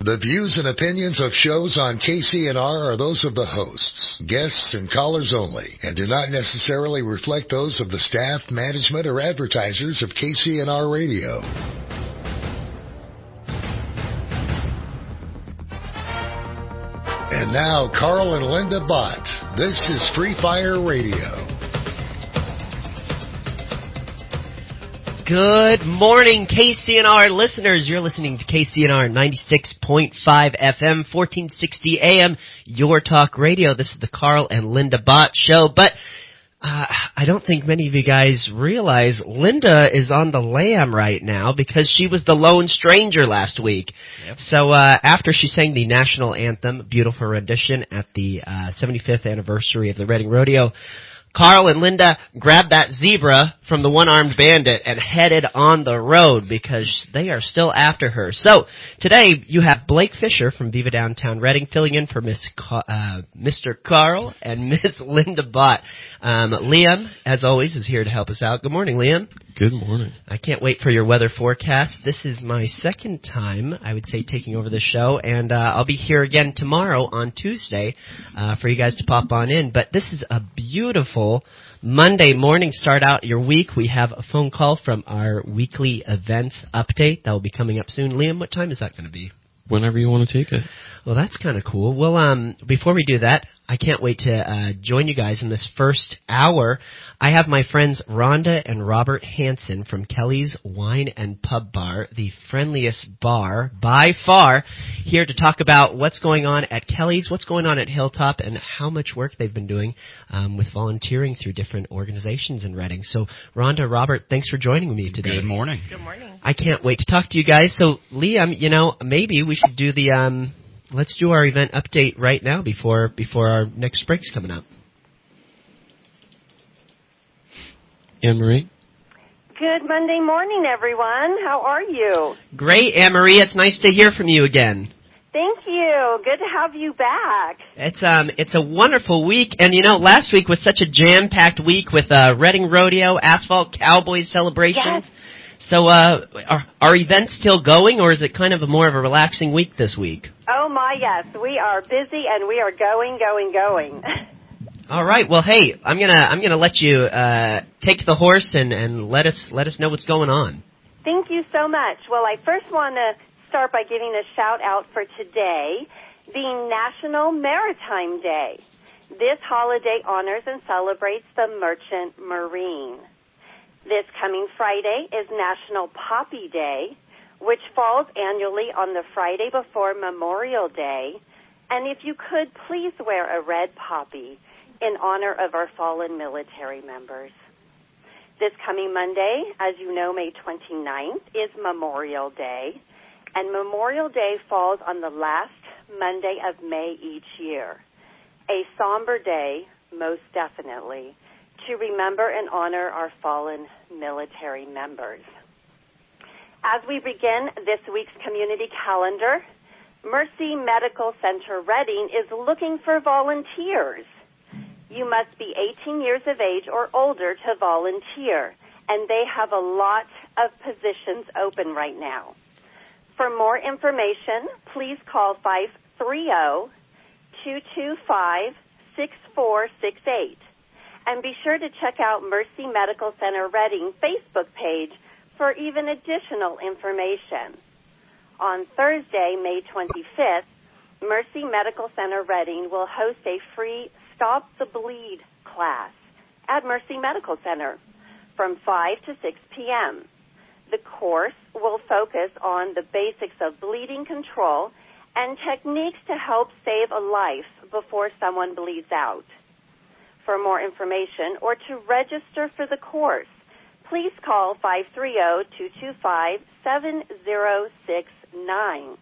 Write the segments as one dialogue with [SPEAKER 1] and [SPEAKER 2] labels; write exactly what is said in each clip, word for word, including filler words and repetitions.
[SPEAKER 1] The views and opinions of shows on K C N R are those of the hosts, guests, and callers only, and do not necessarily reflect those of the staff, management, or advertisers of K C N R Radio. And now, Carl and Linda Bott. This is Free Fire Radio.
[SPEAKER 2] Good morning, K C N R listeners. You're listening to K C N R ninety-six point five F M, fourteen sixty A M, Your Talk Radio. This is the Carl and Linda Bott Show. But uh, I don't think many of you guys realize Linda is on the lam right now because she was the lone stranger last week. Yep. So uh, after she sang the national anthem, beautiful rendition, at the uh, seventy-fifth anniversary of the Reading Rodeo, Carl and Linda grabbed that zebra from the one-armed bandit and headed on the road because they are still after her. So today you have Blake Fisher from Viva Downtown Reading filling in for Miss Ca- uh, Mister Carl and Miss Linda Bott. Um, Liam, as always, is here to help us out. Good morning, Liam.
[SPEAKER 3] Good morning.
[SPEAKER 2] I can't wait for your weather forecast. This is my second time, I would say, taking over the show, and uh, I'll be here again tomorrow on Tuesday uh, for you guys to pop on in. But this is a beautiful Monday morning. Start out your week. We have a phone call from our weekly events update that will be coming up soon. Liam, what time is that going to be?
[SPEAKER 3] Whenever you want to take it.
[SPEAKER 2] Well, that's kind of cool. Well, um, before we do that, I can't wait to uh, join you guys in this first hour. I have my friends Rhonda and Robert Hansen from Kelly's Wine and Pub Bar, the friendliest bar by far, here to talk about what's going on at Kelly's, what's going on at Hilltop, and how much work they've been doing um, with volunteering through different organizations in Reading. So, Rhonda, Robert, thanks for joining me today.
[SPEAKER 4] Good morning.
[SPEAKER 5] Good morning.
[SPEAKER 2] I can't wait to talk to you guys. So, Liam, you know, maybe we should do the... Um, Let's do our event update right now before before our next break's coming up.
[SPEAKER 3] Anne-Marie?
[SPEAKER 5] Good Monday morning, everyone. How are you?
[SPEAKER 2] Great, Anne-Marie. It's nice to hear from you again.
[SPEAKER 5] Thank you. Good to have you back.
[SPEAKER 2] It's um it's a wonderful week, and you know, last week was such a jam-packed week with uh, Reading Rodeo, Asphalt Cowboys celebrations.
[SPEAKER 5] Yes.
[SPEAKER 2] So, uh, are, are events still going, or is it kind of a more of a relaxing week this week?
[SPEAKER 5] Oh, my, yes. We are busy, and we are going, going, going.
[SPEAKER 2] All right. Well, hey, I'm gonna I'm gonna let you uh, take the horse and, and let us let us know what's going on.
[SPEAKER 5] Thank you so much. Well, I first want to start by giving a shout-out for today being National Maritime Day. This holiday honors and celebrates the merchant marine. This coming Friday is National Poppy Day, which falls annually on the Friday before Memorial Day. And if you could, please wear a red poppy in honor of our fallen military members. This coming Monday, as you know, May twenty-ninth, is Memorial Day. And Memorial Day falls on the last Monday of May each year. A somber day, most definitely, to remember and honor our fallen military members. As we begin this week's community calendar, Mercy Medical Center Reading is looking for volunteers. You must be eighteen years of age or older to volunteer, and they have a lot of positions open right now. For more information, please call five three zero, two two five, six four six eight. And be sure to check out Mercy Medical Center Reading Facebook page for even additional information. On Thursday, May twenty-fifth, Mercy Medical Center Reading will host a free Stop the Bleed class at Mercy Medical Center from five to six p.m. The course will focus on the basics of bleeding control and techniques to help save a life before someone bleeds out. For more information or to register for the course, please call five three zero, two two five, seven zero six nine.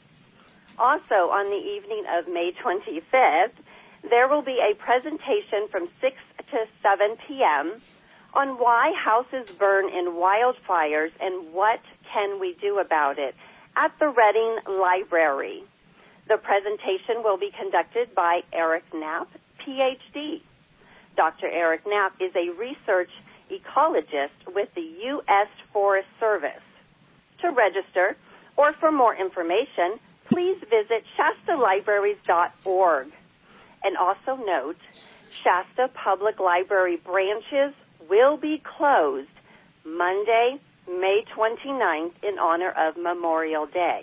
[SPEAKER 5] Also, on the evening of May twenty-fifth, there will be a presentation from six to seven p.m. on why houses burn in wildfires and what can we do about it at the Reading Library. The presentation will be conducted by Eric Knapp, P H D. Doctor Eric Knapp is a research ecologist with the U S Forest Service. To register or for more information, please visit Shasta Libraries dot org. And also note, Shasta Public Library branches will be closed Monday, May twenty-ninth, in honor of Memorial Day.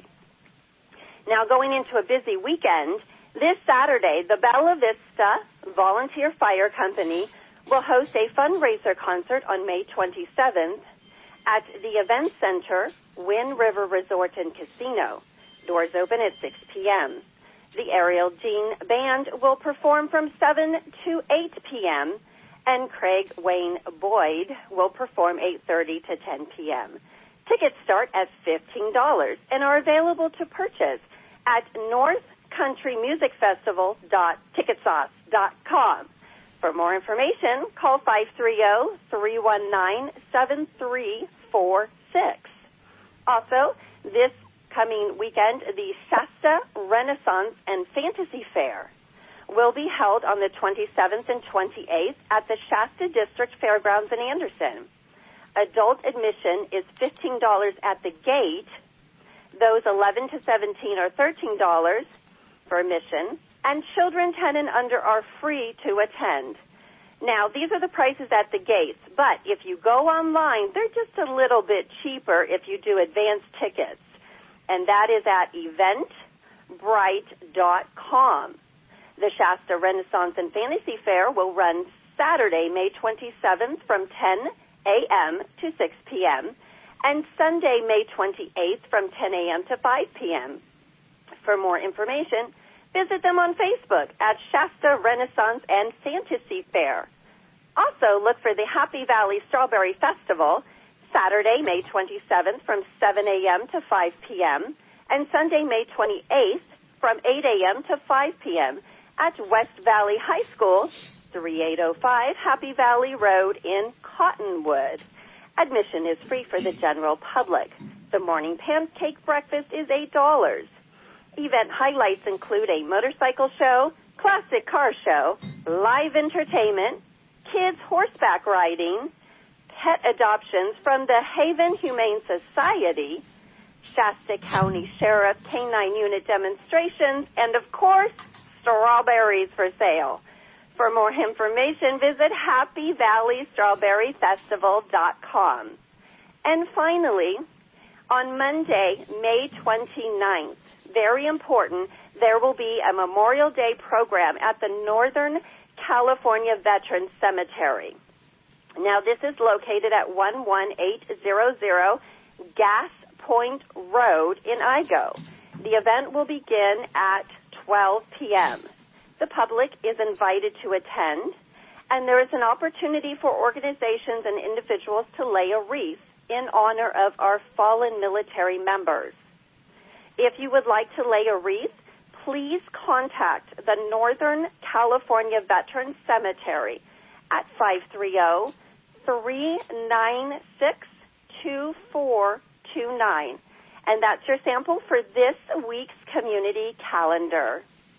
[SPEAKER 5] Now, going into a busy weekend, this Saturday, the Bella Vista Volunteer Fire Company will host a fundraiser concert on May twenty-seventh at the Event Center, Wind River Resort and Casino. Doors open at six p.m. The Ariel Jean Band will perform from seven to eight p.m., and Craig Wayne Boyd will perform eight thirty to ten p.m. Tickets start at fifteen dollars and are available to purchase at north country music festival dot ticketsauce dot com. For more information, call five three zero, three one nine, seven three four six. Also, this coming weekend, the Shasta Renaissance and Fantasy Fair will be held on the twenty-seventh and twenty-eighth at the Shasta District Fairgrounds in Anderson. Adult admission is fifteen dollars at the gate. Those eleven to seventeen are thirteen dollars for admission, and children ten and under are free to attend. Now, these are the prices at the gates, but if you go online, they're just a little bit cheaper if you do advance tickets, and that is at eventbrite dot com. The Shasta Renaissance and Fantasy Fair will run Saturday, May twenty-seventh from ten a.m. to six p.m., and Sunday, May twenty-eighth from ten a.m. to five p.m. For more information, visit them on Facebook at Shasta Renaissance and Fantasy Fair. Also, look for the Happy Valley Strawberry Festival, Saturday, May twenty-seventh from seven a.m. to five p.m., and Sunday, May twenty-eighth from eight a.m. to five p.m. at West Valley High School, thirty-eight oh five Happy Valley Road in Cottonwood. Admission is free for the general public. The morning pancake breakfast is eight dollars. Event highlights include a motorcycle show, classic car show, live entertainment, kids horseback riding, pet adoptions from the Haven Humane Society, Shasta County Sheriff Canine Unit demonstrations, and of course, strawberries for sale. For more information, visit happy valley strawberry festival dot com. And finally, on Monday, May twenty-ninth, very important, there will be a Memorial Day program at the Northern California Veterans Cemetery. Now, this is located at one one eight zero zero Gas Point Road in Igo. The event will begin at twelve p.m. The public is invited to attend, and there is an opportunity for organizations and individuals to lay a wreath in honor of our fallen military members. If you would like to lay a wreath, please contact the Northern California Veterans Cemetery at five three zero, three nine six, two four two nine. And that's your sample for this week's community calendar.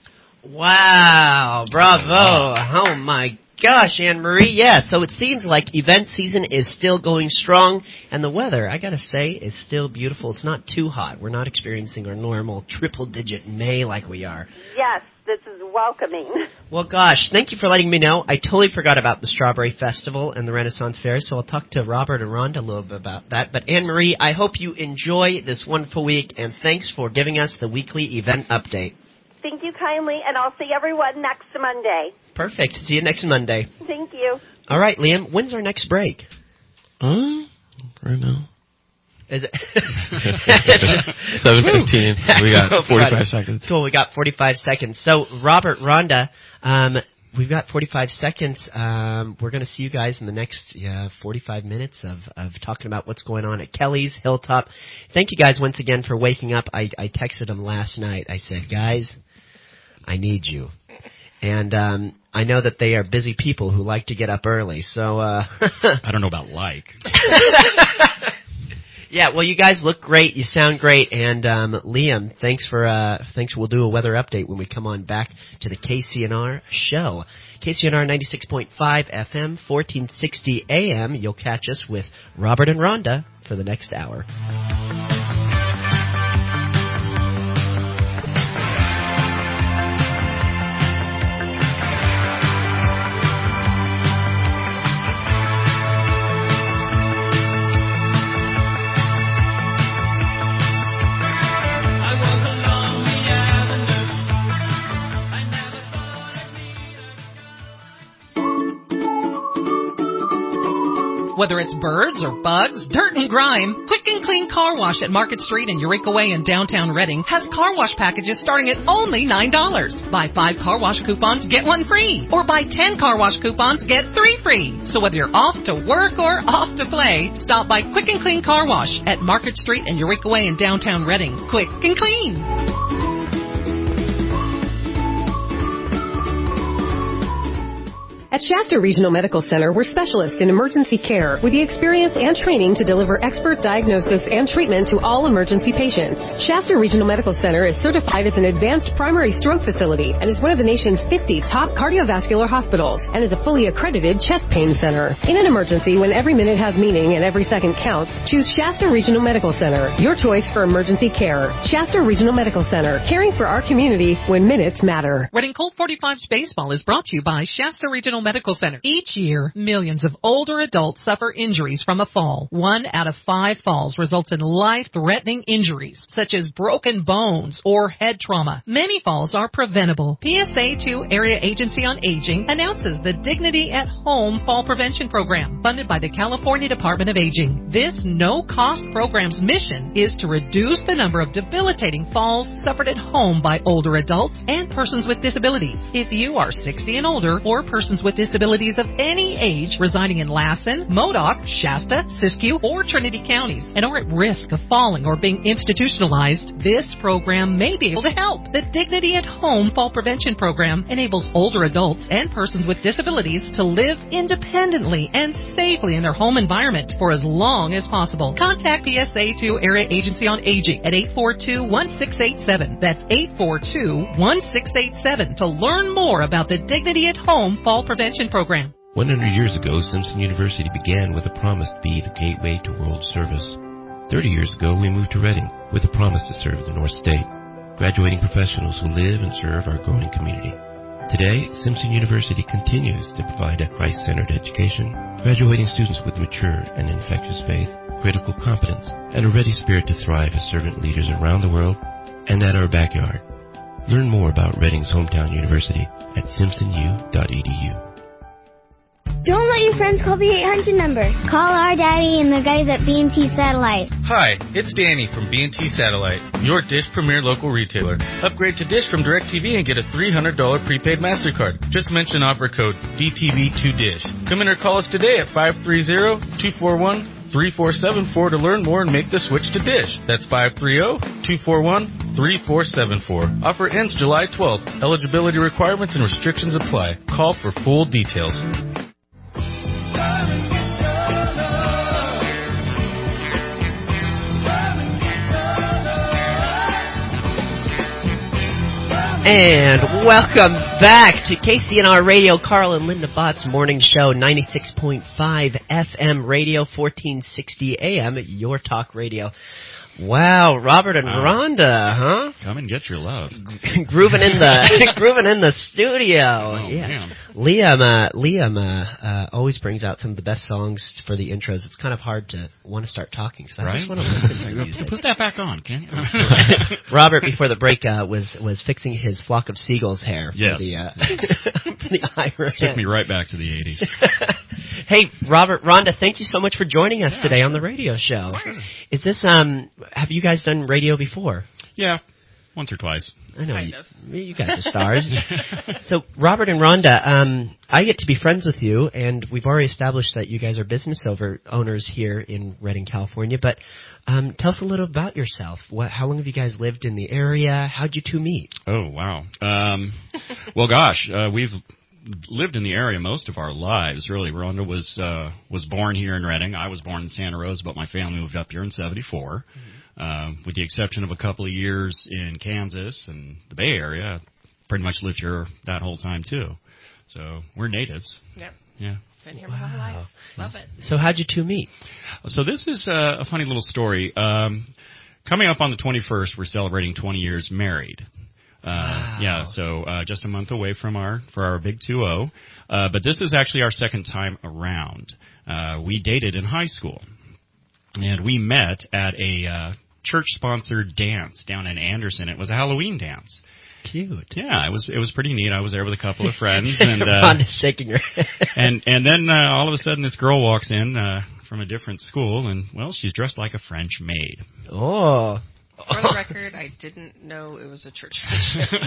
[SPEAKER 2] Wow, bravo. Oh my gosh, Anne-Marie. Yeah, so it seems like event season is still going strong, and the weather, I gotta say, is still beautiful. It's not too hot. We're not experiencing our normal triple-digit May like we are.
[SPEAKER 5] Yes, this is welcoming.
[SPEAKER 2] Well, gosh, thank you for letting me know. I totally forgot about the Strawberry Festival and the Renaissance Fair, so I'll talk to Robert and Rhonda a little bit about that. But Anne-Marie, I hope you enjoy this wonderful week, and thanks for giving us the weekly event update.
[SPEAKER 5] Thank you kindly, and I'll see everyone next Monday.
[SPEAKER 2] Perfect. See you next Monday.
[SPEAKER 5] Thank you.
[SPEAKER 2] All right, Liam, when's our next break?
[SPEAKER 3] Uh, right now.
[SPEAKER 2] Is it?
[SPEAKER 3] seven fifteen. We got forty-five seconds.
[SPEAKER 2] So we got forty-five seconds. So, Robert, Rhonda, um, we've got forty-five seconds. Um, we're going to see you guys in the next yeah, forty-five minutes of, of talking about what's going on at Kelly's Hilltop. Thank you guys once again for waking up. I, I texted them last night. I said, guys, I need you. And um, I know that they are busy people who like to get up early. So uh,
[SPEAKER 4] I don't know about like.
[SPEAKER 2] Yeah, well, you guys look great. You sound great. And um, Liam, thanks for uh, thanks. We'll do a weather update when we come on back to the K C N R show. K C N R ninety-six point five F M, fourteen sixty A M. You'll catch us with Robert and Rhonda for the next hour.
[SPEAKER 4] Whether it's birds or bugs, dirt and grime, Quick and Clean Car Wash at Market Street and Eureka Way in downtown Reading has car wash packages starting at only nine dollars. Buy five car wash coupons, get one free. Or buy ten car wash coupons, get three free. So whether you're off to work or off to play, stop by Quick and Clean Car Wash at Market Street and Eureka Way in downtown Reading. Quick and clean.
[SPEAKER 6] At Shasta Regional Medical Center, we're specialists in emergency care with the experience and training to deliver expert diagnosis and treatment to all emergency patients. Shasta Regional Medical Center is certified as an advanced primary stroke facility and is one of the nation's fifty top cardiovascular hospitals and is a fully accredited chest pain center. In an emergency, when every minute has meaning and every second counts, choose Shasta Regional Medical Center, your choice for emergency care. Shasta Regional Medical Center, caring for our community when minutes matter.
[SPEAKER 4] Reading Colt forty-five's baseball is brought to you by Shasta Regional Medical Center. Each year, millions of older adults suffer injuries from a fall. One out of five falls results in life-threatening injuries, such as broken bones or head trauma. Many falls are preventable. P S A two Area Agency on Aging announces the Dignity at Home Fall Prevention Program, funded by the California Department of Aging. This no-cost program's mission is to reduce the number of debilitating falls suffered at home by older adults and persons with disabilities. If you are sixty and older or persons with disabilities of any age residing in Lassen, Modoc, Shasta, Siskiyou, or Trinity counties and are at risk of falling or being institutionalized, this program may be able to help. The Dignity at Home Fall Prevention Program enables older adults and persons with disabilities to live independently and safely in their home environment for as long as possible. Contact P S A two Area Agency on Aging at eight four two, one six eight seven. That's eight four two, one six eight seven to learn more about the Dignity at Home Fall Prevention Program.
[SPEAKER 7] one hundred years ago, Simpson University began with a promise to be the gateway to world service. thirty years ago, we moved to Reading with a promise to serve the North State, graduating professionals who live and serve our growing community. Today, Simpson University continues to provide a Christ-centered education, graduating students with mature and infectious faith, critical competence, and a ready spirit to thrive as servant leaders around the world and at our backyard. Learn more about Reading's hometown university at simpson u dot e d u.
[SPEAKER 8] Don't let your friends call the eight hundred number. Call our daddy and the guys at B and T Satellite.
[SPEAKER 9] Hi, it's Danny from B and T Satellite, your Dish Premier local retailer. Upgrade to Dish from DirecTV and get a three hundred dollars prepaid MasterCard. Just mention offer code D T V two dish. Come in or call us today at five three zero, two four one, three four seven four to learn more and make the switch to Dish. That's five three zero, two four one, three four seven four. Offer ends July twelfth. Eligibility requirements and restrictions apply. Call for full details.
[SPEAKER 2] And welcome back to K C N R Radio, Carl and Linda Bott's morning show, ninety-six point five F M radio, fourteen sixty A M, your talk radio. Wow, Robert and uh, Rhonda, huh?
[SPEAKER 10] Come and get your love.
[SPEAKER 2] grooving in the grooving in the studio.
[SPEAKER 10] Oh,
[SPEAKER 2] yeah.
[SPEAKER 10] Man.
[SPEAKER 2] Liam, uh, Liam uh, uh, always brings out some of the best songs for the intros. It's kind of hard to want to start talking, so
[SPEAKER 10] right?
[SPEAKER 2] I just want to listen to music.
[SPEAKER 10] Put that back on, can't you?
[SPEAKER 2] Robert, before the break, uh, was was fixing his flock of seagulls hair for
[SPEAKER 10] yes.
[SPEAKER 2] the uh, for the Ira.
[SPEAKER 10] Took me right back to the eighties.
[SPEAKER 2] Hey, Robert, Rhonda, thank you so much for joining us
[SPEAKER 10] yeah,
[SPEAKER 2] today
[SPEAKER 10] sure.
[SPEAKER 2] on the radio show. Sure. Is this um? Have you guys done radio before?
[SPEAKER 10] Yeah, once or twice.
[SPEAKER 2] I know you, you guys are stars. So, Robert and Rhonda, um, I get to be friends with you, and we've already established that you guys are business over owners here in Redding, California. But um, tell us a little about yourself. What, how long have you guys lived in the area? How'd you two meet?
[SPEAKER 10] Oh, wow. Um, well, gosh, uh, we've lived in the area most of our lives, really. Rhonda was uh, was born here in Redding. I was born in Santa Rosa, but my family moved up here in seventy-four. Mm-hmm. Uh, with the exception of a couple of years in Kansas and the Bay Area, pretty much lived here that whole time, too. So we're natives.
[SPEAKER 11] Yep.
[SPEAKER 10] Yeah.
[SPEAKER 11] Been here my whole life. Love it.
[SPEAKER 2] So how'd you two meet?
[SPEAKER 10] So this is uh, a funny little story. Um, coming up on the twenty-first, we're celebrating twenty years married. Uh,
[SPEAKER 2] wow.
[SPEAKER 10] Yeah, so uh, just a month away from our for our big two oh. Uh, but this is actually our second time around. Uh, we dated in high school, and we met at a uh, church-sponsored dance down in Anderson. It was a Halloween dance.
[SPEAKER 2] cute.
[SPEAKER 10] Yeah, it was it was pretty neat. I was there with a couple of friends, and uh,
[SPEAKER 2] Rhonda's shaking her head.
[SPEAKER 10] and and then uh, all of a sudden, this girl walks in uh, from a different school, and well, she's dressed like a French maid.
[SPEAKER 2] Oh.
[SPEAKER 11] For the record, I didn't know it was a church function.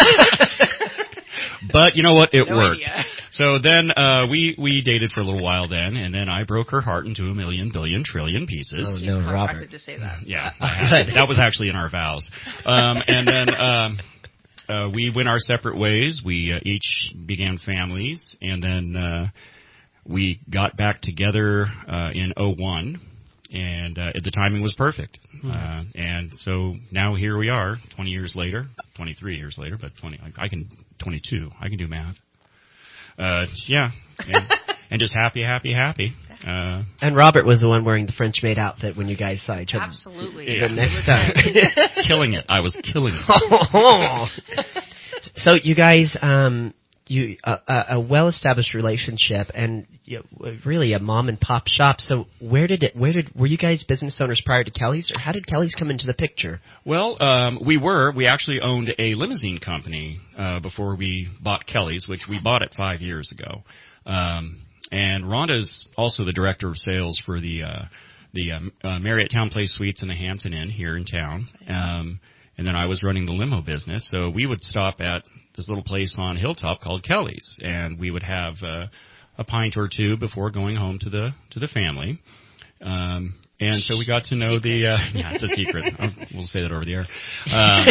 [SPEAKER 10] But you know what? It
[SPEAKER 11] no
[SPEAKER 10] worked.
[SPEAKER 11] Idea.
[SPEAKER 10] So then uh, we we dated for a little while then, and then I broke her heart into a million, billion, trillion pieces.
[SPEAKER 2] Oh,
[SPEAKER 11] She's
[SPEAKER 2] no,
[SPEAKER 11] contracted
[SPEAKER 2] Robert.
[SPEAKER 11] to say that.
[SPEAKER 10] Yeah, I had to. That was actually in our vows. Um, and then um, uh, we went our separate ways. We uh, each began families, and then uh, we got back together uh, in oh one. And uh, the timing was perfect. Mm-hmm. Uh, and so now here we are, twenty years later, twenty-three years later, but twenty, I can, twenty-two, I can do math. Uh, yeah, and, and just happy, happy, happy. Uh,
[SPEAKER 2] and Robert was the one wearing the French maid outfit when you guys saw each other.
[SPEAKER 11] Absolutely.
[SPEAKER 2] The
[SPEAKER 10] yeah.
[SPEAKER 2] next time.
[SPEAKER 10] Killing it. I was killing it.
[SPEAKER 2] So you guys, um, you uh, a well-established relationship, and you know, really a mom and pop shop. So where did it? Where did were you guys business owners prior to Kelly's, or how did Kelly's come into the picture?
[SPEAKER 10] Well, um, we were. We actually owned a limousine company uh, before we bought Kelly's, which we bought it five years ago. Um, and Rhonda's also the director of sales for the uh, the um, uh, Marriott Town Place Suites in the Hampton Inn here in town. Um, and then I was running the limo business, so we would stop at this little place on Hilltop called Kelly's, and we would have uh, a pint or two before going home to the to the family. Um, and so we got to know secret. the uh, yeah, it's a secret. I'll, we'll say that over the air. Um,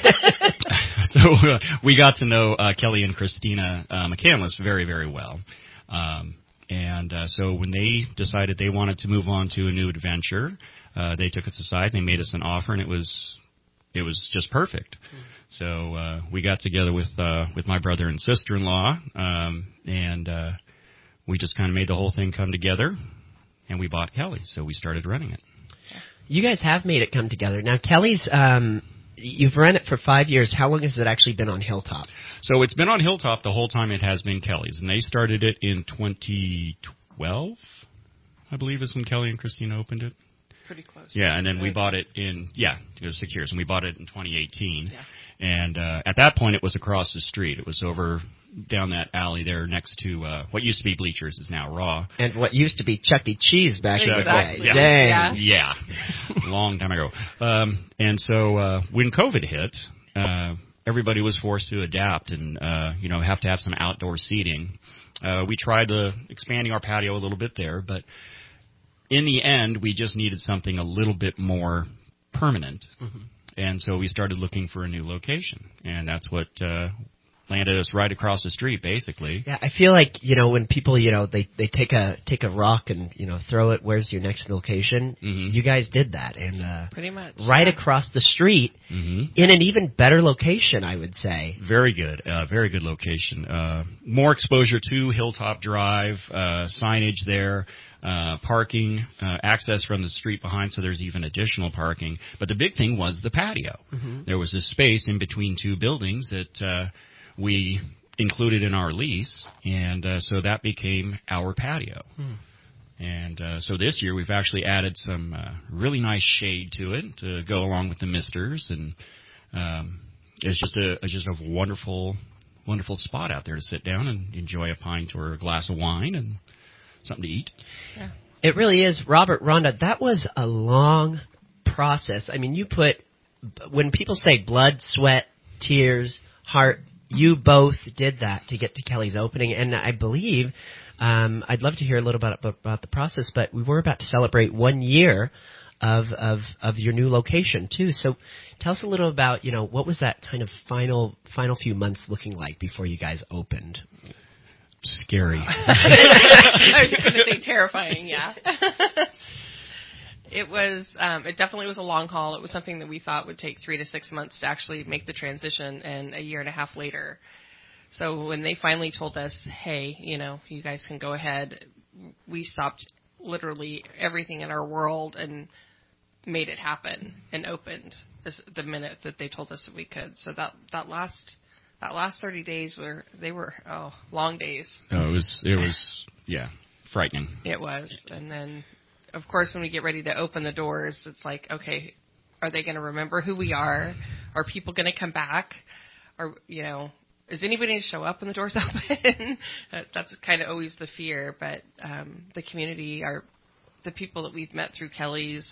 [SPEAKER 10] so uh, we got to know uh, Kelly and Christina uh, McCandless very, very well. Um, and uh, so when they decided they wanted to move on to a new adventure, uh, they took us aside. They made us an offer, and it was it was just perfect. Mm. So uh, we got together with uh, with my brother and sister-in-law, um, and uh, we just kind of made the whole thing come together, and we bought Kelly's. So we started running it.
[SPEAKER 2] You guys have made it come together. Now, Kelly's, um, you've run it for five years. How long has it actually been on Hilltop?
[SPEAKER 10] So it's been on Hilltop the whole time it has been Kelly's, and they started it in twenty twelve, I believe is when Kelly and Christina opened it.
[SPEAKER 11] Pretty close.
[SPEAKER 10] Yeah, and then we bought it in, yeah, it was six years, and we bought it in twenty eighteen.
[SPEAKER 11] Yeah.
[SPEAKER 10] And uh, at that point, it was across the street. It was over down that alley there next to uh, what used to be Bleachers is now Raw.
[SPEAKER 2] And what used to be Chuck E. Cheese back
[SPEAKER 11] exactly.
[SPEAKER 2] in the day.
[SPEAKER 10] Yeah.
[SPEAKER 2] Dang.
[SPEAKER 10] Yeah. yeah. Long time ago. Um, and so uh, when COVID hit, uh, everybody was forced to adapt and, uh, you know, have to have some outdoor seating. Uh, we tried uh, expanding our patio a little bit there, but in the end, we just needed something a little bit more permanent. Mm-hmm. And so we started looking for a new location, and that's what uh, landed us right across the street, basically.
[SPEAKER 2] Yeah, I feel like, you know, when people, you know, they, they take a take a rock and, you know, throw it, where's your next location?
[SPEAKER 10] Mm-hmm.
[SPEAKER 2] You guys did that, and uh,
[SPEAKER 11] pretty much
[SPEAKER 2] right
[SPEAKER 11] yeah.
[SPEAKER 2] across the street
[SPEAKER 10] mm-hmm.
[SPEAKER 2] in an even better location, I would say.
[SPEAKER 10] Very good, uh, very good location. Uh, more exposure to Hilltop Drive, uh, signage there. Uh, parking, uh, access from the street behind, so there's even additional parking. But the big thing was the patio. Mm-hmm. There was this space in between two buildings that uh, we included in our lease, and uh, so that became our patio. Hmm. And uh, so this year we've actually added some uh, really nice shade to it to go along with the misters, and um, it's just a it's just a wonderful, wonderful spot out there to sit down and enjoy a pint or a glass of wine and something to eat.
[SPEAKER 11] Yeah.
[SPEAKER 2] It really is. Robert, Rhonda, that was a long process. I mean, you put, when people say blood, sweat, tears, heart, you both did that to get to Kelly's opening. And I believe, um, I'd love to hear a little bit about, about the process, but we were about to celebrate one year of, of, of your new location too. So tell us a little about, you know, what was that kind of final, final few months looking like before you guys opened?
[SPEAKER 10] Scary.
[SPEAKER 11] I was going to say terrifying, yeah. It was, um, it definitely was a long haul. It was something that we thought would take three to six months to actually make the transition, and a year and a half later. So when they finally told us, hey, you know, you guys can go ahead, we stopped literally everything in our world and made it happen and opened as, the minute that they told us that we could. So that, that last... That last thirty days were they were oh long days.
[SPEAKER 10] Oh, it was it was yeah frightening.
[SPEAKER 11] It was, and then of course when we get ready to open the doors, it's like, okay, are they going to remember who we are? Are people going to come back? are, you know, is anybody going to show up when the doors open? That's kind of always the fear. But um, the community, are the people that we've met through Kelly's,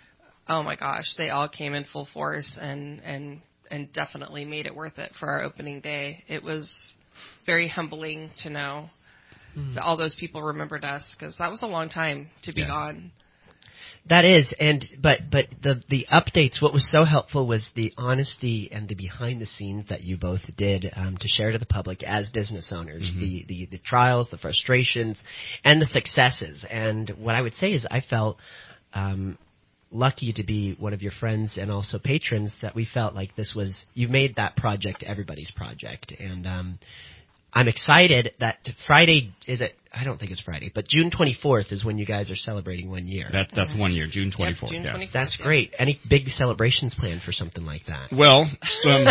[SPEAKER 11] oh my gosh, they all came in full force and, and, and definitely made it worth it for our opening day. It was very humbling to know mm. that all those people remembered us, because that was a long time to be yeah. gone.
[SPEAKER 2] That is, and but but the the updates. What was so helpful was the honesty and the behind the scenes that you both did um, to share to the public as business owners, mm-hmm. the, the the trials, the frustrations, and the successes. And what I would say is, I felt um, lucky to be one of your friends and also patrons. That we felt like this was, you made that project everybody's project, and um, I'm excited that Friday is it. I don't think it's Friday, but June twenty-fourth is when you guys are celebrating one year.
[SPEAKER 10] That, that's one year, June twenty-fourth.
[SPEAKER 11] Yep, June twenty-fourth
[SPEAKER 10] yeah.
[SPEAKER 2] That's great. Any big celebrations planned for something like that?
[SPEAKER 10] Well, um,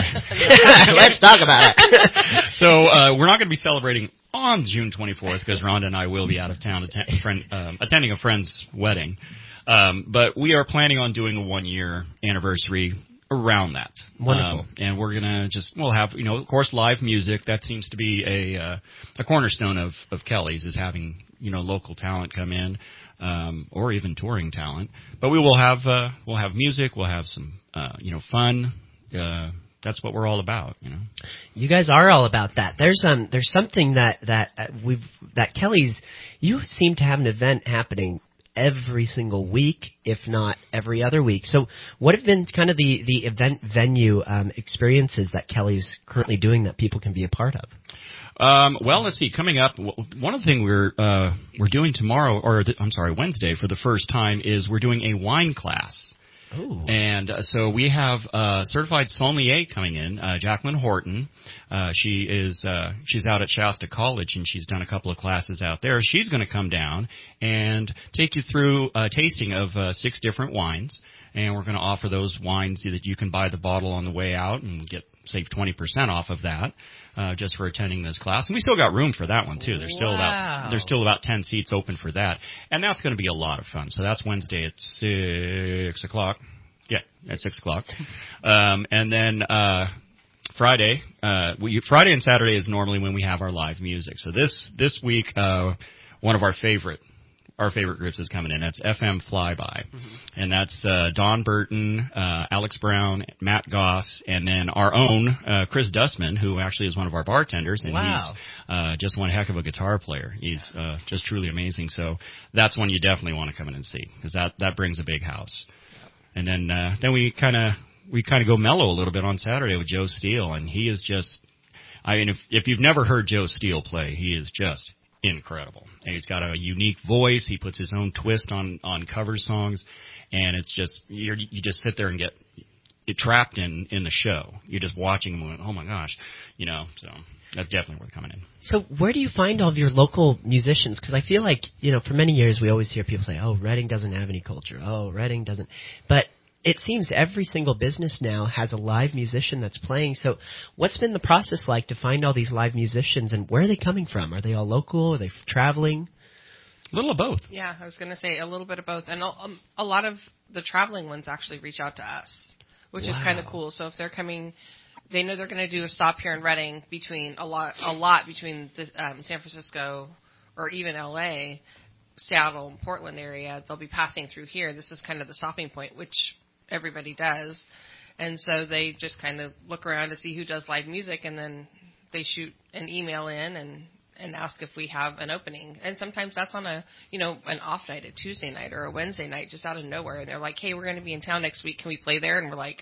[SPEAKER 2] let's talk about it.
[SPEAKER 10] So uh, we're not going to be celebrating on June twenty-fourth because Rhonda and I will be out of town atten- friend, um, attending a friend's wedding. Um, but we are planning on doing a one-year anniversary around that.
[SPEAKER 2] Wonderful.
[SPEAKER 10] Um, and we're going to just, we'll have, you know, of course, live music. That seems to be a uh, a cornerstone of, of Kelly's, is having, you know, local talent come in, um, or even touring talent. But we will have, uh, we'll have music, we'll have some, uh, you know, fun. Uh, that's what we're all about, you know.
[SPEAKER 2] You guys are all about that. There's um, there's something that that uh, we've that Kelly's. You seem to have an event happening every single week, if not every other week. So what have been kind of the, the event venue um, experiences that Kelly's currently doing that people can be a part of?
[SPEAKER 10] Um, well, let's see. Coming up, one of the things we're uh, we're doing tomorrow, or th- I'm sorry, Wednesday for the first time, is we're doing a wine class.
[SPEAKER 2] Ooh.
[SPEAKER 10] And uh, so we have uh, certified sommelier coming in, uh, Jacqueline Horton. Uh, she is uh, she's out at Shasta College, and she's done a couple of classes out there. She's going to come down and take you through a tasting of uh, six different wines, and we're going to offer those wines so that you can buy the bottle on the way out and get save twenty percent off of that. Uh, just for attending this class. And we still got room for that one, too. There's still
[SPEAKER 2] wow.
[SPEAKER 10] about there's still about ten seats open for that. And that's going to be a lot of fun. So that's Wednesday at six o'clock. Yeah, at six o'clock. Um, and then uh, Friday, uh, we, Friday and Saturday is normally when we have our live music. So this this week, uh, one of our favorite our favorite groups is coming in. That's F M Flyby. Mm-hmm. And that's uh, Don Burton, uh, Alex Brown, Matt Goss, and then our own uh, Chris Dustman, who actually is one of our bartenders. And
[SPEAKER 2] wow.
[SPEAKER 10] he's uh, just one heck of a guitar player. He's uh, just truly amazing. So that's one you definitely want to come in and see, because that, that brings a big house. And then uh, then we kind of we kind of go mellow a little bit on Saturday with Joe Steele. And he is just, I mean, if, if you've never heard Joe Steele play, he is just incredible. And he's got a unique voice. He puts his own twist on, on cover songs, and it's just you're, you just sit there and get you're trapped in, in the show. You're just watching him and, oh my gosh, you know. So that's definitely worth coming in.
[SPEAKER 2] So where do you find all of your local musicians? Because I feel like, you know, for many years we always hear people say, "Oh, Reading doesn't have any culture. Oh, Reading doesn't," but it seems every single business now has a live musician that's playing. So what's been the process like to find all these live musicians, and where are they coming from? Are they all local? Are they traveling?
[SPEAKER 10] A little of both.
[SPEAKER 11] Yeah, I was going to say a little bit of both. And um, a lot of the traveling ones actually reach out to us, which wow. is kind of cool. So if they're coming, they know they're going to do a stop here in Reading between a lot, a lot between the, um, San Francisco or even L A, Seattle, and Portland area. They'll be passing through here. This is kind of the stopping point, which everybody does. And so they just kind of look around to see who does live music, and then they shoot an email in and, and ask if we have an opening. And sometimes that's on a, you know, an off night, a Tuesday night or a Wednesday night, just out of nowhere. And they're like, "Hey, we're going to be in town next week. Can we play there?" And we're like,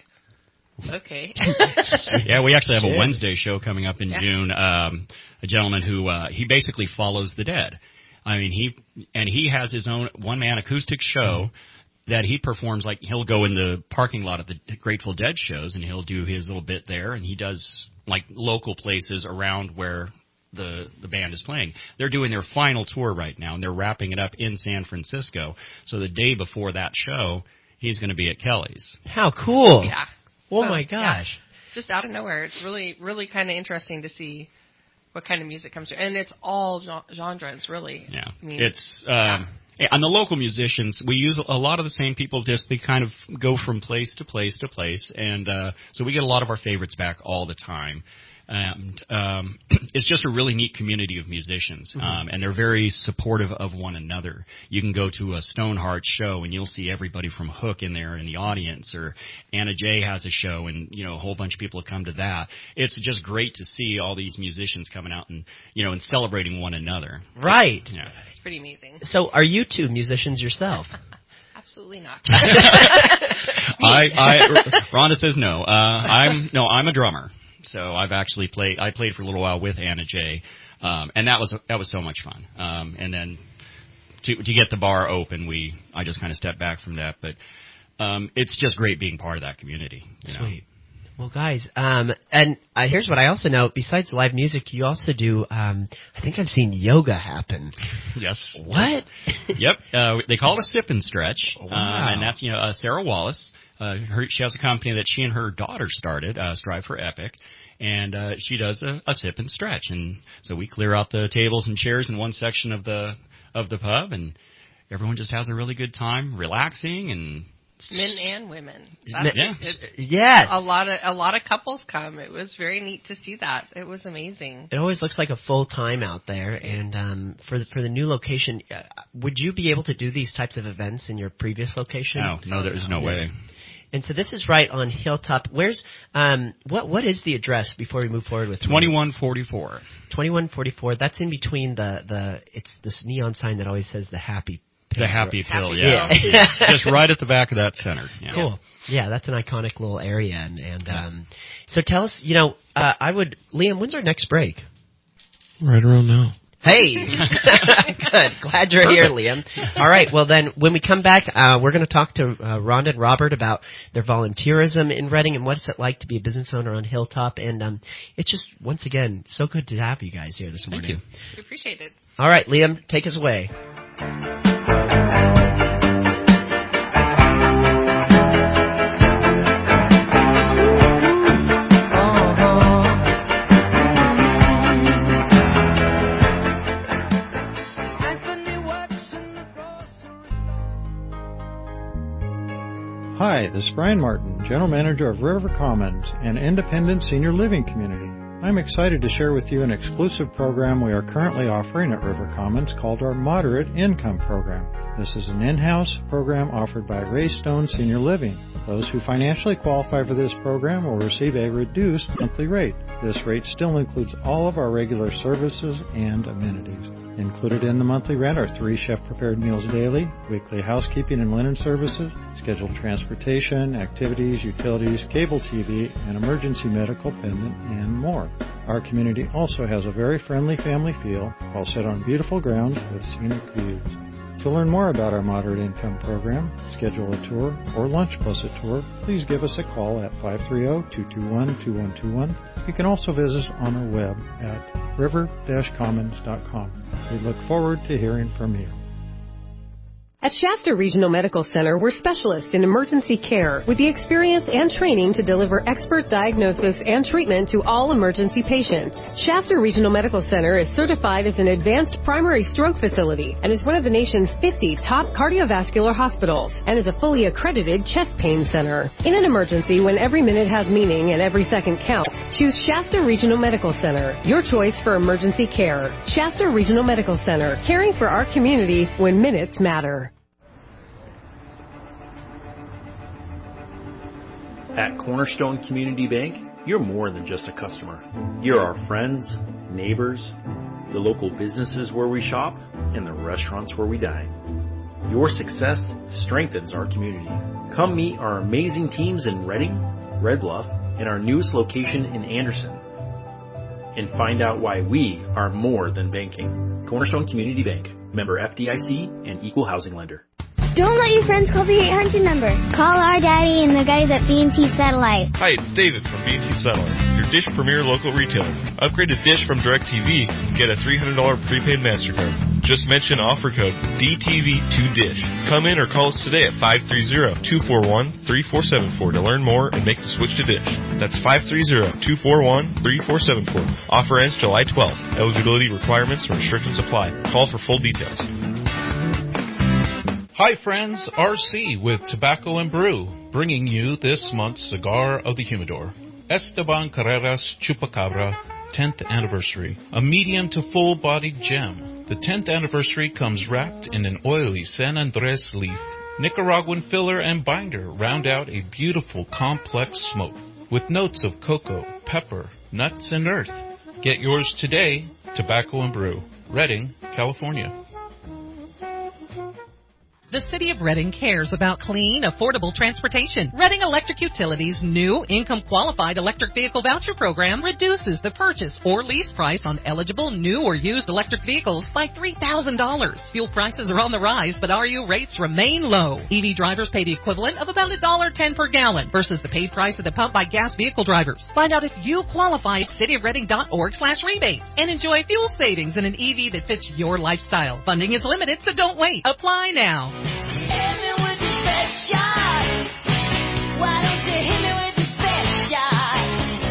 [SPEAKER 11] okay.
[SPEAKER 10] Yeah, we actually have a Wednesday show coming up in
[SPEAKER 11] yeah.
[SPEAKER 10] June. Um, a gentleman who, uh, he basically follows the Dead. I mean, he, and he has his own one-man acoustic show that he performs. Like, he'll go in the parking lot of the Grateful Dead shows, and he'll do his little bit there, and he does, like, local places around where the the band is playing. They're doing their final tour right now, and they're wrapping it up in San Francisco. So the day before that show, he's going to be at Kelly's.
[SPEAKER 2] How cool.
[SPEAKER 11] Yeah.
[SPEAKER 2] Oh,
[SPEAKER 11] so,
[SPEAKER 2] my gosh.
[SPEAKER 11] Yeah, just out of nowhere. It's really, really kind of interesting to see what kind of music comes through. And it's all genres, really.
[SPEAKER 10] Yeah.
[SPEAKER 11] I mean,
[SPEAKER 10] it's, um, yeah. And the local musicians, we use a lot of the same people, just they kind of go from place to place to place. And, uh, so we get a lot of our favorites back all the time. And um, it's just a really neat community of musicians, mm-hmm. um, and they're very supportive of one another. You can go to a Stoneheart show, and you'll see everybody from Hook in there in the audience, or Anna Jay has a show, and you know a whole bunch of people have come to that. It's just great to see all these musicians coming out and you know and celebrating one another.
[SPEAKER 2] Right.
[SPEAKER 10] Yeah.
[SPEAKER 11] It's pretty amazing.
[SPEAKER 2] So, are you two musicians yourself?
[SPEAKER 11] Absolutely not.
[SPEAKER 10] I, I, Rhonda says no. Uh, I'm no, I'm a drummer. So I've actually played. I played for a little while with Anna Jay, um, and that was that was so much fun. Um, and then to to get the bar open, we I just kind of stepped back from that. But um, it's just great being part of that community. You
[SPEAKER 2] Sweet.
[SPEAKER 10] know?
[SPEAKER 2] Well, guys, um, and uh, here's what I also know. Besides live music, you also do. Um, I think I've seen yoga happen.
[SPEAKER 10] Yes.
[SPEAKER 2] What?
[SPEAKER 10] Yep. Uh, they call it a sip and stretch,
[SPEAKER 2] wow.
[SPEAKER 10] um, and that's you know uh, Sarah Wallace. Uh, her, she has a company that she and her daughter started, uh, Strive for Epic, and uh, she does a, a sip and stretch. And so we clear out the tables and chairs in one section of the of the pub, and everyone just has a really good time, relaxing and.
[SPEAKER 11] Men and women.
[SPEAKER 10] That's, yeah.
[SPEAKER 2] Yes.
[SPEAKER 11] A lot of a lot of couples come. It was very neat to see that. It was amazing.
[SPEAKER 2] It always looks like a full time out there. And um, for the, for the new location, uh, would you be able to do these types of events in your previous location?
[SPEAKER 10] No, no, there's no way.
[SPEAKER 2] And so this is right on Hilltop. Where's um what what is the address before we move forward with
[SPEAKER 10] twenty-one forty-four.
[SPEAKER 2] twenty-one forty-four. That's in between the the it's this neon sign that always says the Happy Pill.
[SPEAKER 10] The Happy Pill,
[SPEAKER 2] happy
[SPEAKER 10] yeah.
[SPEAKER 2] yeah.
[SPEAKER 10] Just right at the back of that center. Yeah.
[SPEAKER 2] Cool. Yeah, that's an iconic little area. And, and um, so tell us, you know, uh, I would, Liam, when's our next break?
[SPEAKER 3] Right around now.
[SPEAKER 2] Hey! Good. Glad you're here, Liam. All right. Well, then, when we come back, uh, we're going to talk to uh, Rhonda and Robert about their volunteerism in Reading and what's it like to be a business owner on Hilltop. And um, it's just, once again, so good to have you guys here this morning.
[SPEAKER 10] Thank you.
[SPEAKER 11] We appreciate it.
[SPEAKER 2] All right, Liam, take us away.
[SPEAKER 12] Hi, this is Brian Martin, General Manager of River Commons, an independent senior living community. I'm excited to share with you an exclusive program we are currently offering at River Commons called our Moderate Income Program. This is an in-house program offered by Ray Stone Senior Living. Those who financially qualify for this program will receive a reduced monthly rate. This rate still includes all of our regular services and amenities. Included in the monthly rent are three chef-prepared meals daily, weekly housekeeping and linen services, scheduled transportation, activities, utilities, cable T V, and emergency medical pendant, and more. Our community also has a very friendly family feel, while set on beautiful grounds with scenic views. To learn more about our Moderate Income Program, schedule a tour, or lunch plus a tour, please give us a call at five three zero, two two one, two one two one. You can also visit us on our web at river dash commons dot com. We look forward to hearing from you.
[SPEAKER 6] At Shasta Regional Medical Center, we're specialists in emergency care with the experience and training to deliver expert diagnosis and treatment to all emergency patients. Shasta Regional Medical Center is certified as an advanced primary stroke facility and is one of the nation's fifty top cardiovascular hospitals and is a fully accredited chest pain center. In an emergency, when every minute has meaning and every second counts, choose Shasta Regional Medical Center, your choice for emergency care. Shasta Regional Medical Center, caring for our community when minutes matter.
[SPEAKER 13] At Cornerstone Community Bank, you're more than just a customer. You're our friends, neighbors, the local businesses where we shop, and the restaurants where we dine. Your success strengthens our community. Come meet our amazing teams in Reading, Red Bluff, and our newest location in Anderson. And find out why we are more than banking. Cornerstone Community Bank, member F D I C and equal housing lender.
[SPEAKER 8] Don't let your friends call the eight hundred number. Call our daddy and the guys at B and T Satellite.
[SPEAKER 14] Hi, it's David from B and T Satellite, your Dish Premier local retailer. Upgrade to Dish from DirecTV and get a three hundred dollars prepaid MasterCard. Just mention offer code D T V two dish. Come in or call us today at five three zero, two four one, three four seven four to learn more and make the switch to Dish. That's five three zero, two four one, three four seven four. Offer ends July twelfth. Eligibility requirements and restrictions apply. Call for full details.
[SPEAKER 15] Hi friends, R C with Tobacco and Brew, bringing you this month's Cigar of the Humidor. Esteban Carreras Chupacabra, tenth Anniversary, a medium to full-bodied gem. The tenth Anniversary comes wrapped in an oily San Andres leaf. Nicaraguan filler and binder round out a beautiful complex smoke with notes of cocoa, pepper, nuts, and earth. Get yours today, Tobacco and Brew, Redding, California.
[SPEAKER 4] The City of Redding cares about clean, affordable transportation. Redding Electric Utilities' new income-qualified electric vehicle voucher program reduces the purchase or lease price on eligible new or used electric vehicles by three thousand dollars. Fuel prices are on the rise, but R U rates remain low. E V drivers pay the equivalent of about one dollar ten per gallon versus the paid price at the pump by gas vehicle drivers. Find out if you qualify at cityofredding.org slash rebate and enjoy fuel savings in an E V that fits your lifestyle. Funding is limited, so don't wait. Apply now.
[SPEAKER 16] Hit me with the best shot. Why don't you hit me with the best shot?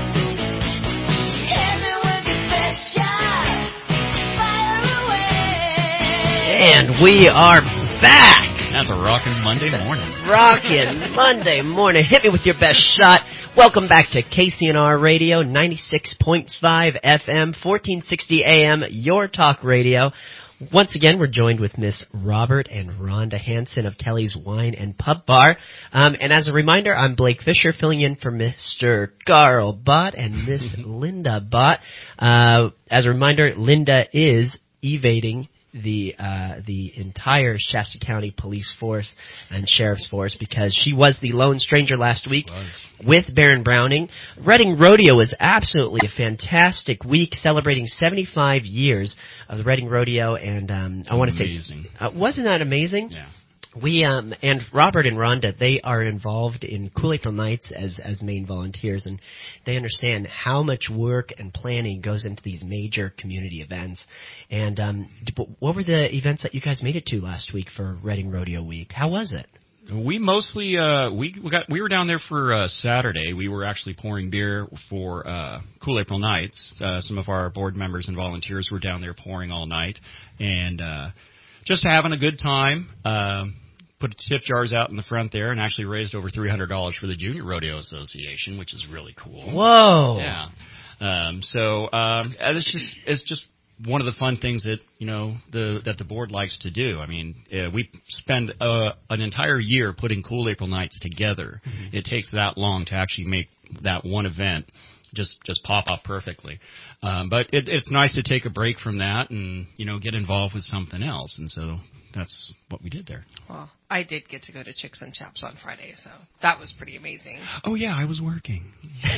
[SPEAKER 16] Hit me with the best shot. Fire away.
[SPEAKER 2] And we are back.
[SPEAKER 10] That's a rockin' Monday morning.
[SPEAKER 2] Rockin' Monday morning. Hit me with your best shot. Welcome back to K C N R Radio, ninety-six point five F M, fourteen sixty A M, your talk radio. Once again, we're joined with Miss Robert and Rhonda Hansen of Kelly's Wine and Pub Bar. Um, and as a reminder, I'm Blake Fisher, filling in for Mister Carl Bott and Miss Linda Bott. Uh, as a reminder, Linda is evading the uh the entire Shasta County Police Force and Sheriff's Force because she was the lone stranger last week with Baron Browning. Redding Rodeo was absolutely a fantastic week, celebrating seventy-five years of the Redding Rodeo, and um I want to say, uh, wasn't that amazing?
[SPEAKER 10] Yeah.
[SPEAKER 2] We um and Robert and Rhonda, they are involved in Cool April Nights as as main volunteers, and they understand how much work and planning goes into these major community events. And um what were the events that you guys made it to last week for Redding Rodeo Week? How was it?
[SPEAKER 10] We mostly uh we we got we were down there for uh Saturday. We were actually pouring beer for uh Cool April Nights. Uh some of our board members and volunteers were down there pouring all night and uh just having a good time. Um Put tip jars out in the front there and actually raised over three hundred dollars for the Junior Rodeo Association, which is really cool.
[SPEAKER 2] Whoa.
[SPEAKER 10] Yeah. Um, so um, it's just it's just one of the fun things that, you know, the that the board likes to do. I mean, uh, we spend uh, an entire year putting Cool April Nights together. Mm-hmm. It takes that long to actually make that one event just just pop off perfectly. Um, but it, it's nice to take a break from that and, you know, get involved with something else. And so that's what we did there.
[SPEAKER 11] Well, I did get to go to Chicks and Chaps on Friday, so that was pretty amazing.
[SPEAKER 10] Oh, yeah, I was working.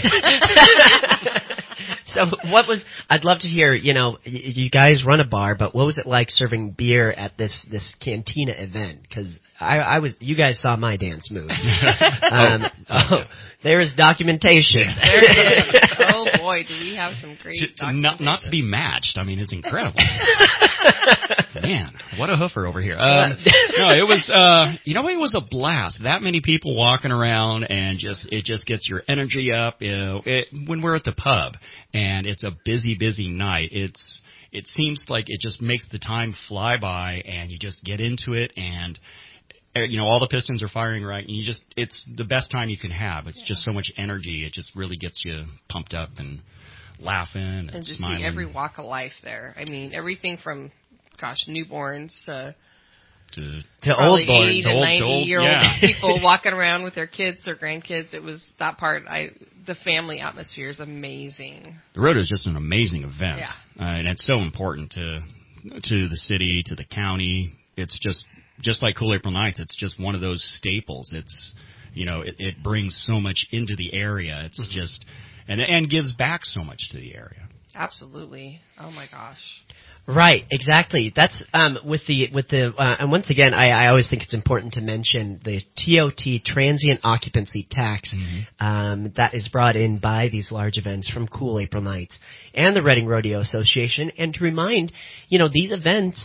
[SPEAKER 2] So what was, I'd love to hear, you know, you guys run a bar, but what was it like serving beer at this, this cantina event? Because I, I was, you guys saw my dance moves. um, oh, there is documentation.
[SPEAKER 11] There is. Oh, boy, do we have some great
[SPEAKER 10] to,
[SPEAKER 11] documentation.
[SPEAKER 10] Not, not to be matched. I mean, it's incredible. Man, what a hoofer over here. Um, no, it was, uh, you know, it was a blast. That many people walking around and just, it just gets your energy up. You know, it, when we're at the pub and it's a busy, busy night, it's, it seems like it just makes the time fly by and you just get into it and, you know, all the pistons are firing right, and you just, it's the best time you can have. It's just so much energy. It just really gets you pumped up and laughing and,
[SPEAKER 11] and just
[SPEAKER 10] smiling.
[SPEAKER 11] see every walk of life there. I mean, everything from, gosh, newborns to,
[SPEAKER 10] to,
[SPEAKER 2] to old boys,
[SPEAKER 11] eighty to ninety-year-old
[SPEAKER 10] yeah.
[SPEAKER 11] people walking around with their kids or grandkids. It was that part. I the family atmosphere is amazing.
[SPEAKER 10] The rodeo is just an amazing event,
[SPEAKER 11] yeah.
[SPEAKER 10] uh, and it's so important to to the city, to the county. It's just. Just like Cool April Nights, it's just one of those staples. It's, you know, it, it brings so much into the area. It's mm-hmm. just, and and gives back so much to the area.
[SPEAKER 11] Absolutely. Oh my gosh.
[SPEAKER 2] Right, exactly. That's um, with the with the uh, and once again, I, I always think it's important to mention the T O T transient occupancy tax mm-hmm. um, that is brought in by these large events from Cool April Nights and the Redding Rodeo Association, and to remind, you know, these events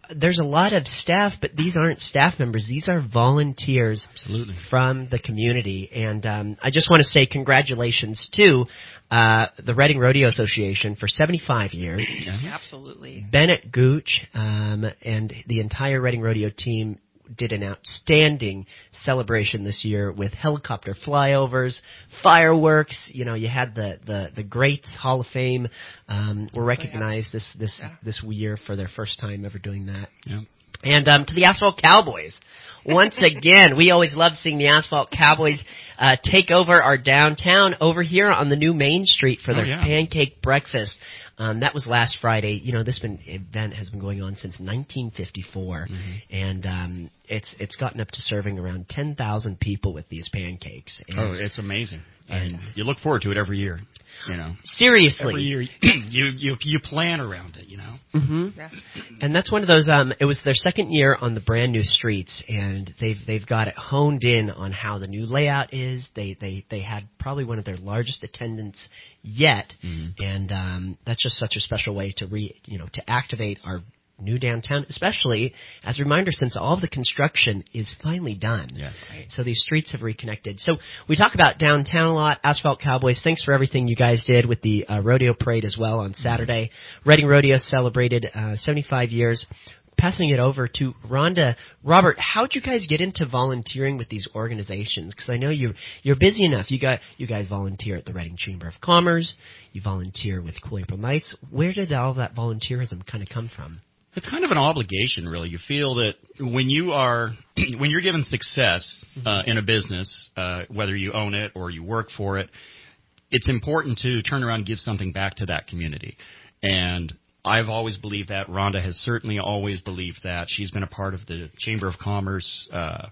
[SPEAKER 2] there's a lot of staff, but these aren't staff members. These are volunteers
[SPEAKER 10] Absolutely.
[SPEAKER 2] from the community. And um, I just want to say congratulations to uh, the Reading Rodeo Association for seventy-five years.
[SPEAKER 11] Absolutely.
[SPEAKER 2] Bennett Gooch um, and the entire Reading Rodeo team did an outstanding celebration this year with helicopter flyovers, fireworks. You know, you had the the, the Greats Hall of Fame um, were recognized this this
[SPEAKER 11] Yeah.
[SPEAKER 2] this year for their first time ever doing that.
[SPEAKER 10] Yeah.
[SPEAKER 2] And um, to the Asphalt Cowboys. Once again, we always love seeing the Asphalt Cowboys uh, take over our downtown over here on the new Main Street for
[SPEAKER 10] Oh,
[SPEAKER 2] their
[SPEAKER 10] yeah.
[SPEAKER 2] pancake breakfast. Um, that was last Friday. You know, this been, event has been going on since nineteen fifty-four,
[SPEAKER 10] Mm-hmm.
[SPEAKER 2] and um, it's it's gotten up to serving around ten thousand people with these pancakes. And,
[SPEAKER 10] Oh, it's amazing.
[SPEAKER 2] and
[SPEAKER 10] And you look forward to it every year. You know,
[SPEAKER 2] seriously,
[SPEAKER 10] every year you you you plan around it. You know.
[SPEAKER 2] hmm
[SPEAKER 11] Yeah.
[SPEAKER 2] And that's one of those. Um, it was their second year on the brand new streets, and they've they've got it honed in on how the new layout is. They they they had probably one of their largest attendance yet,
[SPEAKER 10] Mm-hmm.
[SPEAKER 2] and um, that's just such a special way to re you know to activate our new downtown, especially as a reminder since all of the construction is finally done.
[SPEAKER 10] Yeah.
[SPEAKER 2] So these streets have reconnected. So we talk about downtown a lot. Asphalt Cowboys, thanks for everything you guys did with the uh, rodeo parade as well on Saturday. Reading Rodeo celebrated uh, seventy-five years. Passing it over to Rhonda. Robert, how'd you guys get into volunteering with these organizations? Because I know you're you're busy enough. You got you guys volunteer at the Reading Chamber of Commerce. You volunteer with Cool April Nights. Where did all that volunteerism kind of come from?
[SPEAKER 10] It's kind of an obligation, really. You feel that when you are, when you're given success uh, in a business, uh, whether you own it or you work for it, it's important to turn around and give something back to that community. And I've always believed that. Rhonda has certainly always believed that. She's been a part of the Chamber of Commerce uh,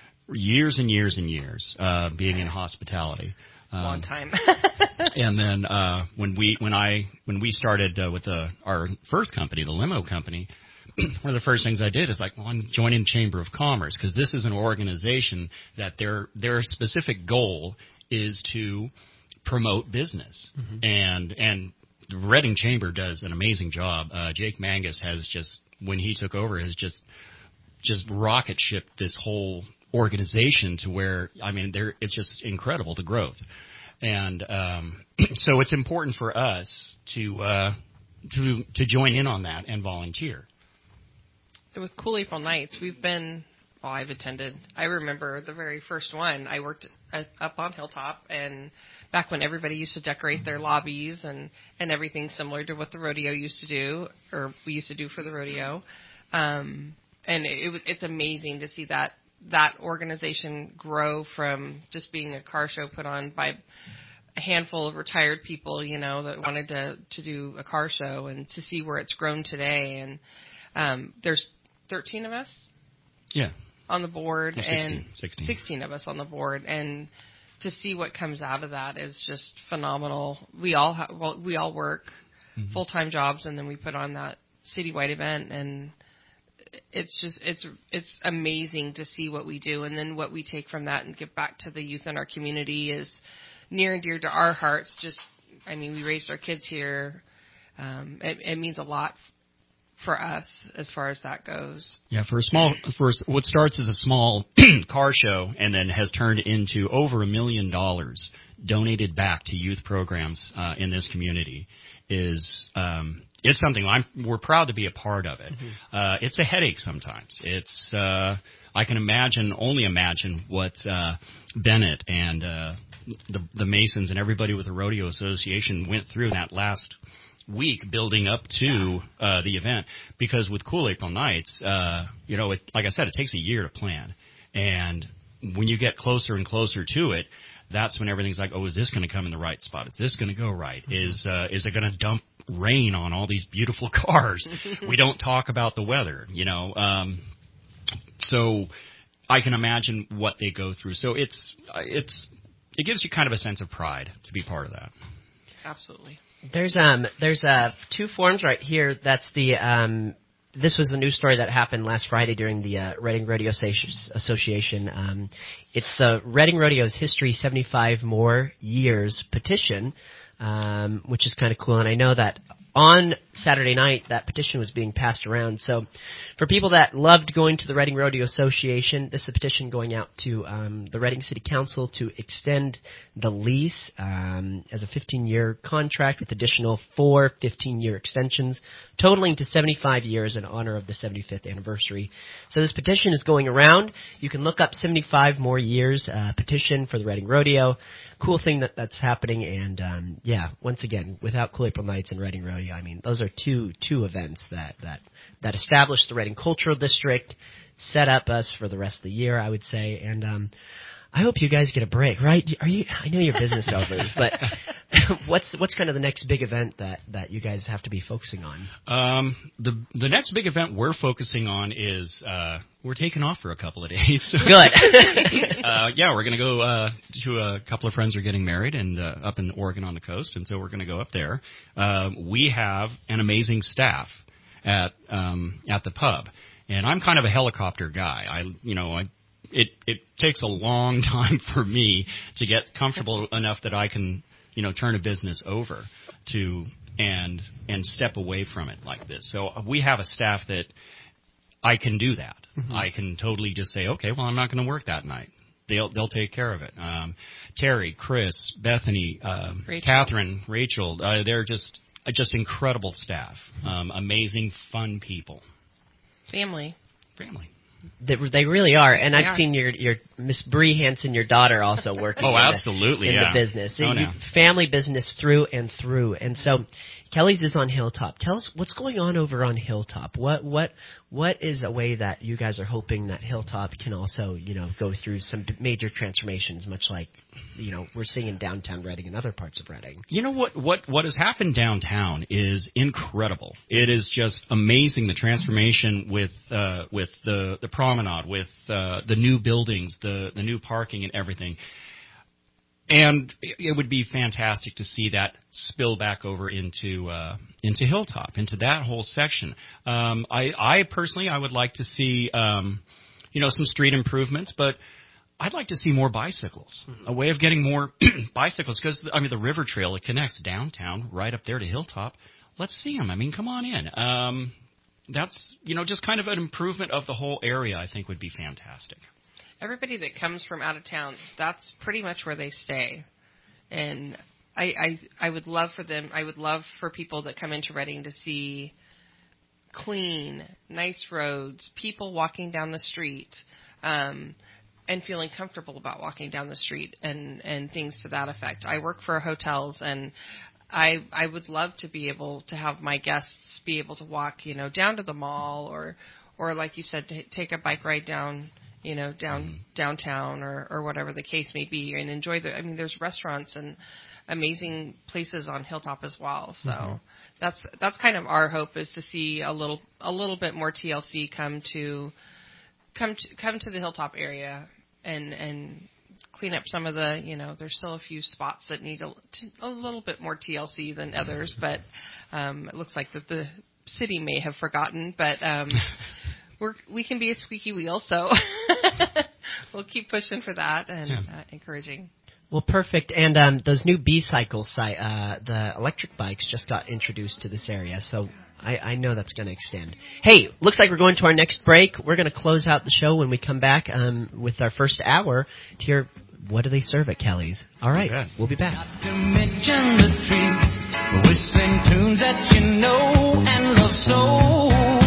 [SPEAKER 10] years and years and years, uh, being in hospitality. Um,
[SPEAKER 11] Long time.
[SPEAKER 10] And then uh, when we when I when we started uh, with the, our first company, the limo company, one of the first things I did is like, well, I'm joining Chamber of Commerce because this is an organization that their their specific goal is to promote business,
[SPEAKER 2] Mm-hmm.
[SPEAKER 10] and and the Reading Chamber does an amazing job. Uh, Jake Mangus has just, when he took over, has just just rocket shipped this whole organization to where, I mean, there it's just incredible, the growth. And um, so it's important for us to uh, to to join in on that and volunteer.
[SPEAKER 11] With Cool April Nights, we've been, well, I've attended, I remember the very first one. I worked at, up on Hilltop, and back when everybody used to decorate their lobbies and, and everything similar to what the rodeo used to do, or we used to do for the rodeo. Um, and it, it, it's amazing to see that that organization grow from just being a car show put on by a handful of retired people, you know, that wanted to, to do a car show, and to see where it's grown today. And um, there's thirteen of us
[SPEAKER 10] Yeah.
[SPEAKER 11] on the board,
[SPEAKER 10] Well, sixteen,
[SPEAKER 11] and
[SPEAKER 10] sixteen.
[SPEAKER 11] sixteen of us on the board, and to see what comes out of that is just phenomenal. We all ha- well, we all work
[SPEAKER 10] Mm-hmm.
[SPEAKER 11] full-time jobs, and then we put on that citywide event, and it's just it's it's amazing to see what we do, and then what we take from that and give back to the youth in our community is near and dear to our hearts. Just, I mean, we raised our kids here. Um, it, it means a lot for us as far as that goes.
[SPEAKER 10] Yeah, for a small, for what starts as a small car show and then has turned into over a million dollars donated back to youth programs uh, in this community is um, it's something I'm we're proud to be a part of it.
[SPEAKER 2] Mm-hmm.
[SPEAKER 10] Uh, it's a headache sometimes. It's uh, I can imagine, only imagine what uh, Bennett and uh, the the Masons and everybody with the Rodeo Association went through that last week building up to uh, the event, because with Cool April Nights, uh, you know, it, like I said, it takes a year to plan, and when you get closer and closer to it, that's when everything's like, oh, is this going to come in the right spot? Is this going to go right? Mm-hmm. Is uh, is it going to dump rain on all these beautiful cars? We don't talk about the weather, you know. Um, so I can imagine what they go through. So it's it's it gives you kind of a sense of pride to be part of that.
[SPEAKER 11] Absolutely.
[SPEAKER 2] There's um there's uh two forms right here. That's the um this was a news story that happened last Friday during the uh, Reading Rodeo Association. Um, it's the Reading Rodeo's History seventy-five More Years petition, um, which is kind of cool. And I know that on Saturday night, that petition was being passed around. So for people that loved going to the Reading Rodeo Association, this is a petition going out to um, the Reading City Council to extend the lease um, as a fifteen-year contract with additional four fifteen-year extensions, totaling to seventy-five years in honor of the seventy-fifth anniversary. So this petition is going around. You can look up seventy-five more years uh, petition for the Reading Rodeo. Cool thing that that's happening, and um, yeah, once again, without Cool April Nights and Reading Rodeo, I mean, those are two two events that that that established the Reading Cultural District, set up us for the rest of the year, I would say, and um, I hope you guys get a break, right? Are you? I know you're business owners, but what's what's kind of the next big event that, that you guys have to be focusing on?
[SPEAKER 10] Um, the the next big event we're focusing on is uh, we're taking off for a couple of days.
[SPEAKER 2] Good.
[SPEAKER 10] uh, yeah, we're going to go uh, to a couple of friends are getting married and uh, up in Oregon on the coast, and so we're going to go up there. Uh, we have an amazing staff at um, at the pub, and I'm kind of a helicopter guy. I you know I. It it takes a long time for me to get comfortable enough that I can, you know, turn a business over to and and step away from it like this. So we have a staff that I can do that. Mm-hmm. I can totally just say, okay, well, I'm not going to work that night. They'll they'll take care of it. Um, Terry, Chris, Bethany, um, Rachel. Catherine, Rachel, uh, they're just uh, just incredible staff. Um, amazing, fun people.
[SPEAKER 11] Family.
[SPEAKER 10] Family.
[SPEAKER 2] They, they really are, and
[SPEAKER 11] They
[SPEAKER 2] I've
[SPEAKER 11] are.
[SPEAKER 2] seen your your Miss Bree Hansen, your daughter, also working.
[SPEAKER 10] Oh,
[SPEAKER 2] in
[SPEAKER 10] absolutely,
[SPEAKER 2] the, in
[SPEAKER 10] yeah.
[SPEAKER 2] the business.
[SPEAKER 10] Oh,
[SPEAKER 2] You-
[SPEAKER 10] no.
[SPEAKER 2] Family business through and through, and so Kelly's is on Hilltop. Tell us what's going on over on Hilltop. What what what is a way that you guys are hoping that Hilltop can also, you know, go through some major transformations, much like, you know, we're seeing in downtown Reading and other parts of Reading.
[SPEAKER 10] You know what, what, what has happened downtown is incredible. It is just amazing, the transformation with uh, with the, the promenade, with uh, the new buildings, the, the new parking and everything. And it would be fantastic to see that spill back over into uh, into Hilltop, into that whole section. Um, I, I personally, I would like to see, um, you know, some street improvements, but I'd like to see more bicycles, mm-hmm. a way of getting more bicycles, because, I mean, the river trail, it connects downtown right up there to Hilltop. Let's see them. I mean, come on in. Um, that's, you know, just kind of an improvement of the whole area, I think would be fantastic.
[SPEAKER 11] Everybody that comes from out of town, that's pretty much where they stay. And I, I I would love for them, I would love for people that come into Reading to see clean, nice roads, people walking down the street, um, and feeling comfortable about walking down the street and, and things to that effect. I work for hotels, and I I would love to be able to have my guests be able to walk, you know, down to the mall, or or like you said, to take a bike ride down, you know, down mm-hmm. downtown, or, or whatever the case may be, and enjoy the. I mean, there's restaurants and amazing places on Hilltop as well. So mm-hmm. that's that's kind of our hope, is to see a little a little bit more T L C come to come to come to the Hilltop area and and clean up some of the, you know, there's still a few spots that need a, a little bit more T L C than others, but um, it looks like that the city may have forgotten, but. Um, We're, we can be a squeaky wheel, so we'll keep pushing for that and yeah. uh, encouraging.
[SPEAKER 2] Well, perfect. And um, those new B-Cycles, uh, the electric bikes, just got introduced to this area, so I, I know that's going to extend. Hey, looks like we're going to our next break. We're going to close out the show when we come back um, with our first hour to hear what do they serve at Kelly's. All right, okay. We'll be back.
[SPEAKER 16] Not to mention the trees, whistling tunes that you know and love so.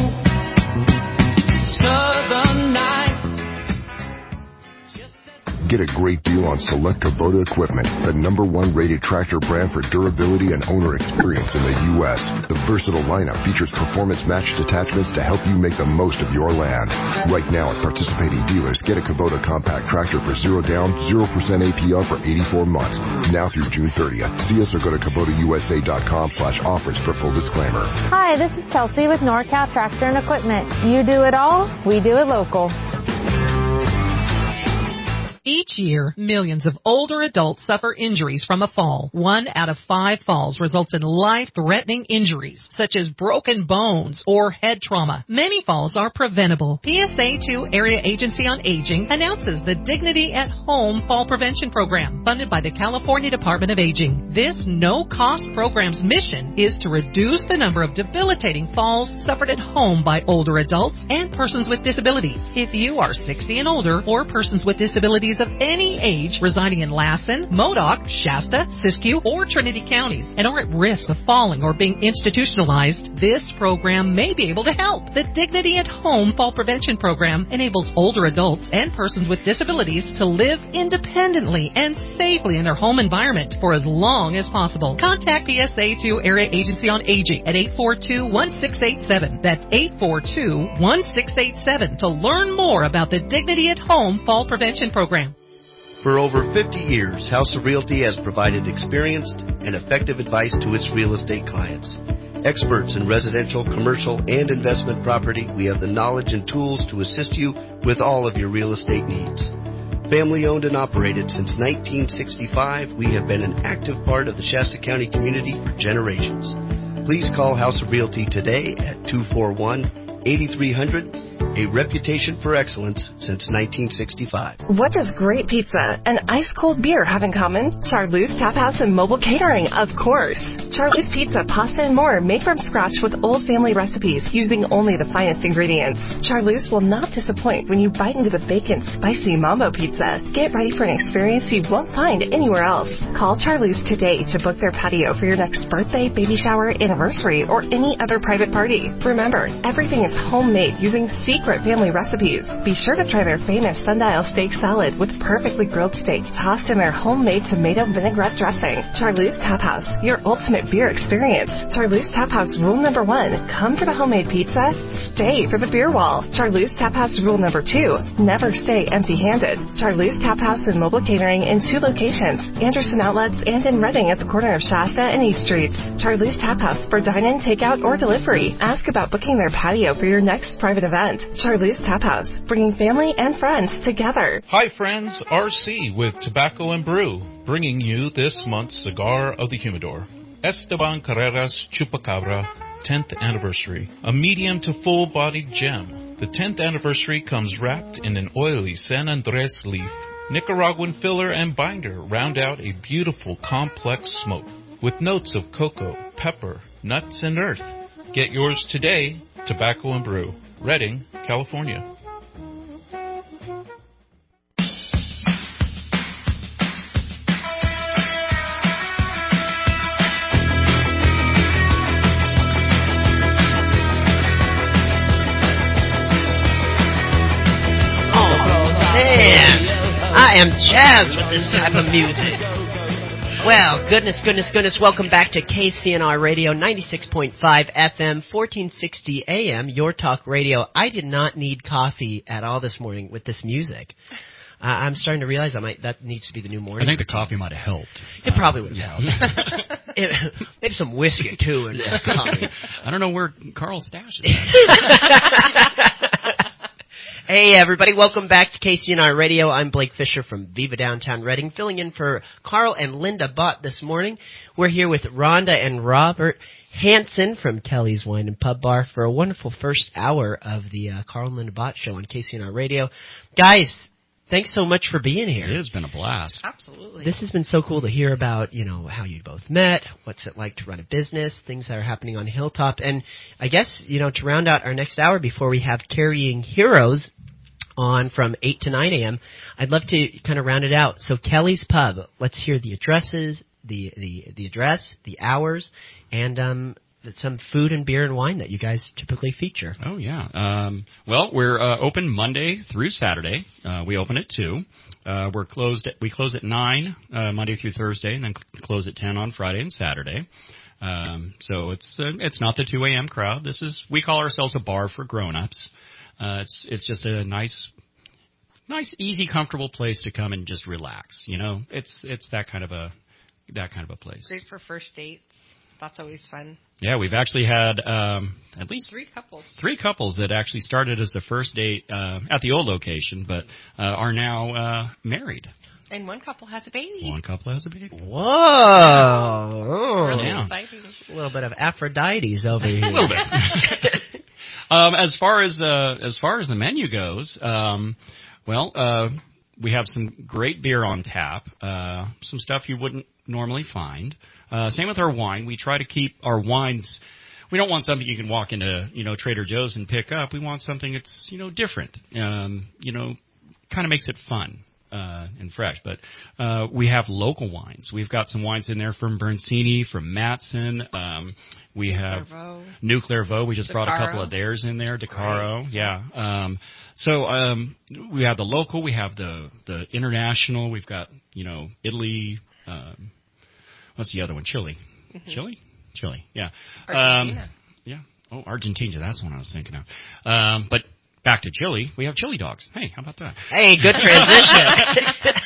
[SPEAKER 17] Get a great deal on select Kubota equipment, the number one rated tractor brand for durability and owner experience in the U S The versatile lineup features performance-matched attachments to help you make the most of your land. Right now at participating dealers, get a Kubota compact tractor for zero down, zero percent A P R for eighty-four months. Now through June thirtieth. See us or go to Kubota U S A dot com slash offers for full disclaimer.
[SPEAKER 18] Hi, this is Chelsea with NorCal Tractor and Equipment. You do it all, we do it local.
[SPEAKER 4] Each year, millions of older adults suffer injuries from a fall. One out of five falls results in life-threatening injuries, such as broken bones or head trauma. Many falls are preventable. P S A two Area Agency on Aging announces the Dignity at Home Fall Prevention Program, funded by the California Department of Aging. This no-cost program's mission is to reduce the number of debilitating falls suffered at home by older adults and persons with disabilities. If you are sixty and older or persons with disabilities of any age residing in Lassen, Modoc, Shasta, Siskiyou, or Trinity counties and are at risk of falling or being institutionalized, this program may be able to help. The Dignity at Home Fall Prevention Program enables older adults and persons with disabilities to live independently and safely in their home environment for as long as possible. Contact P S A two Area Agency on Aging at eight four two, one six eight seven. That's eight four two, one six eight seven to learn more about the Dignity at Home Fall Prevention Program.
[SPEAKER 19] For over fifty years, House of Realty has provided experienced and effective advice to its real estate clients. Experts in residential, commercial, and investment property, we have the knowledge and tools to assist you with all of your real estate needs. Family owned and operated since nineteen sixty-five, we have been an active part of the Shasta County community for generations. Please call House of Realty today at two four one, eight three zero zero, a reputation for excellence since nineteen sixty-five.
[SPEAKER 20] What does great pizza and ice-cold beer have in common? Charlie's Tap House and Mobile Catering, of course. Charlie's Pizza, pasta, and more made from scratch with old family recipes using only the finest ingredients. Charlie's will not disappoint when you bite into the bacon, spicy mambo pizza. Get ready for an experience you won't find anywhere else. Call Charlie's today to book their patio for your next birthday, baby shower, anniversary, or any other private party. Remember, everything is homemade using secret family recipes. Be sure to try their famous sundial steak salad with perfectly grilled steak tossed in their homemade tomato vinaigrette dressing. Charlie's Tap House, your ultimate beer experience. Charlie's Tap House rule number one, come for the homemade pizza, stay for the beer wall. Charlie's Tap House rule number two, never stay empty-handed. Charlie's Tap House and Mobile Catering in two locations, Anderson Outlets and in Reading at the corner of Shasta and East Streets. Charlie's Tap House for dine-in, takeout, or delivery. Ask about booking their patio for your next private event. Charlie's Tap House, bringing family and friends together.
[SPEAKER 15] Hi friends, R C with Tobacco and Brew, bringing you this month's Cigar of the Humidor. Esteban Carreras Chupacabra, tenth Anniversary, a medium to full-bodied gem. The tenth anniversary comes wrapped in an oily San Andres leaf. Nicaraguan filler and binder round out a beautiful complex smoke with notes of cocoa, pepper, nuts, and earth. Get yours today, Tobacco and Brew, Redding, California.
[SPEAKER 2] I am jazzed with this type of music. Well, goodness, goodness, goodness. Welcome back to K C N R Radio, ninety-six point five F M, fourteen sixty A M, Your Talk Radio. I did not need coffee at all this morning with this music. Uh, I'm starting to realize I might, that needs to be the new morning.
[SPEAKER 10] I think the coffee might have helped.
[SPEAKER 2] It uh, probably would have helped. it, maybe some whiskey, too, in that coffee.
[SPEAKER 10] I don't know where Carl's stash is.
[SPEAKER 2] Hey, everybody. Welcome back to K C N R Radio. I'm Blake Fisher from Viva Downtown Reading, filling in for Carl and Linda Bott this morning. We're here with Rhonda and Robert Hansen from Kelly's Wine and Pub Bar for a wonderful first hour of the uh, Carl and Linda Bott Show on K C N R Radio. Guys, thanks so much for being here.
[SPEAKER 10] It has been a blast.
[SPEAKER 11] Absolutely.
[SPEAKER 2] This has been so cool to hear about, you know, how you both met, what's it like to run a business, things that are happening on Hilltop. And I guess, you know, to round out our next hour before we have Carrying Heroes on from eight to nine a.m., I'd love to kind of round it out. So Kelly's Pub, let's hear the addresses, the, the, the address, the hours, and um, some food and beer and wine that you guys typically feature.
[SPEAKER 10] Oh, yeah. Um, well, we're uh, open Monday through Saturday. Uh, we open at two. Uh, we're closed. At, we close at nine uh, Monday through Thursday, and then close at ten on Friday and Saturday. Um, so it's uh, it's not the two a.m. crowd. This is we call ourselves a bar for grown-ups. Uh, it's it's just a nice, nice, easy, comfortable place to come and just relax. You know, it's it's that kind of a that kind of a place.
[SPEAKER 11] Great for first dates. that's always fun.
[SPEAKER 10] Yeah, we've actually had um, at least
[SPEAKER 11] three couples.
[SPEAKER 10] Three couples that actually started as a first date uh, at the old location, but uh, are now uh, married.
[SPEAKER 11] And one couple has a baby.
[SPEAKER 10] One couple has a baby.
[SPEAKER 2] Whoa! Oh.
[SPEAKER 11] Really
[SPEAKER 10] Yeah.
[SPEAKER 11] exciting.
[SPEAKER 2] A little bit of Aphrodites over here.
[SPEAKER 10] A little bit. um, as far as uh, as far as the menu goes, um, well, uh, we have some great beer on tap. Uh, some stuff you wouldn't normally find. Uh, same with our wine. We try to keep our wines. We don't want something you can walk into, you know, Trader Joe's and pick up. We want something that's, you know, different. Um, you know, kind of makes it fun uh, and fresh. But uh, we have local wines. We've got some wines in there from Berncini, from Matson. Um, we have New Clairvaux. We just brought a couple of theirs in there. DeCaro, right. yeah. Um, so um, we have the local. We have the the international. We've got, you know, Italy. Um, What's the other one? Chile. Mm-hmm. Chile? Chile, yeah.
[SPEAKER 11] Argentina.
[SPEAKER 10] Um, yeah. Oh, Argentina. That's the one I was thinking of. Um, but back to Chile. We have chili dogs. Hey, how about that?
[SPEAKER 2] Hey, good transition.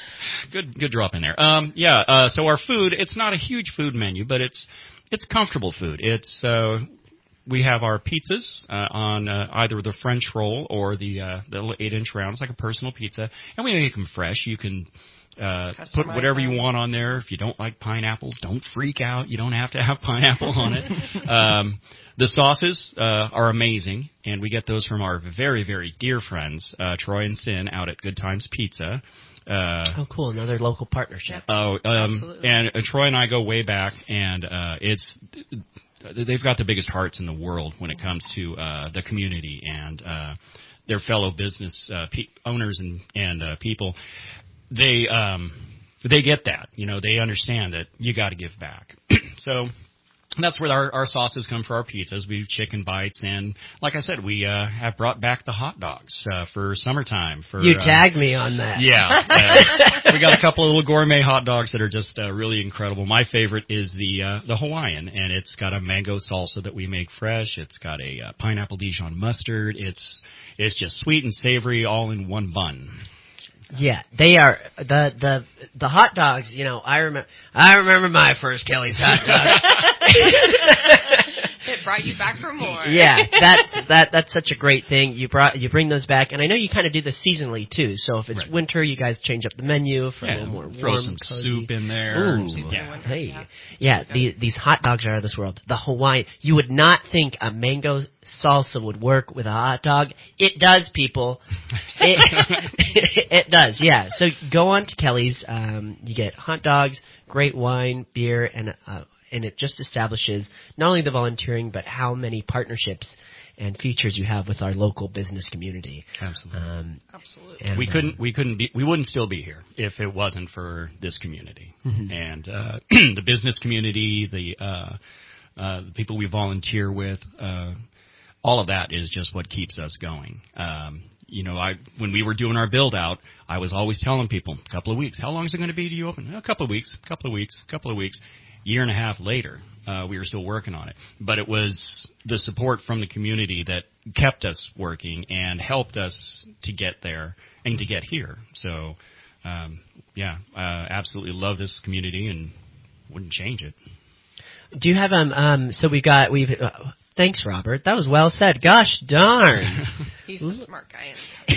[SPEAKER 10] good good drop in there. Um, yeah, uh, so our food, it's not a huge food menu, but it's it's comfortable food. It's uh, we have our pizzas uh, on uh, either the French roll or the, uh, the little eight-inch round. It's like a personal pizza, and we make them fresh. You can Uh, put whatever you want on there. If you don't like pineapples, don't freak out. You don't have to have pineapple on it. um, the sauces uh, are amazing, and we get those from our very, very dear friends, uh, Troy and Sin, out at Good Times Pizza. Uh,
[SPEAKER 2] oh, cool. Another local partnership.
[SPEAKER 10] Oh, um, and uh, Troy and I go way back, and uh, it's they've got the biggest hearts in the world when it comes to uh, the community and uh, their fellow business uh, pe- owners and, and uh, people. They um they get that, you know, they understand that you got to give back. So that's where our, our sauces come for our pizzas. We have chicken bites, and like I said, we uh, have brought back the hot dogs uh, for summertime. For
[SPEAKER 2] you
[SPEAKER 10] uh,
[SPEAKER 2] tagged me on that.
[SPEAKER 10] Yeah, uh, we got a couple of little gourmet hot dogs that are just uh, really incredible. My favorite is the uh, the Hawaiian, and it's got a mango salsa that we make fresh. It's got a uh, pineapple Dijon mustard. It's it's just sweet and savory all in one bun.
[SPEAKER 2] Yeah, they are the the the hot dogs. You know, I remember I remember my first Kelly's hot dog.
[SPEAKER 11] It brought you back for more.
[SPEAKER 2] Yeah, that that that's such a great thing. You brought you bring those back, and I know you kind of do this seasonally too. So if it's right. winter, you guys change up the menu for
[SPEAKER 10] yeah,
[SPEAKER 2] a little more
[SPEAKER 10] throw
[SPEAKER 2] warm,
[SPEAKER 10] some
[SPEAKER 2] cozy.
[SPEAKER 10] soup in there.
[SPEAKER 2] Ooh,
[SPEAKER 10] yeah.
[SPEAKER 2] Hey, yeah, yeah the, these hot dogs are out of this world. The Hawaiian, you would not think a mango salsa would work with a hot dog. It does, people. It, it does, yeah. So go on to Kelly's. Um, you get hot dogs, great wine, beer, and uh, and it just establishes not only the volunteering, but how many partnerships and features you have with our local business community.
[SPEAKER 10] Absolutely.
[SPEAKER 2] Um,
[SPEAKER 11] Absolutely.
[SPEAKER 10] And we
[SPEAKER 2] uh,
[SPEAKER 10] couldn't, we couldn't be, we wouldn't still be here if it wasn't for this community.
[SPEAKER 2] Mm-hmm.
[SPEAKER 10] And uh, the business community, the uh, uh, the people we volunteer with, uh, all of that is just what keeps us going. Um, you know, I when we were doing our build out, I was always telling people, a couple of weeks. How long is it going to be to you open? A couple of weeks, a couple of weeks, a couple of weeks. Year and a half later, uh, we were still working on it. But it was the support from the community that kept us working and helped us to get there and to get here. So, um, yeah, uh, absolutely love this community and wouldn't change it.
[SPEAKER 2] Do you have um um? So we got we've. Uh, thanks, Robert. That was well said. Gosh darn.
[SPEAKER 11] He's a smart guy.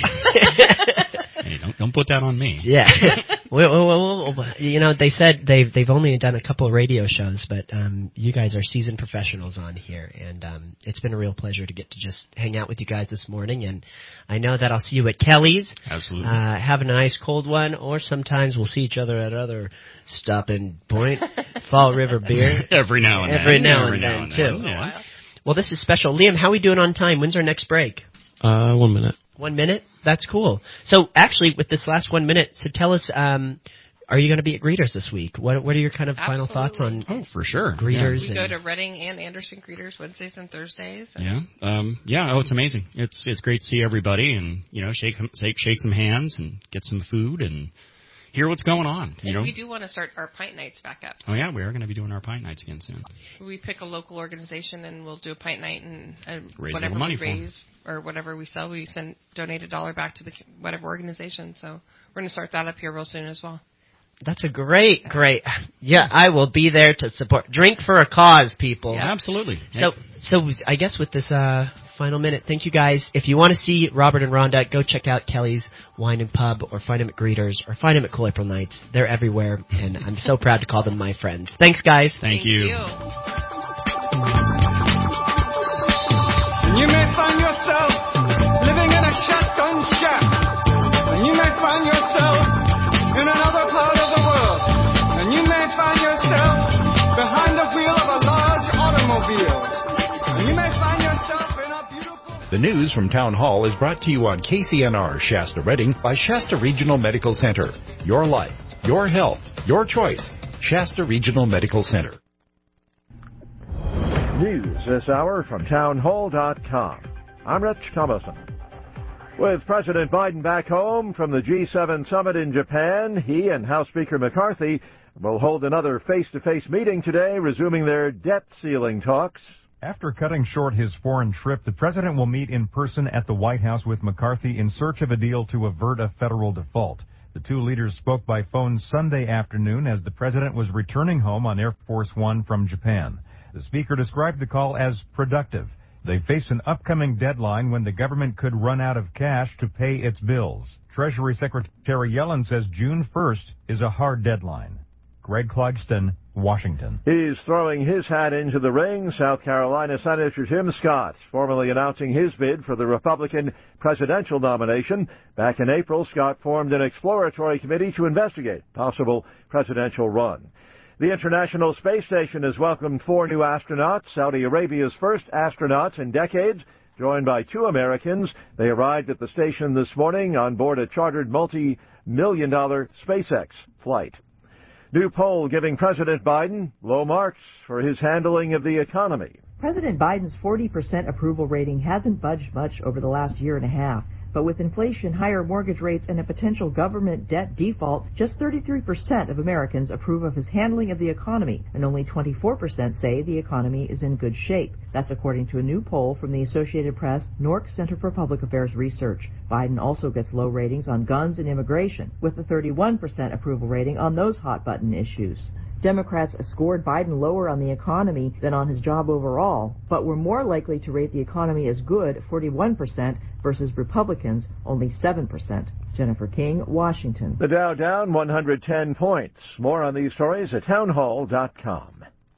[SPEAKER 10] Hey, don't don't put that on me.
[SPEAKER 2] Yeah. well, well, well, you know, they said they've they've only done a couple of radio shows, but um, you guys are seasoned professionals on here, and um, it's been a real pleasure to get to just hang out with you guys this morning. And I know that I'll see you at Kelly's.
[SPEAKER 10] Absolutely.
[SPEAKER 2] Uh, have a nice cold one, or sometimes we'll see each other at other stopping point. Fall River Beer.
[SPEAKER 10] Every now and
[SPEAKER 2] Every
[SPEAKER 10] then.
[SPEAKER 2] now
[SPEAKER 10] Every
[SPEAKER 2] and
[SPEAKER 10] now
[SPEAKER 2] then,
[SPEAKER 10] and
[SPEAKER 2] too.
[SPEAKER 10] then. Yes.
[SPEAKER 2] Well, this is special. Liam, how are we doing on time? When's our next break?
[SPEAKER 3] Uh, one minute.
[SPEAKER 2] One minute? That's cool. So actually, with this last one minute, so tell us, um, are you going to be at Greeters this week? What What are your kind of
[SPEAKER 11] Absolutely.
[SPEAKER 2] final thoughts on
[SPEAKER 10] Oh, for sure.
[SPEAKER 2] Greeters?
[SPEAKER 11] We
[SPEAKER 2] and
[SPEAKER 11] go to Reading and Anderson Greeters Wednesdays and Thursdays. And
[SPEAKER 10] Yeah, um, yeah. Oh, it's amazing. It's it's great to see everybody and you know shake shake shake some hands and get some food and hear what's going on. You
[SPEAKER 11] and
[SPEAKER 10] know.
[SPEAKER 11] we do want to start our pint nights back up.
[SPEAKER 10] Oh yeah, we are going to be doing our pint nights again soon.
[SPEAKER 11] We pick a local organization and we'll do a pint night and uh,
[SPEAKER 10] Raise a
[SPEAKER 11] whatever
[SPEAKER 10] little money
[SPEAKER 11] we
[SPEAKER 10] for 'em.
[SPEAKER 11] raise or whatever we sell, we send donate a dollar back to the whatever organization. So we're going to start that up here real soon as well.
[SPEAKER 2] That's a great, great. Yeah, I will be there to support. Drink for a cause, people.
[SPEAKER 10] Yeah, absolutely.
[SPEAKER 2] So, so I guess with this uh, final minute, thank you guys. If you want to see Robert and Rhonda, go check out Kelly's Wine and Pub, or find them at Greeters, or find them at Cool April Nights. They're everywhere, and I'm so proud to call them my friends. Thanks, guys.
[SPEAKER 10] Thank, thank you. you.
[SPEAKER 16] You may find yourself living in a shotgun shack, and you may find yourself in another part of the world, and you may find yourself behind the wheel of a large automobile, and you may find yourself in a beautiful...
[SPEAKER 21] The news from Town Hall is brought to you on K C N R Shasta Redding by Shasta Regional Medical Center. Your life, your health, your choice. Shasta Regional Medical Center.
[SPEAKER 22] News this hour from town hall dot com. I'm Rich Thomason. With President Biden back home from the G seven summit in Japan, he and House Speaker McCarthy will hold another face-to-face meeting today, resuming their debt ceiling talks.
[SPEAKER 23] After cutting short his foreign trip, the president will meet in person at the White House with McCarthy in search of a deal to avert a federal default. The two leaders spoke by phone Sunday afternoon as the president was returning home on Air Force One from Japan. The speaker described the call as productive. They face an upcoming deadline when the government could run out of cash to pay its bills. Treasury Secretary Yellen says June first is a hard deadline. Greg Clugston, Washington.
[SPEAKER 22] He's throwing his hat into the ring. South Carolina Senator Tim Scott formally announcing his bid for the Republican presidential nomination. Back in April, Scott formed an exploratory committee to investigate possible presidential run. The International Space Station has welcomed four new astronauts, Saudi Arabia's first astronauts in decades, joined by two Americans. They arrived at the station this morning on board a chartered multi-million dollar SpaceX flight. New poll giving President Biden low marks for his handling of the economy.
[SPEAKER 24] President Biden's forty percent approval rating hasn't budged much over the last year and a half. But with inflation, higher mortgage rates, and a potential government debt default, just thirty-three percent of Americans approve of his handling of the economy, and only twenty-four percent say the economy is in good shape. That's according to a new poll from the Associated Press Nork Center for Public Affairs Research. Biden also gets low ratings on guns and immigration, with a thirty-one percent approval rating on those hot-button issues. Democrats scored Biden lower on the economy than on his job overall, but were more likely to rate the economy as good, forty-one percent, versus Republicans, only seven percent. Jennifer King, Washington.
[SPEAKER 22] The Dow down one hundred ten points. More on these stories at town hall dot com.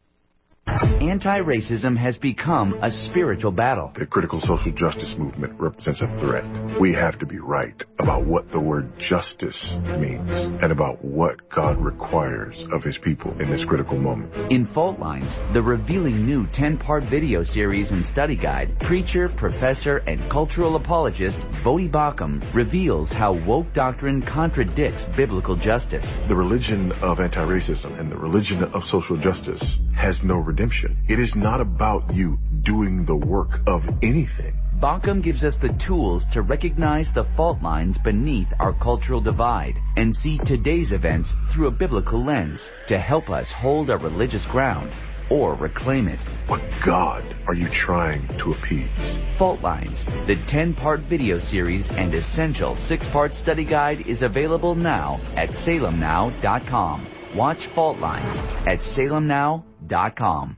[SPEAKER 25] Anti-racism has become a spiritual battle.
[SPEAKER 17] The critical social justice movement represents a threat. We have to be right about what the word justice means and about what God requires of his people in this critical moment.
[SPEAKER 25] In Fault Lines, the revealing new ten-part video series and study guide, preacher, professor, and cultural apologist Voddie Baucham reveals how woke doctrine contradicts biblical justice.
[SPEAKER 17] The religion of anti-racism and the religion of social justice has no redemption. It is not about you doing the work of anything.
[SPEAKER 25] Baucham gives us the tools to recognize the fault lines beneath our cultural divide and see today's events through a biblical lens to help us hold our religious ground or reclaim it.
[SPEAKER 17] What God are you trying to appease?
[SPEAKER 25] Fault Lines, the ten-part video series and essential six-part study guide is available now at salem now dot com. Watch Fault Lines at salem now dot com.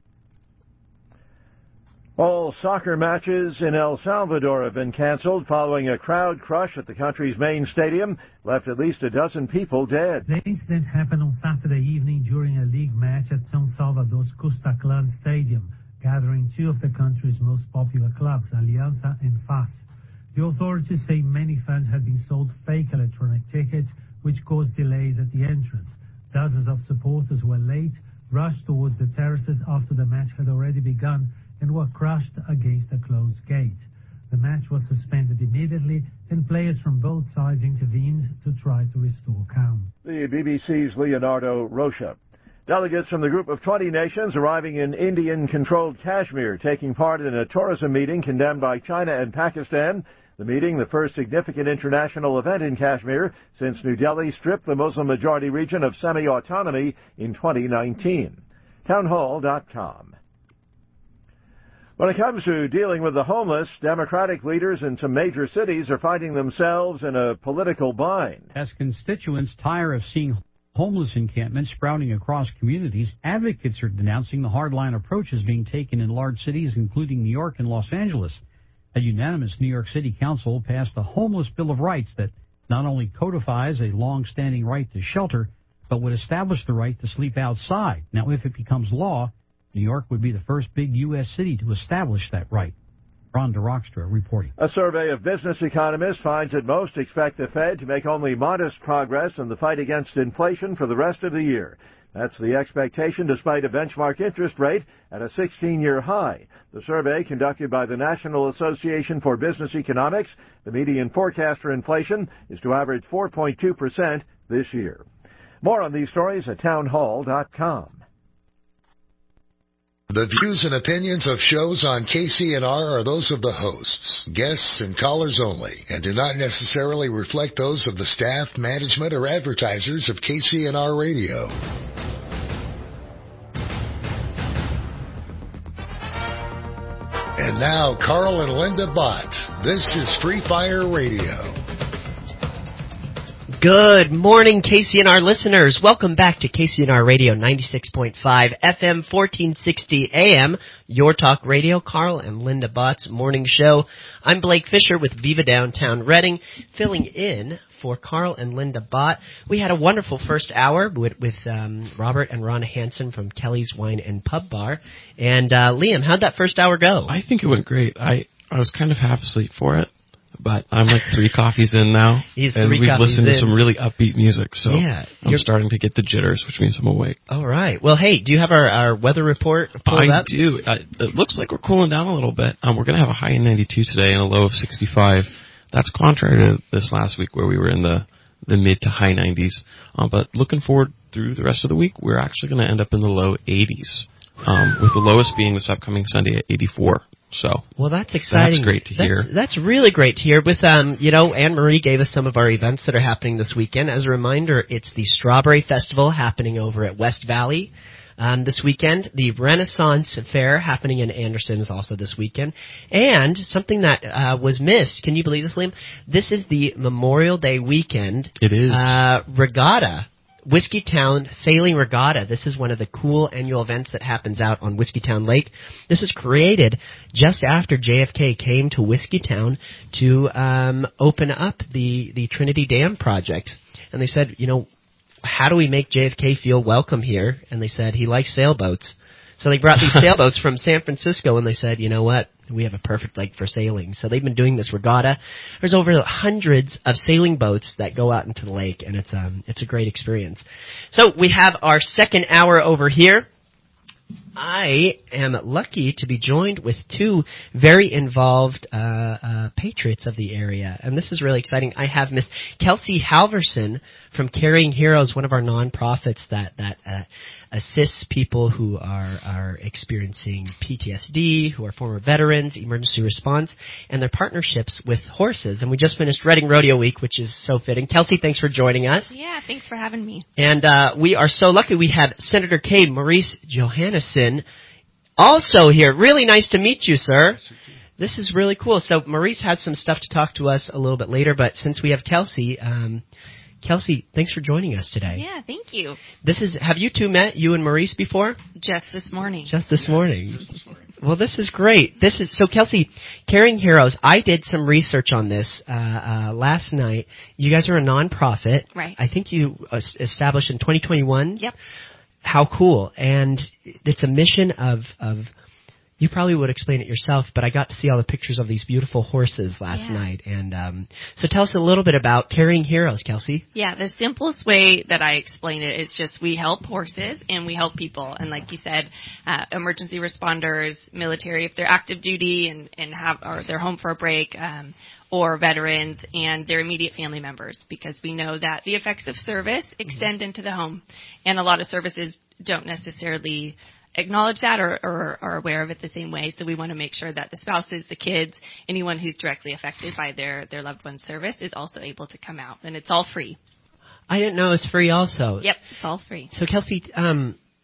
[SPEAKER 22] All soccer matches in El Salvador have been canceled following a crowd crush at the country's main stadium, left at least a dozen people dead.
[SPEAKER 26] The incident happened on Saturday evening during a league match at San Salvador's Cuscatlán Stadium, gathering two of the country's most popular clubs, Alianza and F A S. The authorities say many fans had been sold fake electronic tickets, which caused delays at the entrance. Dozens of supporters were late, rushed towards the terraces after the match had already begun, and were crushed against a closed gate. The match was suspended immediately, and players from both sides intervened to try to restore calm.
[SPEAKER 22] The B B C's Leonardo Rocha. Delegates from the group of twenty nations arriving in Indian-controlled Kashmir taking part in a tourism meeting condemned by China and Pakistan. The meeting, the first significant international event in Kashmir since New Delhi stripped the Muslim-majority region of semi-autonomy in twenty nineteen. town hall dot com. When it comes to dealing with the homeless, Democratic leaders in some major cities are finding themselves in a political bind.
[SPEAKER 27] As constituents tire of seeing
[SPEAKER 1] homeless encampments sprouting across communities, advocates are denouncing the hardline approaches being taken in large cities, including New York and Los Angeles. A unanimous New York City Council passed the Homeless Bill of Rights that not only codifies a long-standing right to shelter, but would establish the right to sleep outside. Now, if it becomes law, New York would be the first big U S city to establish that right. Ron DeRockstra reporting.
[SPEAKER 22] A survey of business economists finds that most expect the Fed to make only modest progress in the fight against inflation for the rest of the year. That's the expectation despite a benchmark interest rate at a sixteen-year high. The survey, conducted by the National Association for Business Economics, the median forecast for inflation is to average four point two percent this year. More on these stories at townhall dot com.
[SPEAKER 17] The views and opinions of shows on K C N R are those of the hosts, guests, and callers only, and do not necessarily reflect those of the staff, management, or advertisers of K C N R Radio. And now, Carl and Linda Bott. This is Free Fire Radio.
[SPEAKER 2] Good morning, K C N R listeners. Welcome back to K C N R Radio ninety-six point five F M, fourteen sixty A M, Your Talk Radio, Carl and Linda Bott's morning show. I'm Blake Fisher with Viva Downtown Reading, filling in for Carl and Linda Bott. We had a wonderful first hour with, with um, Robert and Ronna Hansen from Kelly's Wine and Pub Bar. And uh, Liam, how'd that first hour go?
[SPEAKER 3] I think it went great. I, I was kind of half asleep for it. But I'm like three coffees in now,
[SPEAKER 2] He's
[SPEAKER 3] and
[SPEAKER 2] three
[SPEAKER 3] we've listened
[SPEAKER 2] in.
[SPEAKER 3] to some really upbeat music, so
[SPEAKER 2] yeah,
[SPEAKER 3] I'm starting to get the jitters, which means I'm awake.
[SPEAKER 2] All right. Well, hey, do you have our, our weather report pulled
[SPEAKER 3] I
[SPEAKER 2] up?
[SPEAKER 3] do. I, it looks like we're cooling down a little bit. Um, we're going to have a high of ninety-two today and a low of sixty-five. That's contrary to this last week where we were in the, the mid to high nineties. Um, but looking forward through the rest of the week, we're actually going to end up in the low eighties, um, with the lowest being this upcoming Sunday at eighty-four. So,
[SPEAKER 2] well, that's exciting.
[SPEAKER 3] That's great to
[SPEAKER 2] that's,
[SPEAKER 3] hear.
[SPEAKER 2] That's really great to hear. With, um, you know, Anne Marie gave us some of our events that are happening this weekend. As a reminder, it's the Strawberry Festival happening over at West Valley um, this weekend. The Renaissance Fair happening in Anderson is also this weekend. And something that uh, was missed, can you believe this, Liam? This is the Memorial Day weekend.
[SPEAKER 3] It is.
[SPEAKER 2] Uh, regatta. Whiskeytown Sailing Regatta. This is one of the cool annual events that happens out on Whiskeytown Lake. This was created just after J F K came to Whiskeytown to um, open up the, the Trinity Dam project. And they said, you know, how do we make J F K feel welcome here? And they said, he likes sailboats. So they brought these sailboats from San Francisco, and they said, you know what? We have a perfect lake for sailing. So they've been doing this regatta. There's over hundreds of sailing boats that go out into the lake, and it's um it's a great experience. So we have our second hour over here. I am lucky to be joined with two very involved uh, uh, patriots of the area, and this is really exciting. I have Miss Kelsey Halverson from Caring Heroes, one of our nonprofits that that uh, assists people who are are experiencing P T S D, who are former veterans, emergency response, and their partnerships with horses. And we just finished Reading Rodeo Week, which is so fitting. Kelsey, thanks for joining us.
[SPEAKER 5] Yeah, thanks for having me.
[SPEAKER 2] And uh, we are so lucky we have Senator K. Maurice Johannesson also here. Really nice to meet you, sir. This is really cool. So Maurice has some stuff to talk to us a little bit later, but since we have Kelsey, um, Kelsey, thanks for joining us today.
[SPEAKER 5] Yeah, thank you.
[SPEAKER 2] This is. Have you two met, you and Maurice, before?
[SPEAKER 5] Just this morning.
[SPEAKER 2] Just this morning. Just this morning. Well, this is great. This is so, Kelsey, Caring Heroes. I did some research on this uh, uh, last night. You guys are a nonprofit.
[SPEAKER 5] Right.
[SPEAKER 2] I think you uh, established in twenty twenty-one.
[SPEAKER 5] Yep.
[SPEAKER 2] How cool! And it's a mission of of. You probably would explain it yourself, but I got to see all the pictures of these beautiful horses last
[SPEAKER 5] yeah.
[SPEAKER 2] night. And um, so tell us a little bit about Caring Heroes, Kelsey.
[SPEAKER 5] Yeah, the simplest way that I explain it is just we help horses and we help people. And like you said, uh, emergency responders, military, if they're active duty and, and have or they're home for a break, um, or veterans and their immediate family members, because we know that the effects of service extend mm-hmm. into the home. And a lot of services don't necessarily acknowledge that or, or are aware of it the same way. So we want to make sure that the spouses, the kids, anyone who's directly affected by their, their loved one's service is also able to come out. And it's all free.
[SPEAKER 2] I didn't know it was free also.
[SPEAKER 5] Yep, it's all free.
[SPEAKER 2] So Kelsey, um,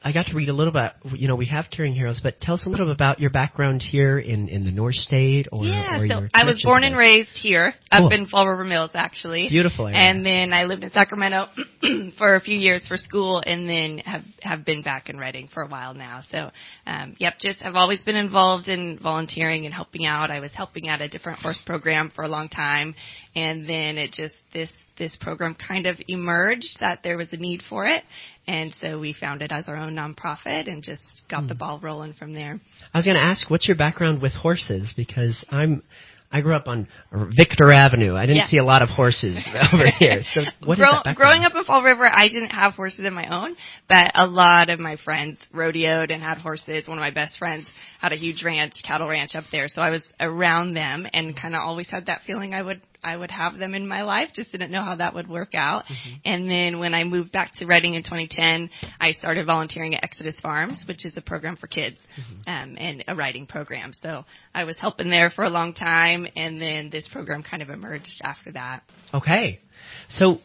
[SPEAKER 2] I got to read a little bit. You know, we have Caring Heroes, but tell us a little bit about your background here in, in the North State. Or,
[SPEAKER 5] yeah,
[SPEAKER 2] or
[SPEAKER 5] so
[SPEAKER 2] your
[SPEAKER 5] I was born and raised here,
[SPEAKER 2] cool.
[SPEAKER 5] up in Fall River Mills, actually.
[SPEAKER 2] Beautiful area.
[SPEAKER 5] And then I lived in Sacramento for a few years for school, and then have have been back in Reading for a while now. So, um, yep, just I've always been involved in volunteering and helping out. I was helping at a different horse program for a long time, and then it just this. This program kind of emerged that there was a need for it, and so we found it as our own nonprofit and just got mm. the ball rolling from there.
[SPEAKER 2] I was going to ask, what's your background with horses? Because I'm, I grew up on Victor Avenue. I didn't
[SPEAKER 5] yeah.
[SPEAKER 2] see a lot of horses over here. So what
[SPEAKER 5] Grow,
[SPEAKER 2] is that background?
[SPEAKER 5] Growing up in Fall River, I didn't have horses of my own, but a lot of my friends rodeoed and had horses. One of my best friends had a huge ranch, cattle ranch up there, so I was around them and kind of always had that feeling I would I would have them in my life, just didn't know how that would work out. Mm-hmm. And then when I moved back to Reading in twenty ten, I started volunteering at Exodus Farms, which is a program for kids, mm-hmm. um, and a riding program. So I was helping there for a long time, and then this program kind of emerged after that.
[SPEAKER 2] Okay. So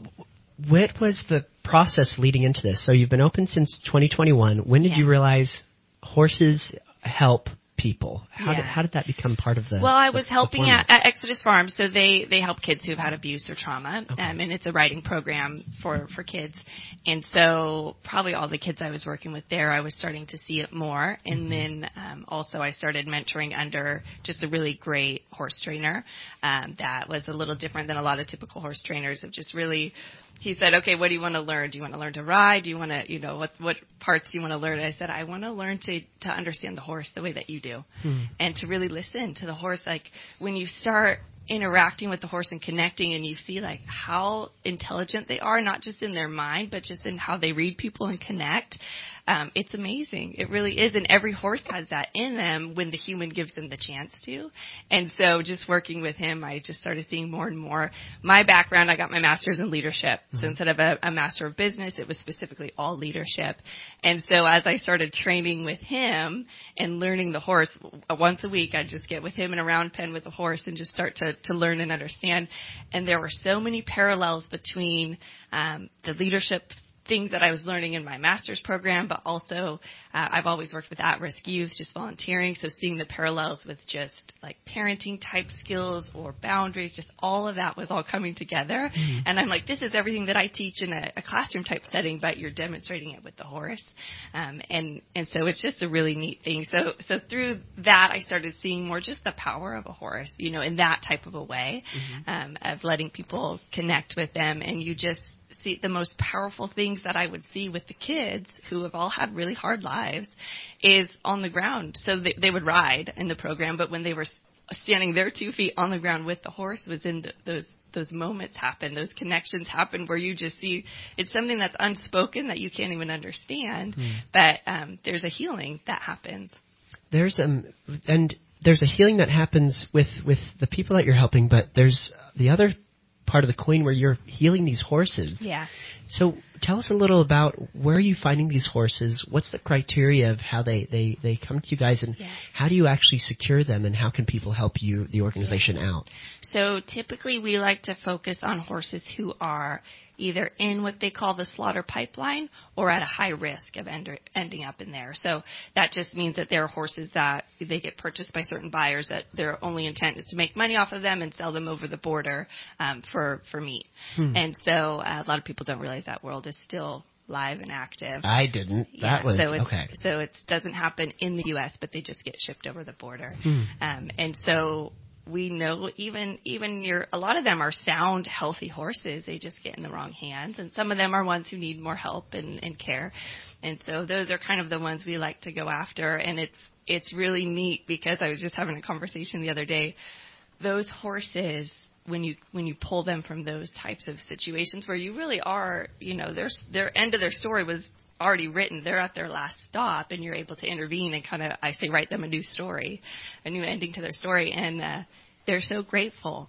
[SPEAKER 2] what was the process leading into this? So you've been open since twenty twenty-one. When did
[SPEAKER 5] yeah.
[SPEAKER 2] you realize horses help people? How
[SPEAKER 5] yeah.
[SPEAKER 2] did how did that become part of the
[SPEAKER 5] Well, I was
[SPEAKER 2] the,
[SPEAKER 5] helping
[SPEAKER 2] the
[SPEAKER 5] at, at Exodus Farms, so they, they help kids who've had abuse or trauma,
[SPEAKER 2] okay.
[SPEAKER 5] um, and it's a riding program for, for kids. And so probably all the kids I was working with there, I was starting to see it more. And mm-hmm. then um, also I started mentoring under just a really great horse trainer um, that was a little different than a lot of typical horse trainers of just really... He said, okay, what do you want to learn? Do you want to learn to ride? Do you want to, you know, what what parts do you want to learn? And I said, I want to learn to, to understand the horse the way that you do hmm. and to really listen to the horse. Like when you start interacting with the horse and connecting and you see like how intelligent they are, not just in their mind, but just in how they read people and connect. Um, it's amazing. It really is. And every horse has that in them when the human gives them the chance to. And so just working with him, I just started seeing more and more. My background, I got my master's in leadership. Mm-hmm. So instead of a, a master of business, it was specifically all leadership. And so as I started training with him and learning the horse, once a week I'd just get with him in a round pen with the horse and just start to, to learn and understand. And there were so many parallels between um, the leadership things that I was learning in my master's program, but also uh, I've always worked with at-risk youth, just volunteering, so seeing the parallels with just like parenting type skills or boundaries, just all of that was all coming together. Mm-hmm. And I'm like, this is everything that I teach in a, a classroom type setting, but you're demonstrating it with the horse. Um, and, and so it's just a really neat thing. So, so through that, I started seeing more just the power of a horse, you know, in that type of a way, mm-hmm. um, of letting people connect with them. And you just, see the most powerful things that I would see with the kids who have all had really hard lives is on the ground. So they, they would ride in the program, but when they were standing their two feet on the ground with the horse was in the, those those moments happen, those connections happen where you just see it's something that's unspoken that you can't even understand, mm. but um, there's a healing that happens.
[SPEAKER 2] There's um and there's a healing that happens with, with the people that you're helping, but there's the other part of the coin where you're healing these horses.
[SPEAKER 5] Yeah.
[SPEAKER 2] So tell us a little about where are you finding these horses? What's the criteria of how they, they, they come to you guys, and yeah. how do you actually secure them, and how can people help you, the organization, yeah. out?
[SPEAKER 5] So typically we like to focus on horses who are either in what they call the slaughter pipeline or at a high risk of end, ending up in there. So that just means that there are horses that they get purchased by certain buyers that their only intent is to make money off of them and sell them over the border um, for, for meat. Hmm. And so uh, a lot of people don't realize that world is still live and active.
[SPEAKER 2] I didn't. That
[SPEAKER 5] yeah,
[SPEAKER 2] was,
[SPEAKER 5] so it's,
[SPEAKER 2] okay.
[SPEAKER 5] So it doesn't happen in the U S, but they just get shipped over the border.
[SPEAKER 2] Hmm.
[SPEAKER 5] Um, and so we know even even your a lot of them are sound, healthy horses. They just get in the wrong hands, and some of them are ones who need more help and, and care. And so those are kind of the ones we like to go after. And it's it's really neat because I was just having a conversation the other day. Those horses, when you when you pull them from those types of situations where you really are, you know, their their end of their story was already written, they're at their last stop, and you're able to intervene and kind of, I say, write them a new story, a new ending to their story, and uh, they're so grateful.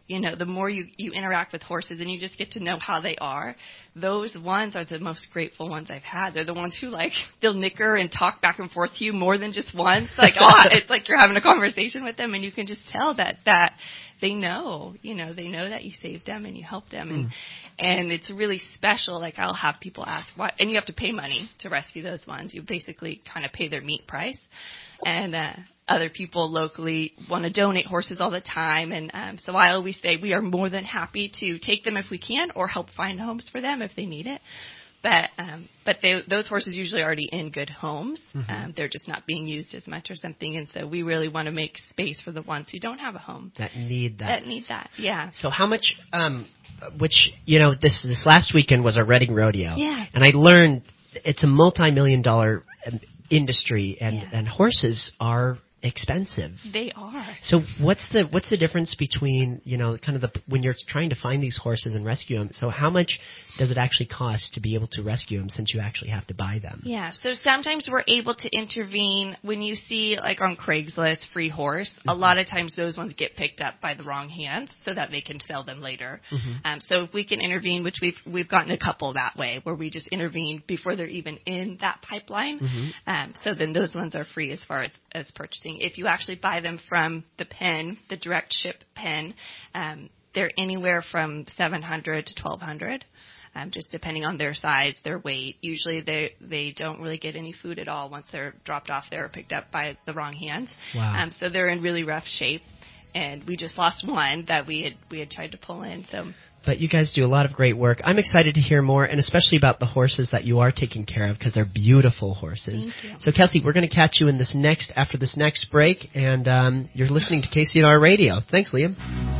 [SPEAKER 5] You know, the more you, you interact with horses and you just get to know how they are, those ones are the most grateful ones I've had. They're the ones who, like, they'll nicker and talk back and forth to you more than just once. Like, oh, it's like you're having a conversation with them, and you can just tell that, that they know, you know, they know that you saved them and you helped them. And, mm. and it's really special. Like, I'll have people ask, why, and you have to pay money to rescue those ones. You basically kind of pay their meat price. And uh, other people locally want to donate horses all the time. And um, so I always say we are more than happy to take them if we can, or help find homes for them if they need it. But um, but they, those horses usually already in good homes. Mm-hmm. Um, they're just not being used as much or something. And so we really want to make space for the ones who don't have a home.
[SPEAKER 2] That need that.
[SPEAKER 5] That need that, yeah.
[SPEAKER 2] So how much, um, which, you know, this this last weekend was our Reading Rodeo.
[SPEAKER 5] Yeah.
[SPEAKER 2] And I learned it's a multi-million dollar industry, and,
[SPEAKER 5] yeah.
[SPEAKER 2] and horses are expensive.
[SPEAKER 5] They are.
[SPEAKER 2] So what's the what's the difference between, you know, kind of the when you're trying to find these horses and rescue them? So how much does it actually cost to be able to rescue them, since you actually have to buy them?
[SPEAKER 5] Yeah. So sometimes we're able to intervene when you see, like, on Craigslist, free horse. Mm-hmm. A lot of times those ones get picked up by the wrong hands so that they can sell them later. Mm-hmm. Um, so if we can intervene, which we've we've gotten a couple that way, where we just intervene before they're even in that pipeline. Mm-hmm. Um, so then those ones are free as far as, as purchasing. If you actually buy them from the pen, the direct ship pen, um, they're anywhere from seven hundred to twelve hundred, um, just depending on their size, their weight. Usually they they don't really get any food at all once they're dropped off there or picked up by the wrong hands.
[SPEAKER 2] Wow.
[SPEAKER 5] Um, so they're in really rough shape, and we just lost one that we had we had tried to pull in. So.
[SPEAKER 2] But you guys do a lot of great work. I'm excited to hear more, and especially about the horses that you are taking care of, because they're beautiful horses.
[SPEAKER 5] Thank you.
[SPEAKER 2] So, Kelsey, we're going to catch you in this next after this next break, and um, you're listening to K C N R Radio. Thanks, Liam.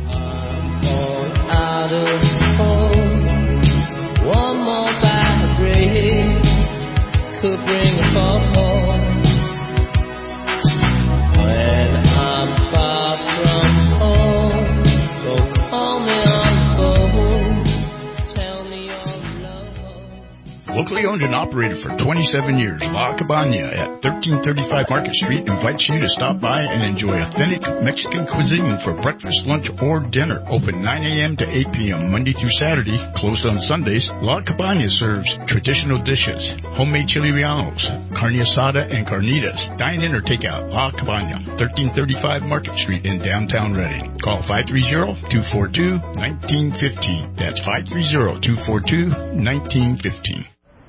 [SPEAKER 6] Out of home, one more bad break could bring a fall. When I'm far from home, so call me on.
[SPEAKER 7] Locally owned and operated for twenty-seven years, La Cabana at thirteen thirty-five Market Street invites you to stop by and enjoy authentic Mexican cuisine for breakfast, lunch, or dinner. Open nine a.m. to eight p.m. Monday through Saturday, closed on Sundays. La Cabana serves traditional dishes, homemade chili rellenos, carne asada, and carnitas. Dine in or take out. La Cabana, thirteen thirty-five Market Street in downtown Reading. Call five three zero, two four two, one nine one five. That's five three zero, two four two, one nine one five.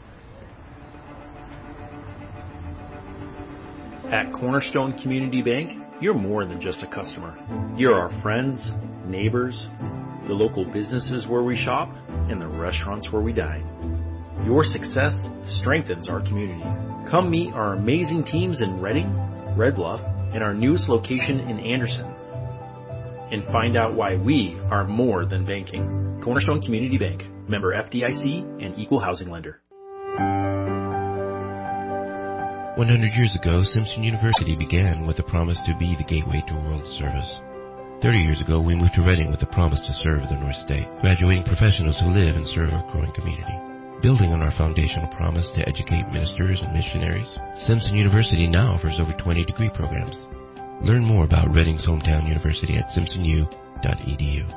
[SPEAKER 8] At Cornerstone Community Bank, you're more than just a customer. You're our friends, neighbors, the local businesses where we shop, and the restaurants where we dine. Your success strengthens our community. Come meet our amazing teams in Reading, Red Bluff, and our newest location in Anderson. And find out why we are more than banking. Cornerstone Community Bank, member F D I C and equal housing lender.
[SPEAKER 9] one hundred years ago, Simpson University began with a promise to be the gateway to world service. thirty years ago, we moved to Reading with a promise to serve the North State, graduating professionals who live and serve our growing community. Building on our foundational promise to educate ministers and missionaries, Simpson University now offers over twenty degree programs. Learn more about Reading's hometown university at simpson u dot e d u.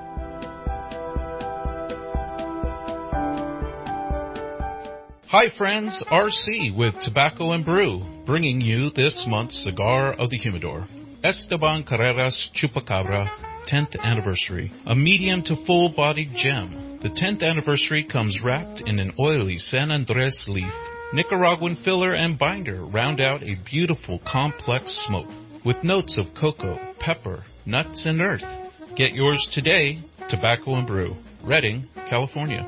[SPEAKER 15] Hi friends, R C with Tobacco and Brew, bringing you this month's Cigar of the Humidor. Esteban Carreras Chupacabra tenth Anniversary, a medium to full-bodied gem. The tenth anniversary comes wrapped in an oily San Andres leaf. Nicaraguan filler and binder round out a beautiful complex smoke with notes of cocoa, pepper, nuts, and earth. Get yours today, Tobacco and Brew, Reading, California.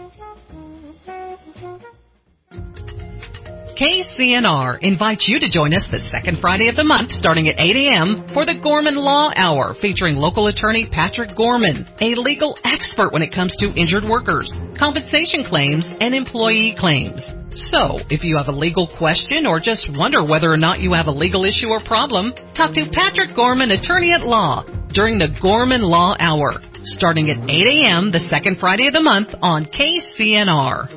[SPEAKER 4] K C N R invites you to join us the second Friday of the month starting at eight a.m. for the Gorman Law Hour featuring local attorney Patrick Gorman, a legal expert when it comes to injured workers, compensation claims, and employee claims. So, if you have a legal question or just wonder whether or not you have a legal issue or problem, talk to Patrick Gorman, attorney at law, during the Gorman Law Hour starting at eight a.m. the second Friday of the month on K C N R.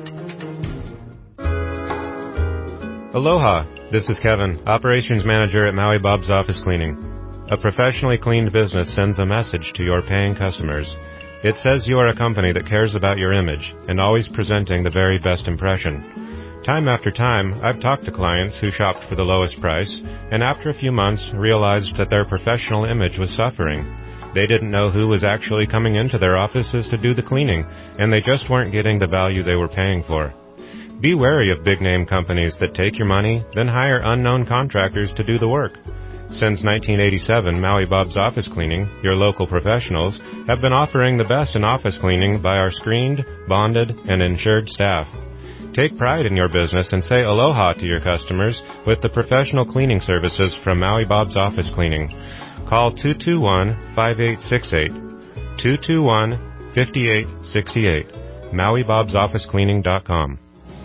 [SPEAKER 12] Aloha, this is Kevin, Operations Manager at Maui Bob's Office Cleaning. A professionally cleaned business sends a message to your paying customers. It says you are a company that cares about your image and always presenting the very best impression. Time after time, I've talked to clients who shopped for the lowest price and after a few months realized that their professional image was suffering. They didn't know who was actually coming into their offices to do the cleaning, and they just weren't getting the value they were paying for. Be wary of big-name companies that take your money, then hire unknown contractors to do the work. Since nineteen eighty-seven, Maui Bob's Office Cleaning, your local professionals, have been offering the best in office cleaning by our screened, bonded, and insured staff. Take pride in your business and say aloha to your customers with the professional cleaning services from Maui Bob's Office Cleaning. Call two two one, five eight six eight, two two one, five eight six eight, Maui Bob's Office Cleaning dot com.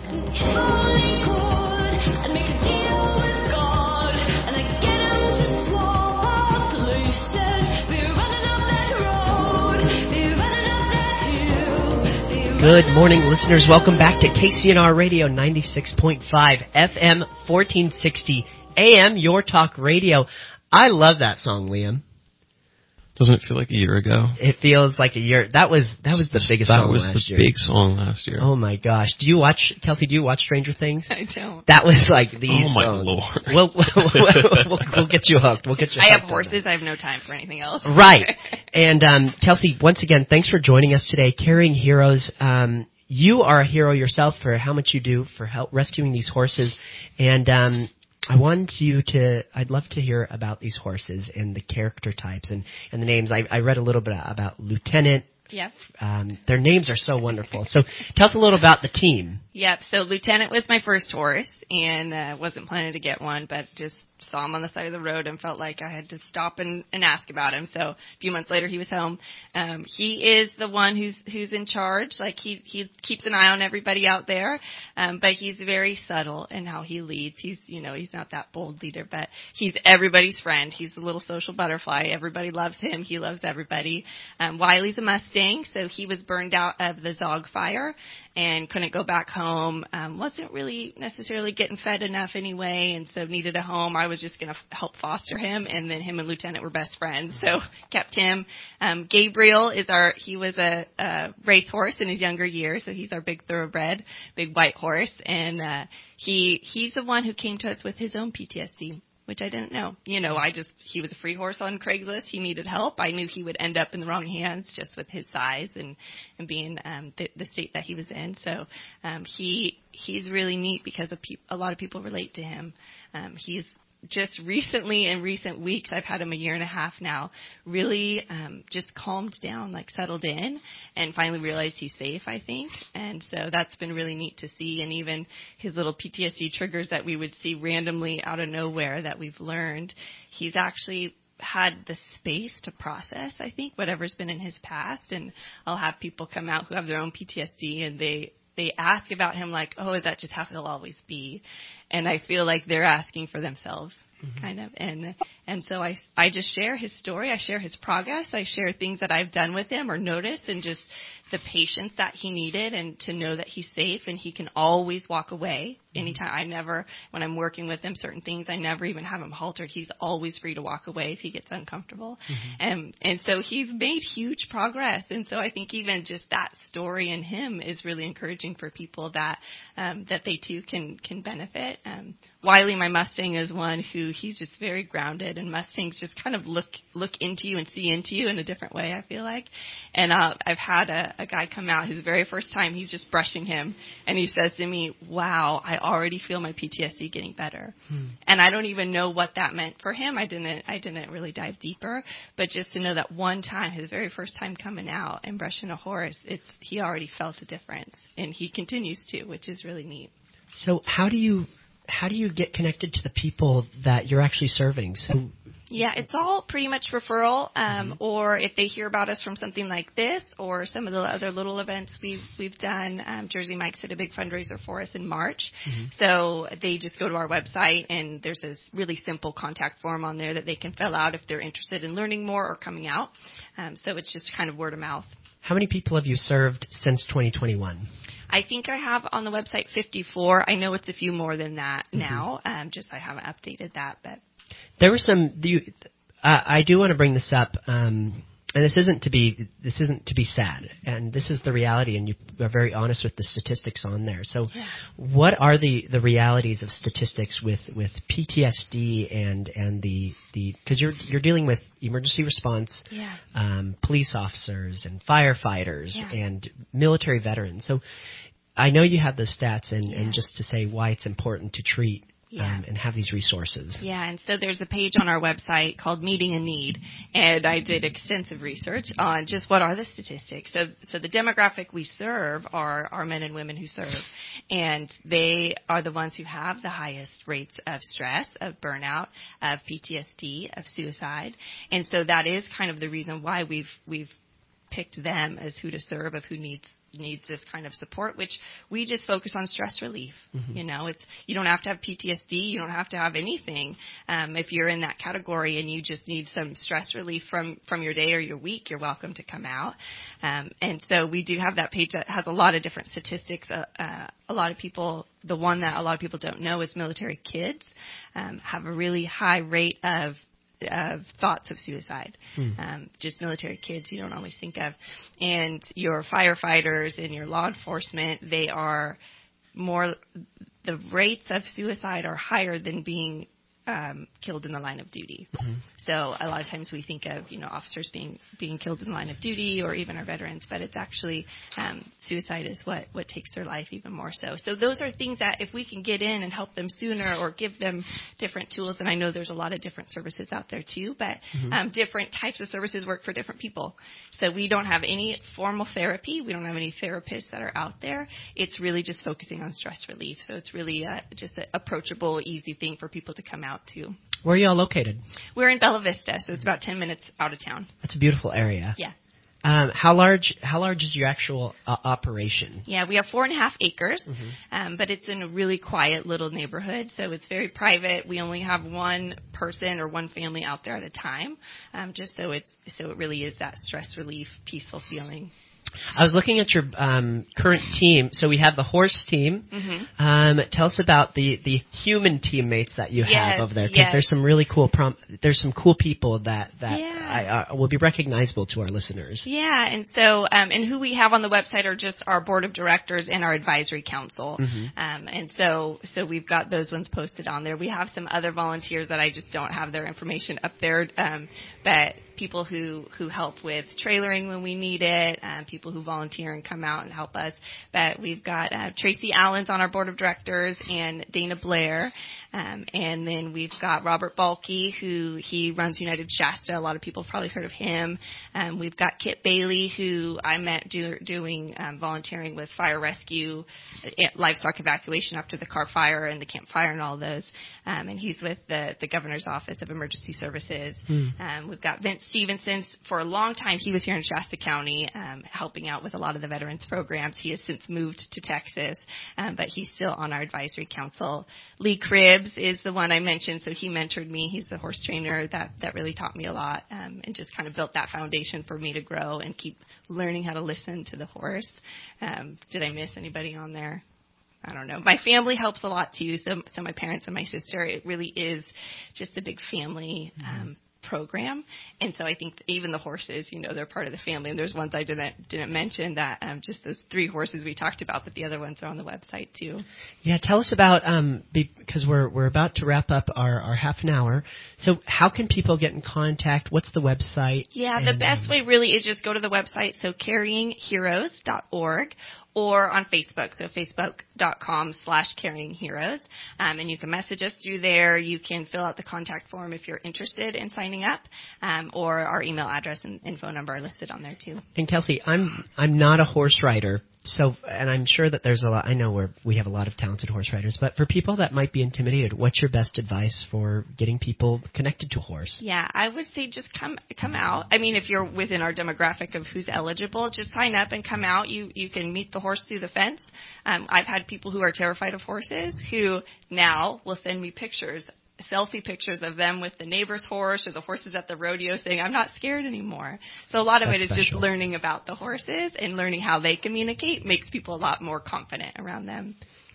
[SPEAKER 2] Good morning, listeners. Welcome back to K C N R Radio ninety-six point five F M, fourteen sixty A M, Your Talk Radio. I love that song, Liam.
[SPEAKER 3] Doesn't it feel like a year ago?
[SPEAKER 2] It feels like a year. That was that was the biggest
[SPEAKER 3] that
[SPEAKER 2] song
[SPEAKER 3] was
[SPEAKER 2] last
[SPEAKER 3] the
[SPEAKER 2] year.
[SPEAKER 3] big song last year.
[SPEAKER 2] Oh my gosh! Do you watch, Kelsey? Do you watch Stranger Things?
[SPEAKER 5] I don't.
[SPEAKER 2] That was like the.
[SPEAKER 3] Oh my
[SPEAKER 2] song.
[SPEAKER 3] Lord!
[SPEAKER 2] We'll, we'll, we'll, we'll get you hooked. We'll get you.
[SPEAKER 5] I
[SPEAKER 2] hooked
[SPEAKER 5] have horses. I have no time for anything else.
[SPEAKER 2] Right. And um, Kelsey, once again, thanks for joining us today. Caring Heroes. Um, you are a hero yourself for how much you do for help rescuing these horses, and um, I want you to, I'd love to hear about these horses and the character types and, and the names. I, I read a little bit about Lieutenant.
[SPEAKER 5] Yep.
[SPEAKER 2] Um, their names are so wonderful. So tell us a little about the team.
[SPEAKER 5] Yep. So Lieutenant was my first horse, and uh, wasn't planning to get one, but just saw him on the side of the road and felt like I had to stop and, and ask about him. So a few months later, he was home. Um, he is the one who's who's in charge. Like he he keeps an eye on everybody out there, um, but he's very subtle in how he leads. He's you know he's not that bold leader, but he's everybody's friend. He's a little social butterfly. Everybody loves him. He loves everybody. Um, Wiley's a Mustang, so he was burned out of the Zog fire and couldn't go back home. Um, wasn't really necessarily getting fed enough anyway, and so needed a home. I was just going to f- help foster him, and then him and Lieutenant were best friends, so kept him. Um, Gabriel is our, he was a, a racehorse in his younger years, so he's our big thoroughbred, big white horse, and uh, he he's the one who came to us with his own P T S D. Which I didn't know. You know, I just, he was a free horse on Craigslist. He needed help. I knew he would end up in the wrong hands just with his size and, and being um, the, the state that he was in. So um, he he's really neat because of pe- a lot of people relate to him. Um, he's just recently, in recent weeks, I've had him a year and a half now, really um, just calmed down, like settled in, and finally realized he's safe, I think. And so that's been really neat to see. And even his little P T S D triggers that we would see randomly out of nowhere that we've learned, he's actually had the space to process, I think, whatever's been in his past. And I'll have people come out who have their own P T S D, and they they ask about him like, oh, is that just how he'll always be? And I feel like they're asking for themselves, mm-hmm. kind of. And and so I, I just share his story. I share his progress. I share things that I've done with him or noticed, and just the patience that he needed, and to know that he's safe and he can always walk away anytime. I never, when I'm working with him, certain things, I never even have him haltered. He's always free to walk away if he gets uncomfortable. Mm-hmm. And, and so he's made huge progress. And so I think even just that story in him is really encouraging for people that, um, that they too can, can benefit. Um, Wiley, my Mustang, is one who he's just very grounded, and Mustangs just kind of look, look into you and see into you in a different way, I feel like. And, uh, I've had a, a guy come out his very first time, he's just brushing him, and he says to me, wow, I already feel my P T S D getting better. Hmm. And I don't even know what that meant for him. I didn't, I didn't really dive deeper, but just to know that one time, his very first time coming out and brushing a horse, it's, he already felt a difference, and he continues to, which is really neat.
[SPEAKER 2] So how do you, how do you get connected to the people that you're actually serving? So
[SPEAKER 5] Yeah, it's all pretty much referral, um, mm-hmm. or if they hear about us from something like this, or some of the other little events we've we've done. Um, Jersey Mike's did a big fundraiser for us in March, mm-hmm. so they just go to our website, and there's this really simple contact form on there that they can fill out if they're interested in learning more or coming out. Um, so it's just kind of word of mouth.
[SPEAKER 2] How many people have you served since twenty twenty-one?
[SPEAKER 5] I think I have on the website fifty-four. I know it's a few more than that mm-hmm. now. Um, just I haven't updated that, but.
[SPEAKER 2] There were some. You, uh, I do want to bring this up. Um, and this isn't to be this isn't to be sad, and this is the reality, and you are very honest with the statistics on there. So,
[SPEAKER 5] Yeah.
[SPEAKER 2] what are the, the realities of statistics with, with P T S D and and the the because you're you're dealing with emergency response,
[SPEAKER 5] Yeah.
[SPEAKER 2] um, police officers and firefighters
[SPEAKER 5] Yeah.
[SPEAKER 2] and military veterans. So, I know you have the stats, and,
[SPEAKER 5] Yeah.
[SPEAKER 2] and just to say why it's important to treat.
[SPEAKER 5] Yeah.
[SPEAKER 2] Um, and have these resources.
[SPEAKER 5] Yeah, and so there's a page on our website called Meeting a Need, and I did extensive research on just what are the statistics. So, so the demographic we serve are, are men and women who serve, and they are the ones who have the highest rates of stress, of burnout, of P T S D, of suicide, and so that is kind of the reason why we've we've picked them as who to serve, of who needs needs this kind of support, which we just focus on stress relief.
[SPEAKER 2] Mm-hmm.
[SPEAKER 5] You know, it's, you don't have to have P T S D, you don't have to have anything. Um, if you're in that category and you just need some stress relief from, from your day or your week, you're welcome to come out. Um, and so we do have that page that has a lot of different statistics. Uh, uh, a lot of people, the one that a lot of people don't know is military kids, um, have a really high rate of of thoughts of suicide.
[SPEAKER 2] Hmm.
[SPEAKER 5] Um, just military kids you don't always think of. And your firefighters and your law enforcement, they are more, the rates of suicide are higher than being um, killed in the line of duty.
[SPEAKER 2] Mm-hmm.
[SPEAKER 5] So a lot of times we think of, you know, officers being being killed in the line of duty, or even our veterans, but it's actually um, suicide is what, what takes their life even more so. So those are things that if we can get in and help them sooner, or give them different tools, and I know there's a lot of different services out there too, but
[SPEAKER 2] Mm-hmm.
[SPEAKER 5] um, different types of services work for different people. So we don't have any formal therapy. We don't have any therapists that are out there. It's really just focusing on stress relief. So it's really uh, just an approachable, easy thing for people to come out to.
[SPEAKER 2] Where are you all located?
[SPEAKER 5] We're in Bella Vista, so it's about ten minutes out of town.
[SPEAKER 2] That's a beautiful area.
[SPEAKER 5] Yeah.
[SPEAKER 2] Um, how large? How large is your actual uh, operation?
[SPEAKER 5] Yeah, we have four and a half acres,
[SPEAKER 2] Mhm.
[SPEAKER 5] um, but it's in a really quiet little neighborhood, so it's very private. We only have one person or one family out there at a time, um, just so it so it really is that stress relief, peaceful feeling.
[SPEAKER 2] I was looking at your um, current team. So we have the horse team.
[SPEAKER 5] Mm-hmm.
[SPEAKER 2] Um, tell us about the, the human teammates that you
[SPEAKER 5] Yes,
[SPEAKER 2] have over there, because
[SPEAKER 5] yes.
[SPEAKER 2] there's some really cool prom- there's some cool people that that
[SPEAKER 5] Yeah.
[SPEAKER 2] I, uh, will be recognizable to our listeners.
[SPEAKER 5] Yeah, and so um, and who we have on the website are just our board of directors and our advisory council.
[SPEAKER 2] Mhm.
[SPEAKER 5] Um, and so so we've got those ones posted on there. We have some other volunteers that I just don't have their information up there, um, but people who, who help with trailering when we need it, um, people who volunteer and come out and help us. But we've got uh, Tracy Allen's on our board of directors and Dana Blair. Um, and then we've got Robert Balke, who he runs United Shasta. A lot of people have probably heard of him. Um, we've got Kit Bailey, who I met do, doing um, volunteering with fire rescue, uh, livestock evacuation after the Carr Fire and the Camp Fire and all those. Um, and he's with the, the Governor's Office of Emergency Services.
[SPEAKER 2] Hmm.
[SPEAKER 5] Um, we've got Vince Stevenson. For a long time, he was here in Shasta County um, helping out with a lot of the veterans programs. He has since moved to Texas, um, but he's still on our advisory council. Lee Cribbs is the one I mentioned, so he mentored me. He's the horse trainer that, that really taught me a lot um, and just kind of built that foundation for me to grow and keep learning how to listen to the horse. Um, did I miss anybody on there? I don't know. My family helps a lot too. So, so my parents and my sister, it really is just a big family um, program. And so I think even the horses, you know, they're part of the family. And there's ones I didn't didn't mention that um, just those three horses we talked about, but the other ones are on the website too.
[SPEAKER 2] Yeah, tell us about um, because we're we're about to wrap up our, our half an hour. So how can people get in contact? What's the website?
[SPEAKER 5] Yeah, the
[SPEAKER 2] And,
[SPEAKER 5] best
[SPEAKER 2] um,
[SPEAKER 5] way really is just go to the website, so carrying heroes dot org, or on Facebook, so facebook.com slash carrying heroes. Um, and you can message us through there. You can fill out the contact form if you're interested in signing up, um, or our email address and, and phone number are listed on there too.
[SPEAKER 2] And Kelsey, I'm I'm not a horse rider, so and I'm sure that there's a lot. I know we're we have a lot of talented horse riders, but for people that might be intimidated, what's your best advice for getting people connected to a horse?
[SPEAKER 5] Yeah, I would say just come come out. I mean, if you're within our demographic of who's eligible, just sign up and come out. You you can meet the horse through the fence. Um, I've had people who are terrified of horses who now will send me pictures, selfie pictures of them with the neighbor's horse or the horses at the rodeo saying, I'm not scared anymore. So a lot of
[SPEAKER 2] That's
[SPEAKER 5] it is just
[SPEAKER 2] special.
[SPEAKER 5] learning about the horses and learning how they communicate makes people a lot more confident around them.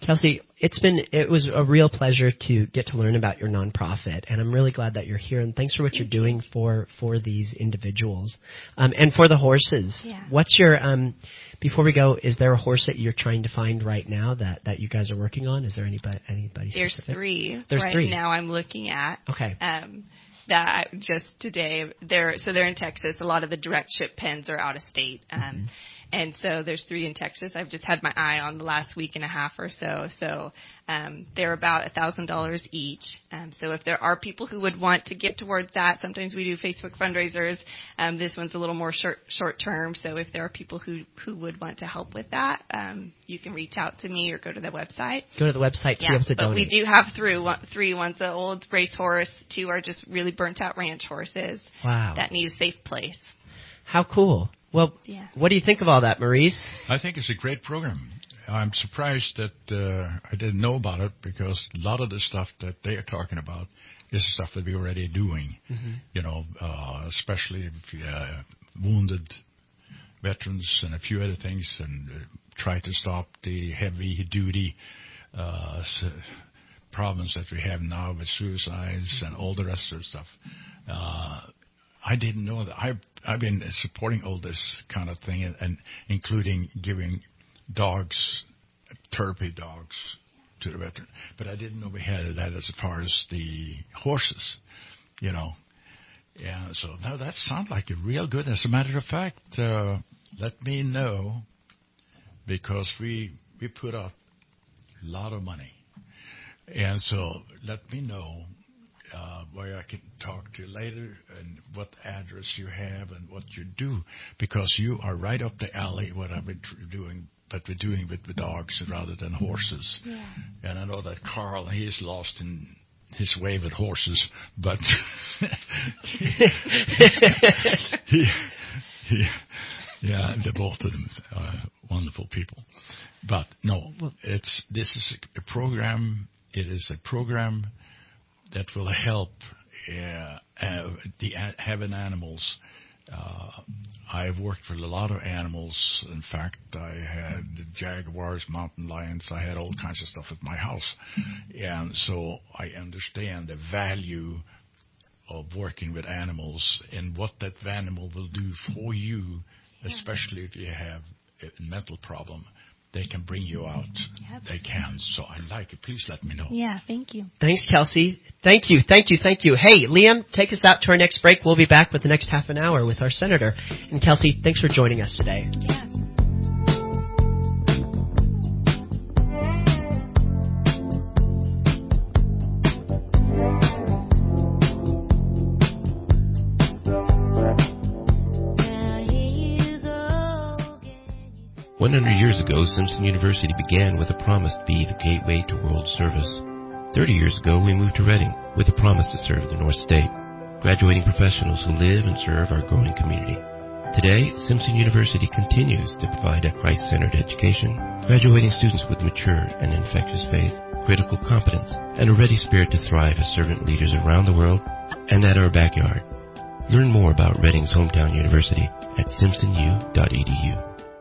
[SPEAKER 2] Kelsey, it's been it was a real pleasure to get to learn about your nonprofit, and I'm really glad that you're here. And thanks for what you're doing for for these individuals um, and for the horses.
[SPEAKER 5] Yeah.
[SPEAKER 2] What's your um, before we go? Is there a horse that you're trying to find right now that, that you guys are working on? Is there anybody anybody
[SPEAKER 5] There's
[SPEAKER 2] specific?
[SPEAKER 5] three.
[SPEAKER 2] There's
[SPEAKER 5] right
[SPEAKER 2] three.
[SPEAKER 5] now I'm looking at.
[SPEAKER 2] Okay.
[SPEAKER 5] Um, that I, just today they're so they're in Texas. A lot of the direct ship pens are out of state. Um,
[SPEAKER 2] Mm-hmm.
[SPEAKER 5] And so there's three in Texas. I've just had my eye on the last week and a half or so. So um, they're about one thousand dollars each. Um, so if there are people who would want to get towards that, sometimes we do Facebook fundraisers. Um, this one's a little more short, short term. So if there are people who, who would want to help with that, um, you can reach out to me or go to the website.
[SPEAKER 2] Go to the website to
[SPEAKER 5] yeah,
[SPEAKER 2] be able to
[SPEAKER 5] but
[SPEAKER 2] donate.
[SPEAKER 5] we do have through one, three. One's an old racehorse. Two are just really burnt out ranch horses.
[SPEAKER 2] Wow.
[SPEAKER 5] That need a safe place.
[SPEAKER 2] How cool. Well,
[SPEAKER 5] Yeah.
[SPEAKER 2] what do you think of all that, Maurice?
[SPEAKER 7] I think it's a great program. I'm surprised that uh, I didn't know about it because a lot of the stuff that they are talking about is stuff that we're already doing.
[SPEAKER 2] Mm-hmm.
[SPEAKER 7] You know, uh, especially if, uh, wounded veterans and a few other things, and uh, try to stop the heavy-duty uh, s- problems that we have now with suicides and all the rest of the stuff. Uh, I didn't know that. I've, I've been supporting all this kind of thing, and, and including giving dogs, therapy dogs, to the veteran. But I didn't know we had that as far as the horses, you know. Yeah, so now that sounds like a real good. As a matter of fact, uh, let me know, because we we put out a lot of money, and so let me know. Uh, where I can talk to you later, and what address you have and what you do, because you are right up the alley what I've been tr- doing, but we're doing with the dogs rather than horses.
[SPEAKER 5] Yeah.
[SPEAKER 7] And I know that Carl, he's lost in his way with horses, but he, he, yeah, they're both of them uh, wonderful people. But no, it's this is a, a program. It is a program that will help uh, uh, the uh, having animals. Uh, I've worked for a lot of animals. In fact, I had the jaguars, mountain lions. I had all kinds of stuff at my house. And so I understand the value of working with animals and what that animal will do for you, especially if you have a mental problem. They can bring you out.
[SPEAKER 5] Yep.
[SPEAKER 7] They can. So I like it. Please let me know.
[SPEAKER 5] Yeah, thank you.
[SPEAKER 2] Thanks, Kelsey. Thank you, thank you, thank you. Hey, Liam, take us out to our next break. We'll be back with the next half an hour with our senator. And Kelsey, thanks for joining us today.
[SPEAKER 5] Yeah.
[SPEAKER 9] one hundred years ago, Simpson University began with a promise to be the gateway to world service. thirty years ago, we moved to Reading with a promise to serve the North State, graduating professionals who live and serve our growing community. Today, Simpson University continues to provide a Christ-centered education, graduating students with mature and infectious faith, critical competence, and a ready spirit to thrive as servant leaders around the world and at our backyard. Learn more about Reading's hometown university at simpson u dot e d u.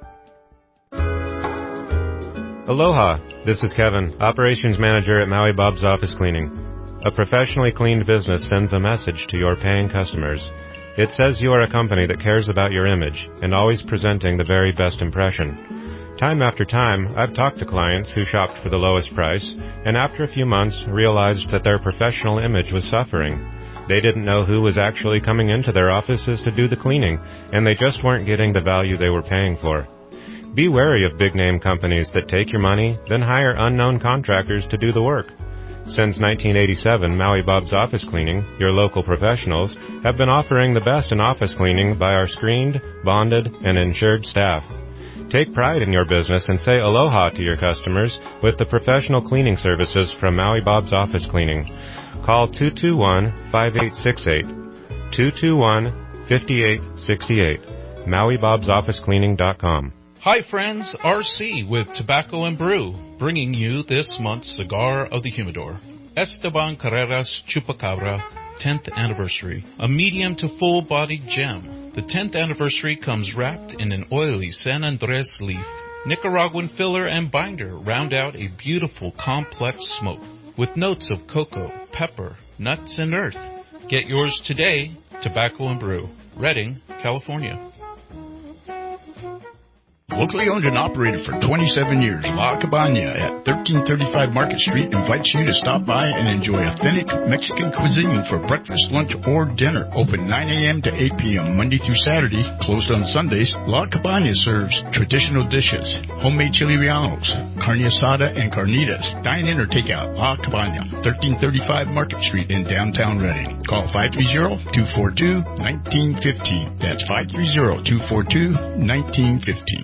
[SPEAKER 12] Aloha, this is Kevin, Operations Manager at Maui Bob's Office Cleaning. A professionally cleaned business sends a message to your paying customers. It says you are a company that cares about your image and always presenting the very best impression. Time after time, I've talked to clients who shopped for the lowest price and after a few months realized that their professional image was suffering. They didn't know who was actually coming into their offices to do the cleaning, and they just weren't getting the value they were paying for. Be wary of big-name companies that take your money, then hire unknown contractors to do the work. Since nineteen eighty-seven, Maui Bob's Office Cleaning, your local professionals, have been offering the best in office cleaning by our screened, bonded, and insured staff. Take pride in your business and say aloha to your customers with the professional cleaning services from Maui Bob's Office Cleaning. Call two two one, five eight six eight, two two one, five eight six eight, maui bobs office cleaning dot com.
[SPEAKER 15] Hi friends, R C with Tobacco and Brew, bringing you this month's Cigar of the Humidor. Esteban Carreras Chupacabra, tenth Anniversary, a medium to full-bodied gem. The tenth anniversary comes wrapped in an oily San Andres leaf Nicaraguan filler and binder round out a beautiful complex smoke with notes of cocoa, pepper, nuts, and earth. Get yours today, Tobacco and Brew, Redding, California.
[SPEAKER 7] Locally owned and operated for twenty-seven years, La Cabana at thirteen thirty-five Market Street invites you to stop by and enjoy authentic Mexican cuisine for breakfast, lunch, or dinner. Open nine a.m. to eight p.m. Monday through Saturday, closed on Sundays. La Cabana serves traditional dishes, homemade chili rellenos, carne asada, and carnitas. Dine in or take out. La Cabana, thirteen thirty-five Market Street in downtown Redding. Call five three zero, two four two, one nine one five. That's five three zero, two four two, one nine one five.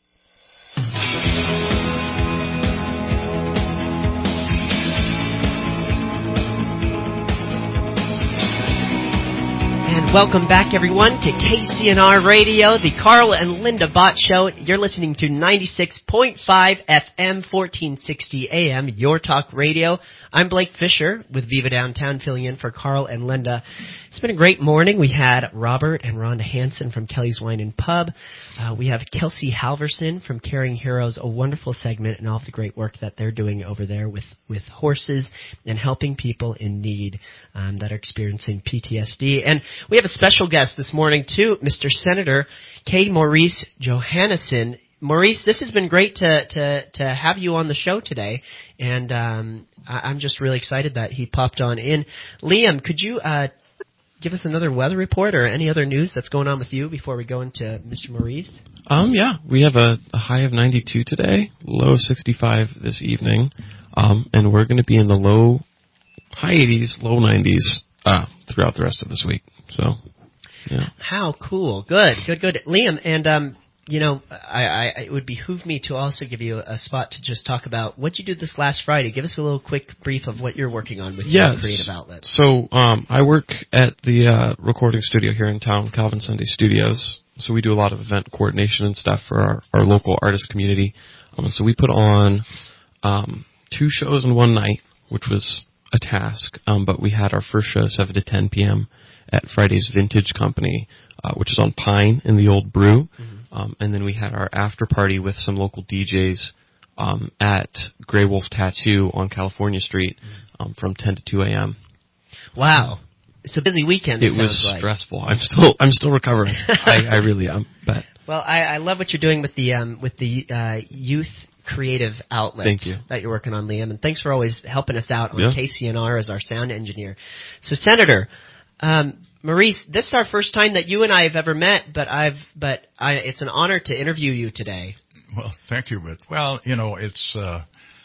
[SPEAKER 2] And welcome back, everyone, to K C N R Radio, the Carl and Linda Bott Show. You're listening to ninety-six point five F M, fourteen sixty A M, Your Talk Radio. I'm Blake Fisher with Viva Downtown, filling in for Carl and Linda. It's been a great morning. We had Robert and Rhonda Hansen from Kelly's Wine and Pub. Uh, we have Kelsey Halverson from Caring Heroes, a wonderful segment and all of the great work that they're doing over there with, with horses and helping people in need um, that are experiencing P T S D. And we have a special guest this morning, too, Mister Senator K. Maurice Johannesson. Maurice, this has been great to, to, to have you on the show today, and um, I, I'm just really excited that he popped on in. Liam, could you uh, give us another weather report or any other news that's going on with you before we go into Mister Maurice?
[SPEAKER 3] Um, yeah, we have a, a high of ninety-two today, low of sixty-five this evening, um, and we're going to be in the low, high eighties, low nineties uh, throughout the rest of this week. So, yeah.
[SPEAKER 2] How cool! Good, good, good, Liam, and um. You know, I, I, it would behoove me to also give you a, a spot to just talk about what you did this last Friday. Give us a little quick brief of what you're working on with
[SPEAKER 3] yes.
[SPEAKER 2] your creative outlet.
[SPEAKER 3] So um, I work at the uh, recording studio here in town, Calvin Sunday Studios. So we do a lot of event coordination and stuff for our, our local artist community. Um, so we put on um, two shows in one night, which was a task. Um, but we had our first show seven to ten p.m. at Friday's Vintage Company, uh, which is on Pine in the Old Brew. Mm-hmm. Um, and then we had our after party with some local D Js um, at Grey Wolf Tattoo on California Street um, from ten to two a.m.
[SPEAKER 2] Wow, it's a busy weekend.
[SPEAKER 3] It,
[SPEAKER 2] it
[SPEAKER 3] was
[SPEAKER 2] like.
[SPEAKER 3] stressful. I'm still I'm still recovering. I, I really am. But
[SPEAKER 2] well, I, I love what you're doing with the um, with the uh, youth creative outlets
[SPEAKER 3] Thank you.
[SPEAKER 2] that you're working on, Liam, and thanks for always helping us out on
[SPEAKER 3] yeah.
[SPEAKER 2] K C N R as our sound engineer. So, Senator. Um, Maurice, this is our first time that you and I have ever met, but I've, but I, it's an honor to interview you today.
[SPEAKER 11] Well, thank you, but well, you know, it's uh,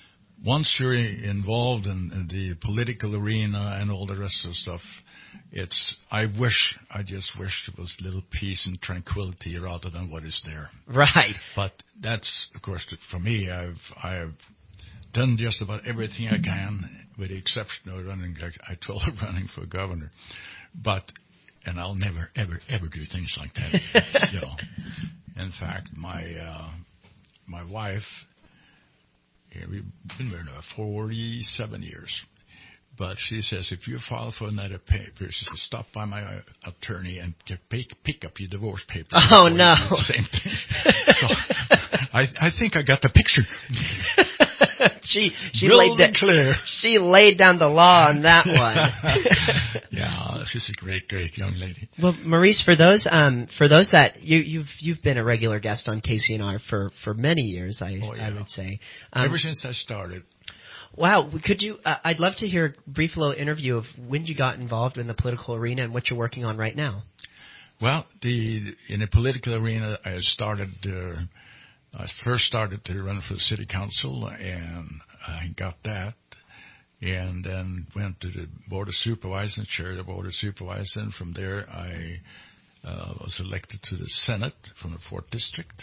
[SPEAKER 11] once you're involved in, in the political arena and all the rest of the stuff, it's. I wish, I just wish there was a little peace and tranquility rather than what is there.
[SPEAKER 2] Right.
[SPEAKER 11] But that's, of course, for me. I've, I've done just about everything I can, with the exception of running, like I told her, running for governor. But, and I'll never, ever, ever do things like that. You know. In fact, my uh, my wife, yeah, we've been married now forty-seven years, but she says if you file for another paper, she says stop by my uh, attorney and get, pick, pick up your divorce papers.
[SPEAKER 2] Oh no!
[SPEAKER 11] Same thing. So I I think I got the picture.
[SPEAKER 2] She she
[SPEAKER 11] Real
[SPEAKER 2] laid da-
[SPEAKER 11] clear.
[SPEAKER 2] She laid down the law on that one.
[SPEAKER 11] Yeah, she's a great, great young lady.
[SPEAKER 2] Well, Maurice, for those um for those that you you've you've been a regular guest on K C N R for, for many years, I
[SPEAKER 11] oh, yeah.
[SPEAKER 2] I would say. Um,
[SPEAKER 11] Ever since I started.
[SPEAKER 2] Wow, could you? Uh, I'd love to hear a brief little interview of when you got involved in the political arena and what you're working on right now.
[SPEAKER 11] Well, the in the political arena, I started. Uh, I first started to run for the city council, and I got that, and then went to the board of supervisors and chaired the board of supervisors. And from there, I uh, was elected to the Senate from the fourth district,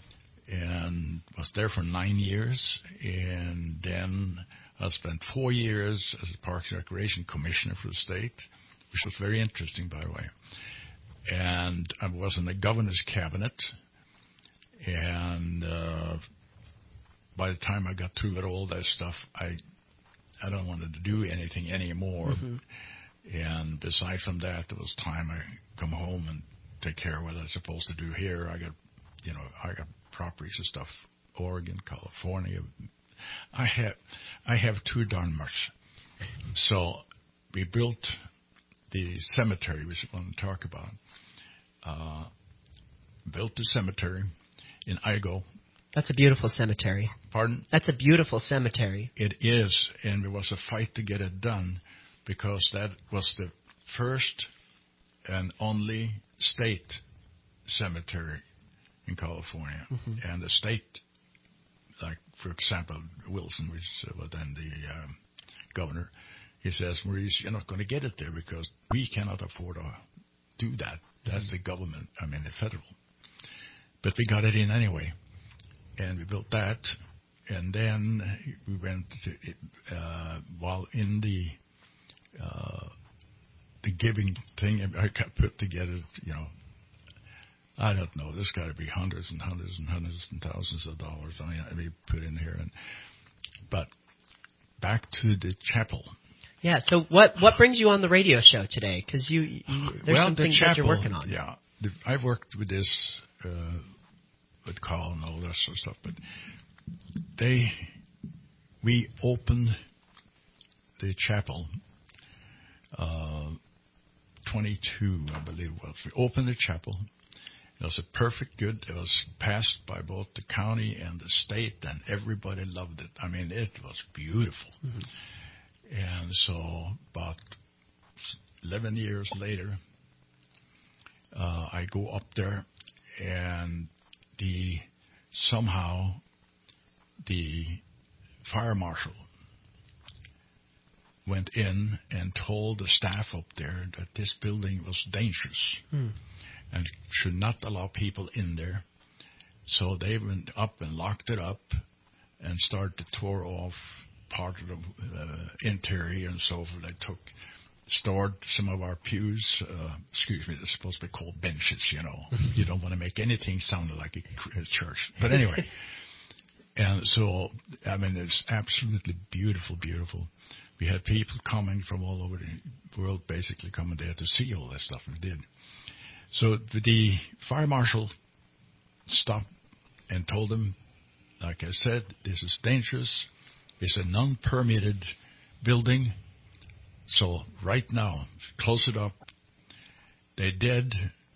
[SPEAKER 11] and was there for nine years. And then I spent four years as a Parks and Recreation Commissioner for the state, which was very interesting, by the way. And I was in the governor's cabinet. And uh, by the time I got through with all that stuff, I I don't want to do anything anymore. Mm-hmm. And aside from that, there was time I come home and take care of what I was supposed to do here. I got, you know, I got properties and stuff Oregon, California. I have I have too darn much. So we built the cemetery, which I want to talk about. Uh, built the cemetery in Igo.
[SPEAKER 2] That's a beautiful cemetery.
[SPEAKER 11] Pardon?
[SPEAKER 2] That's a beautiful cemetery.
[SPEAKER 11] It is, and there was a fight to get it done because that was the first and only state cemetery in California. Mm-hmm. And the state, like, for example, Wilson, which was then the um, governor, he says, Maurice, you're not going to get it there because we cannot afford to do that. That's the government, I mean the federal. But we got it in anyway. And we built that. And then we went to, uh, while in the uh, the giving thing, I got put together, you know, I don't know, there's got to be hundreds and hundreds and hundreds and thousands of dollars I mean, we put in here. And But back to the chapel.
[SPEAKER 2] Yeah, so what what brings you on the radio show today? Because you, you, there's
[SPEAKER 11] well,
[SPEAKER 2] some
[SPEAKER 11] the
[SPEAKER 2] things
[SPEAKER 11] chapel,
[SPEAKER 2] that you're working on.
[SPEAKER 11] Yeah, the, I've worked with this, uh, with Carl and all that sort of stuff, but they, we opened the chapel, uh, twenty-two, I believe it was. We opened the chapel. It was a perfect good. It was passed by both the county and the state, and everybody loved it. I mean, it was beautiful. Mm-hmm. And so about eleven years later, uh, I go up there, and the somehow the fire marshal went in and told the staff up there that this building was dangerous hmm. and should not allow people in there. So they went up and locked it up and started to tore off part of the uh, interior and so forth. They took, stored some of our pews. Uh, excuse me, they're supposed to be called benches, you know. You don't want to make anything sound like a, a church. But anyway, and so, I mean, it's absolutely beautiful, beautiful. We had people coming from all over the world, basically coming there to see all that stuff we did. So the fire marshal stopped and told them, like I said, this is dangerous. It's a non-permitted building, so right now, close it up. They did,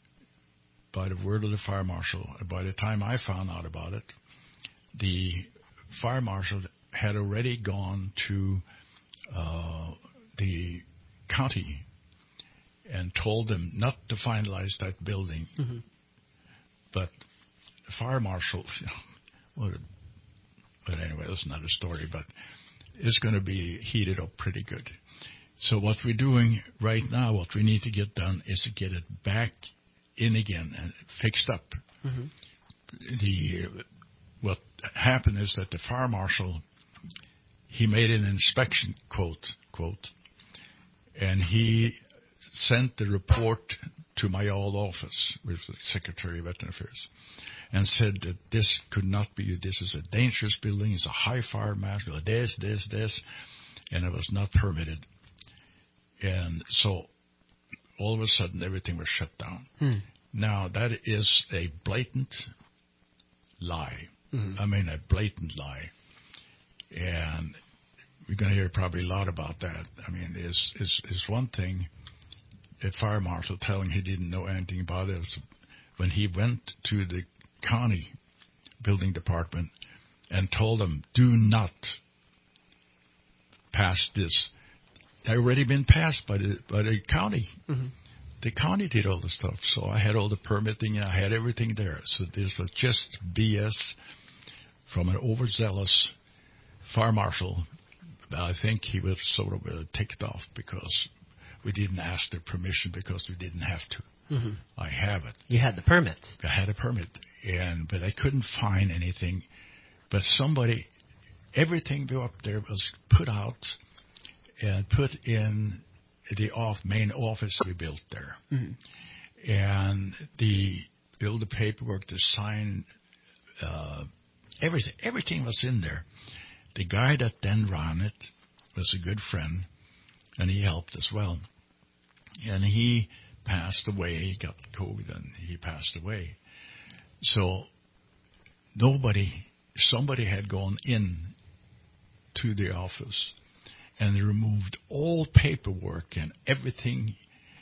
[SPEAKER 11] by the word of the fire marshal. By the time I found out about it, the fire marshal had already gone to uh, the county and told them not to finalize that building. Mm-hmm. But the fire marshal, what a But anyway, that's another story, but it's going to be heated up pretty good. So what we're doing right now, what we need to get done is to get it back in again and fixed up. Mm-hmm. The uh, what happened is that the fire marshal, he made an inspection quote, quote, and he sent the report to my old office, which was the Secretary of Veteran Affairs, and said that this could not be, this is a dangerous building, it's a high fire mask, this, this, this, and it was not permitted. And so all of a sudden everything was shut down. Hmm. Now that is a blatant lie. Mm-hmm. I mean a blatant lie. And we're going to hear probably a lot about that. I mean, it's, it's, it's one thing, a fire marshal telling he didn't know anything about it. When he went to the county building department and told them, do not pass this. It had already been passed by the by the county. Mm-hmm. The county did all the stuff, so I had all the permitting and I had everything there. So this was just B S from an overzealous fire marshal. I think he was sort of uh, ticked off because we didn't ask their permission because we didn't have to. Mm-hmm. I have it.
[SPEAKER 2] You had the permit.
[SPEAKER 11] I had a permit, and but I couldn't find anything. But somebody, everything up there was put out and put in the off main office we built there, mm-hmm. and the build the paperwork, the sign, uh, everything, everything was in there. The guy that then ran it was a good friend, and he helped as well. And he passed away. He got COVID, and he passed away. So nobody somebody had gone in to the office and removed all paperwork and everything.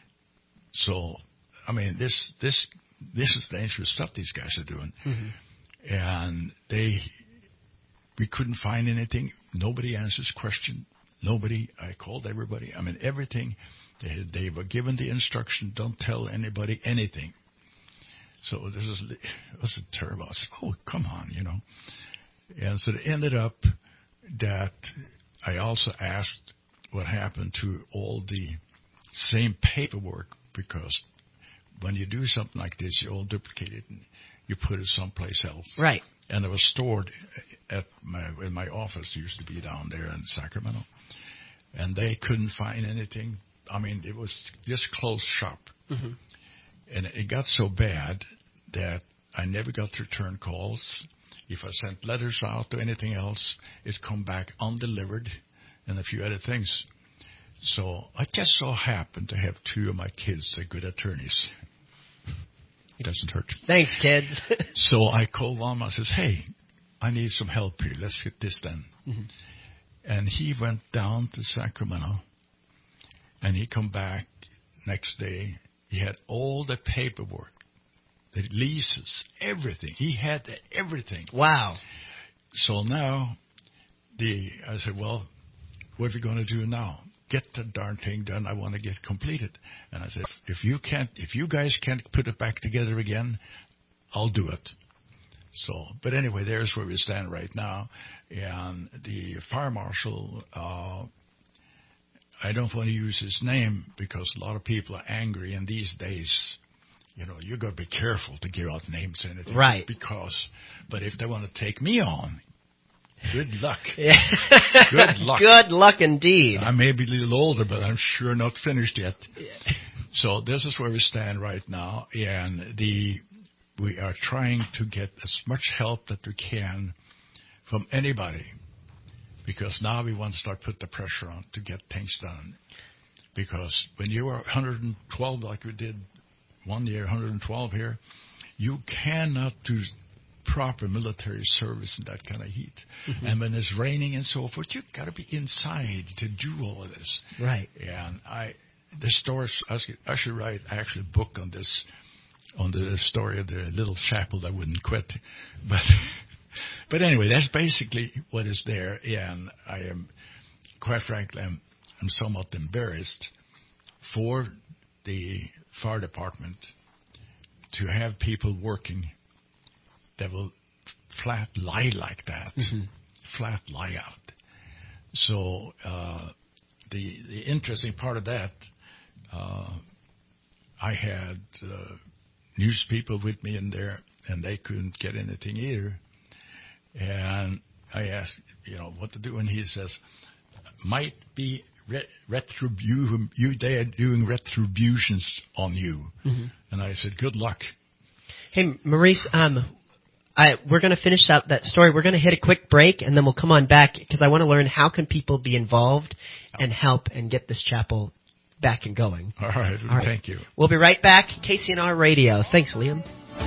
[SPEAKER 11] So, I mean, this this this is dangerous stuff these guys are doing. Mm-hmm. And they, we couldn't find anything. Nobody answers question. Nobody. I called everybody. I mean, everything. They they were given the instruction: don't tell anybody anything. So this is this is terrible. I said, oh, come on, you know. And so it ended up that I also asked what happened to all the same paperwork, because when you do something like this, you all duplicate it and you put it someplace else.
[SPEAKER 2] Right.
[SPEAKER 11] And it was stored at my in my office. It used to be down there in Sacramento. And they couldn't find anything. I mean, it was just closed shop. Mm-hmm. And it got so bad that I never got return calls. If I sent letters out or anything else, it come back undelivered and a few other things. So I just so happened to have two of my kids that are good attorneys. It doesn't hurt.
[SPEAKER 2] Thanks, kids.
[SPEAKER 11] So I called them. I says, hey, I need some help here. Let's get this done. Mm-hmm. And he went down to Sacramento, and he come back next day. He had all the paperwork, the leases, everything. He had everything.
[SPEAKER 2] Wow.
[SPEAKER 11] So now, the I said, well, what are we going to do now? Get the darn thing done. I want to get completed. And I said, if you can't, if you guys can't put it back together again, I'll do it. So, but anyway, there's where we stand right now. And the fire marshal, uh, I don't want to use his name because a lot of people are angry. And these days, you know, you got to be careful to give out names and anything.
[SPEAKER 2] Right.
[SPEAKER 11] Because, but if they want to take me on, good luck.
[SPEAKER 2] Yeah.
[SPEAKER 11] Good luck.
[SPEAKER 2] Good luck indeed.
[SPEAKER 11] I may be a little older, but I'm sure not finished yet.
[SPEAKER 2] Yeah.
[SPEAKER 11] So this is where we stand right now. And the we are trying to get as much help that we can from anybody, because now we want to start put the pressure on to get things done. Because when you are one hundred twelve, like we did one year, one hundred twelve here, you cannot do proper military service in that kind of heat. Mm-hmm. And when it's raining and so forth, you've got to be inside to do all of this.
[SPEAKER 2] Right.
[SPEAKER 11] And I, the story, I should, I should write actually a book on this, on the story of the little chapel that wouldn't quit. But but anyway, that's basically what is there. And I am, quite frankly, I'm, I'm somewhat embarrassed for the fire department to have people working that will flat lie like that, mm-hmm. flat lie out. So uh, the the interesting part of that, uh, I had uh, news people with me in there, and they couldn't get anything either. And I asked, you know, what to do, and he says, might be re- retribution. You, they are doing retributions on you. Mm-hmm. And I said, good luck.
[SPEAKER 2] Hey, Maurice, um, I, we're going to finish out that story. We're going to hit a quick break, and then we'll come on back, because I want to learn how can people be involved and help and get this chapel back and going.
[SPEAKER 11] All right. All right. Thank you.
[SPEAKER 2] We'll be right back. K C N R Radio. Thanks, Liam.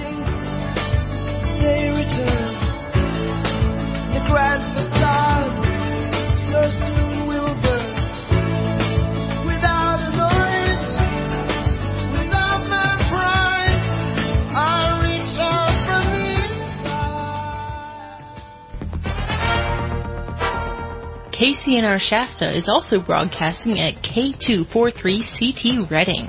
[SPEAKER 6] They return. The grand facade so soon will burn. Without a noise, without my pride, I reach out from the inside.
[SPEAKER 10] K C N R Shasta is also broadcasting at K two forty-three C T Reading.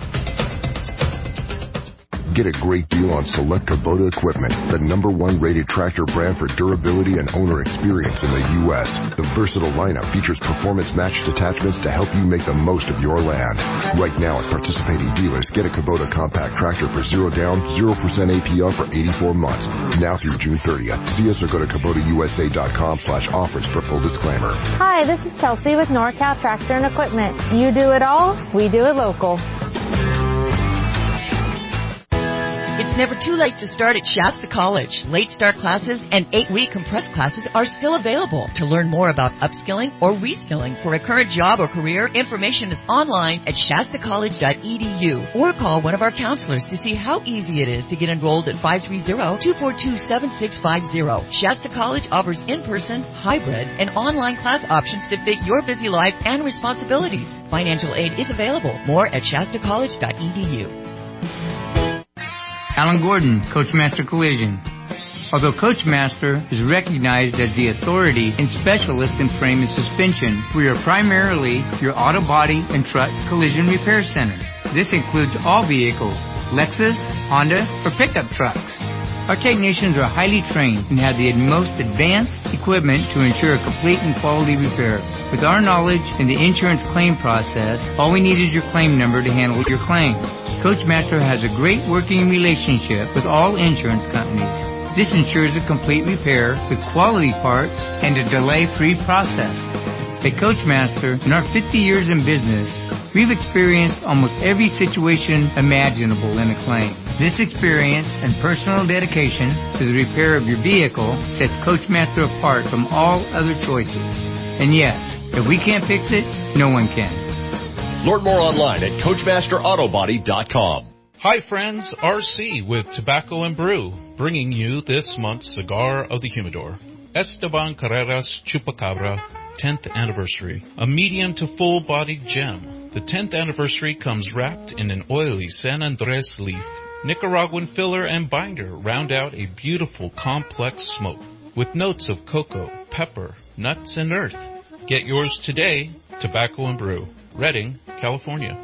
[SPEAKER 17] Get a great deal on select Kubota equipment, the number one rated tractor brand for durability and owner experience in the U S. The versatile lineup features performance-matched attachments to help you make the most of your land. Right now at participating dealers, get a Kubota compact tractor for zero down, zero percent A P R for eighty-four months. Now through June thirtieth. See us or go to Kubota U S A dot com slash offers for full disclaimer.
[SPEAKER 13] Hi, this is Chelsea with NorCal Tractor and Equipment. You do it all, we do it local.
[SPEAKER 14] It's never too late to start at Shasta College. Late start classes and eight-week compressed classes are still available. To learn more about upskilling or reskilling for a current job or career, information is online at shasta college dot e d u or call one of our counselors to see how easy it is to get enrolled at five three zero, two four two, seven six five zero. Shasta College offers in-person, hybrid, and online class options to fit your busy life and responsibilities. Financial aid is available. More at shasta college dot e d u.
[SPEAKER 16] Alan Gordon, Coachmaster Collision. Although Coachmaster is recognized as the authority and specialist in frame and suspension, we are primarily your auto body and truck collision repair center. This includes all vehicles, Lexus, Honda, or pickup trucks. Our technicians are highly trained and have the most advanced equipment to ensure a complete and quality repair. With our knowledge in the insurance claim process, all we need is your claim number to handle your claim. Coachmaster has a great working relationship with all insurance companies. This ensures a complete repair with quality parts and a delay-free process. At Coachmaster, in our fifty years in business, we've experienced almost every situation imaginable in a claim. This experience and personal dedication to the repair of your vehicle sets Coachmaster apart from all other choices. And yes, if we can't fix it, no one can.
[SPEAKER 18] Learn more online at coachmaster auto body dot com.
[SPEAKER 15] Hi friends, R C with Tobacco and Brew, bringing you this month's Cigar of the Humidor. Esteban Carreras Chupacabra, tenth Anniversary, a medium to full-bodied gem. The tenth anniversary comes wrapped in an oily San Andres leaf. Nicaraguan filler and binder round out a beautiful, complex smoke with notes of cocoa, pepper, nuts, and earth. Get yours today, Tobacco and Brew, Redding, California.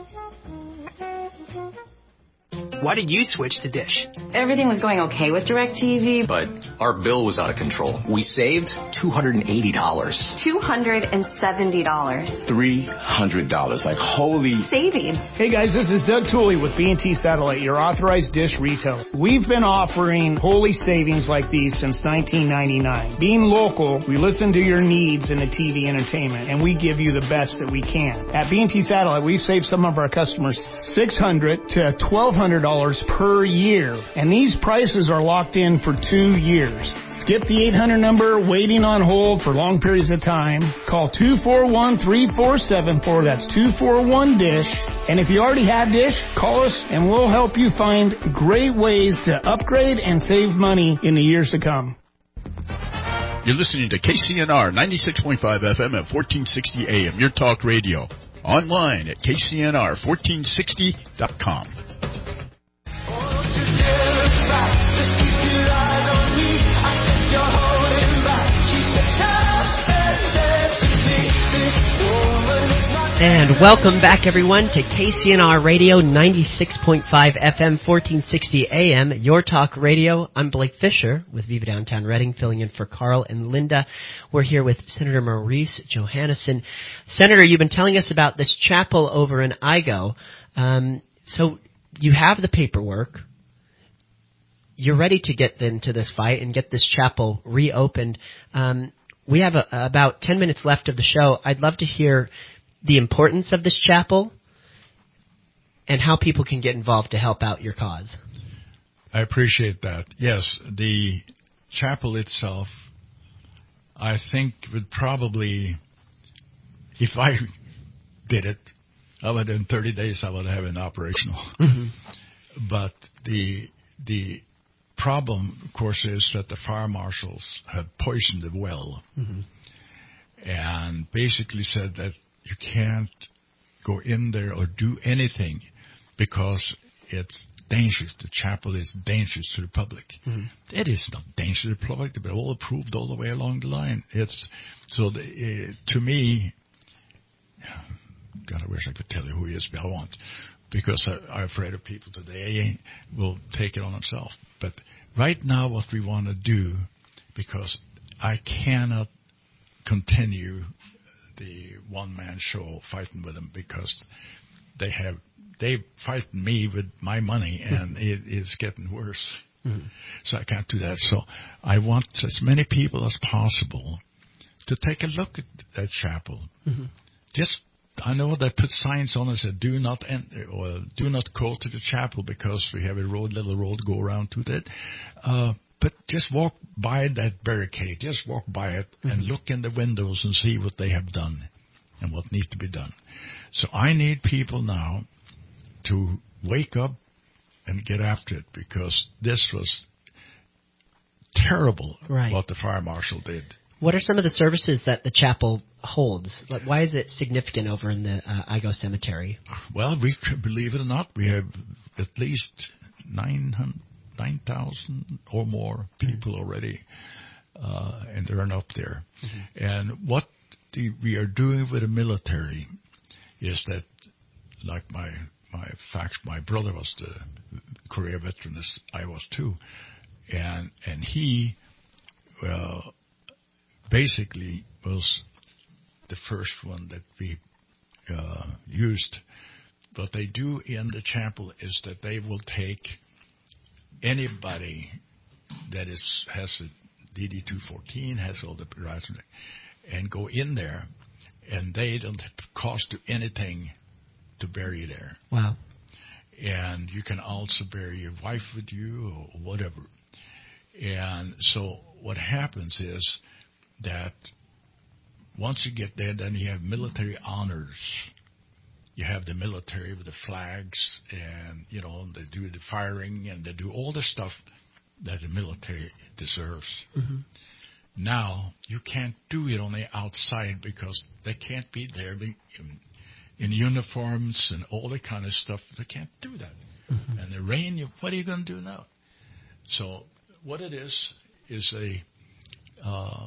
[SPEAKER 19] Why did you switch to Dish?
[SPEAKER 20] Everything was going okay with DirecTV,
[SPEAKER 21] but our bill was out of control. We saved two hundred eighty dollars.
[SPEAKER 20] two hundred seventy dollars.
[SPEAKER 21] three hundred dollars. Like, holy
[SPEAKER 20] savings.
[SPEAKER 19] Hey guys, this is Doug Tooley with B and T Satellite, your authorized Dish retailer. We've been offering holy savings like these since nineteen ninety-nine. Being local, we listen to your needs in the T V entertainment, and we give you the best that we can. At B and T Satellite, we've saved some of our customers six hundred to twelve hundred dollars per year, and these prices are locked in for two years. Skip the eight hundred number waiting on hold for long periods of time. Call two four one, three four seven four. That's two four one DISH. And if you already have Dish, call us and we'll help you find great ways to upgrade and save money in the years to come.
[SPEAKER 7] You're listening to K C N R ninety-six point five F M at fourteen sixty A M, your talk radio. Online at K C N R fourteen sixty dot com.
[SPEAKER 2] And welcome back, everyone, to K C N R Radio, ninety-six point five F M, fourteen sixty A M, your talk radio. I'm Blake Fisher with Viva Downtown Redding, filling in for Carl and Linda. We're here with Senator Maurice Johannesson. Senator, you've been telling us about this chapel over in Igo. Um, so you have the paperwork. You're ready to get into this fight and get this chapel reopened. Um, we have a, about ten minutes left of the show. I'd love to hear the importance of this chapel and how people can get involved to help out your cause.
[SPEAKER 11] I appreciate that. Yes, the chapel itself, I think would probably, if I did it, I would in thirty days I would have it operational.
[SPEAKER 2] Mm-hmm.
[SPEAKER 11] But the the problem, of course, is that the fire marshals have poisoned the well,
[SPEAKER 2] mm-hmm.
[SPEAKER 11] and basically said that you can't go in there or do anything because it's dangerous. The chapel is dangerous to the public.
[SPEAKER 2] Mm-hmm.
[SPEAKER 11] It is not dangerous to the public. They've been all approved all the way along the line. It's so the, uh, to me. God, I wish I could tell you who he is, but I won't, because I, I'm afraid of people today will take it on themselves. But right now, what we want to do, because I cannot continue the one-man show fighting with them, because they have they fight me with my money, and it is getting worse.
[SPEAKER 2] Mm-hmm.
[SPEAKER 11] So I can't do that. So I want as many people as possible to take a look at that chapel.
[SPEAKER 2] Mm-hmm.
[SPEAKER 11] Just I know they put signs on it that said, do not enter, or do not go to the chapel because we have a road, little road go around to that. Uh, but just walk by that barricade. Just walk by it mm-hmm. and look in the windows and see what they have done and what needs to be done. So I need people now to wake up and get after it, because this was terrible
[SPEAKER 2] right.
[SPEAKER 11] what the fire marshal did.
[SPEAKER 2] What are some of the services that the chapel holds? Like, why is it significant over in the uh, Igo Cemetery?
[SPEAKER 11] Well, we believe it or not, we have at least nine thousand or more people mm-hmm. already, uh, and they're up there. Mm-hmm. And what the, we are doing with the military is that, like my my fact, my brother was the Korea veteran, as I was too, and and he, well. basically was the first one that we uh, used. What they do in the chapel is that they will take anybody that is has a D D two fourteen, has all the rights, and go in there, and they don't cost you anything to bury there.
[SPEAKER 2] Wow.
[SPEAKER 11] And you can also bury your wife with you or whatever. And so what happens is that once you get there, then you have military honors. You have the military with the flags, and, you know, they do the firing, and they do all the stuff that the military deserves.
[SPEAKER 2] Mm-hmm.
[SPEAKER 11] Now, you can't do it on the outside because they can't be there in, in uniforms and all that kind of stuff. They can't do that. Mm-hmm. And the rain, you, what are you going to do now? So what it is is a uh,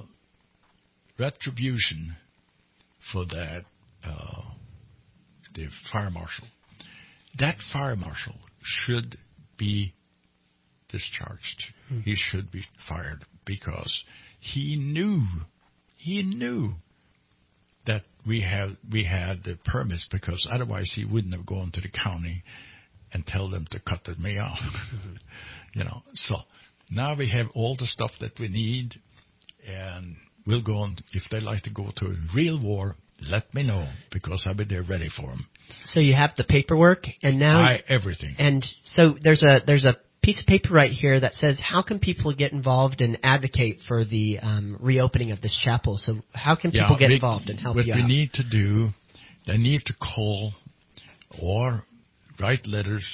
[SPEAKER 11] retribution for that, uh, the fire marshal. That fire marshal should be discharged. Mm-hmm. He should be fired because he knew, he knew that we have we had the permits, because otherwise he wouldn't have gone to the county and tell them to cut me off. Mm-hmm. You know, so now we have all the stuff that we need, and we'll go on. If they like to go to a real war, let me know, because I'll be there ready for them.
[SPEAKER 2] So you have the paperwork, and now
[SPEAKER 11] I, everything.
[SPEAKER 2] And so there's a there's a piece of paper right here that says, how can people get involved and advocate for the um, reopening of this chapel? So how can people
[SPEAKER 11] yeah,
[SPEAKER 2] get
[SPEAKER 11] we,
[SPEAKER 2] involved and help
[SPEAKER 11] what
[SPEAKER 2] you
[SPEAKER 11] we
[SPEAKER 2] out?
[SPEAKER 11] need to do, they need to call or write letters